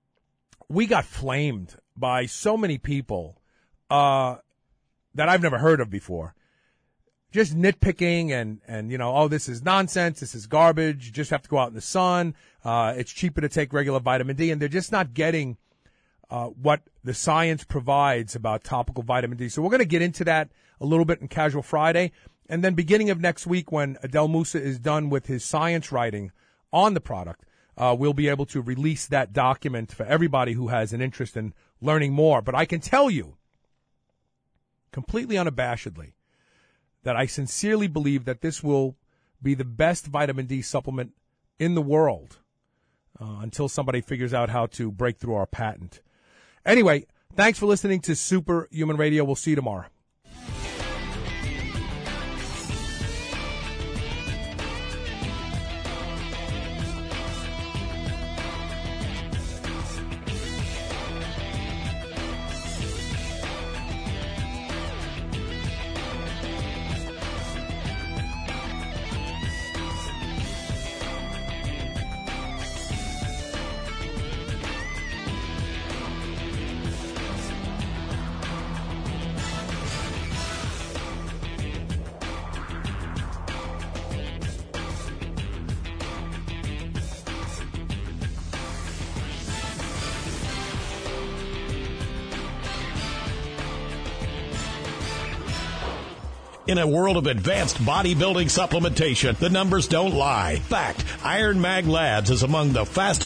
we got flamed by so many people uh, that I've never heard of before. Just nitpicking and, and, you know, oh, this is nonsense. This is garbage. You just have to go out in the sun. Uh, it's cheaper to take regular vitamin D. And they're just not getting uh, what the science provides about topical vitamin D. So we're going to get into that a little bit in Casual Friday. And then beginning of next week, when Adel Musa is done with his science writing on the product, uh, we'll be able to release that document for everybody who has an interest in learning more. But I can tell you, completely unabashedly, that I sincerely believe that this will be the best vitamin D supplement in the world uh, until somebody figures out how to break through our patent. Anyway, thanks for listening to Superhuman Radio. We'll see you tomorrow. In a world of advanced bodybuilding supplementation, the numbers don't lie. Fact, Iron Mag Labs is among the fast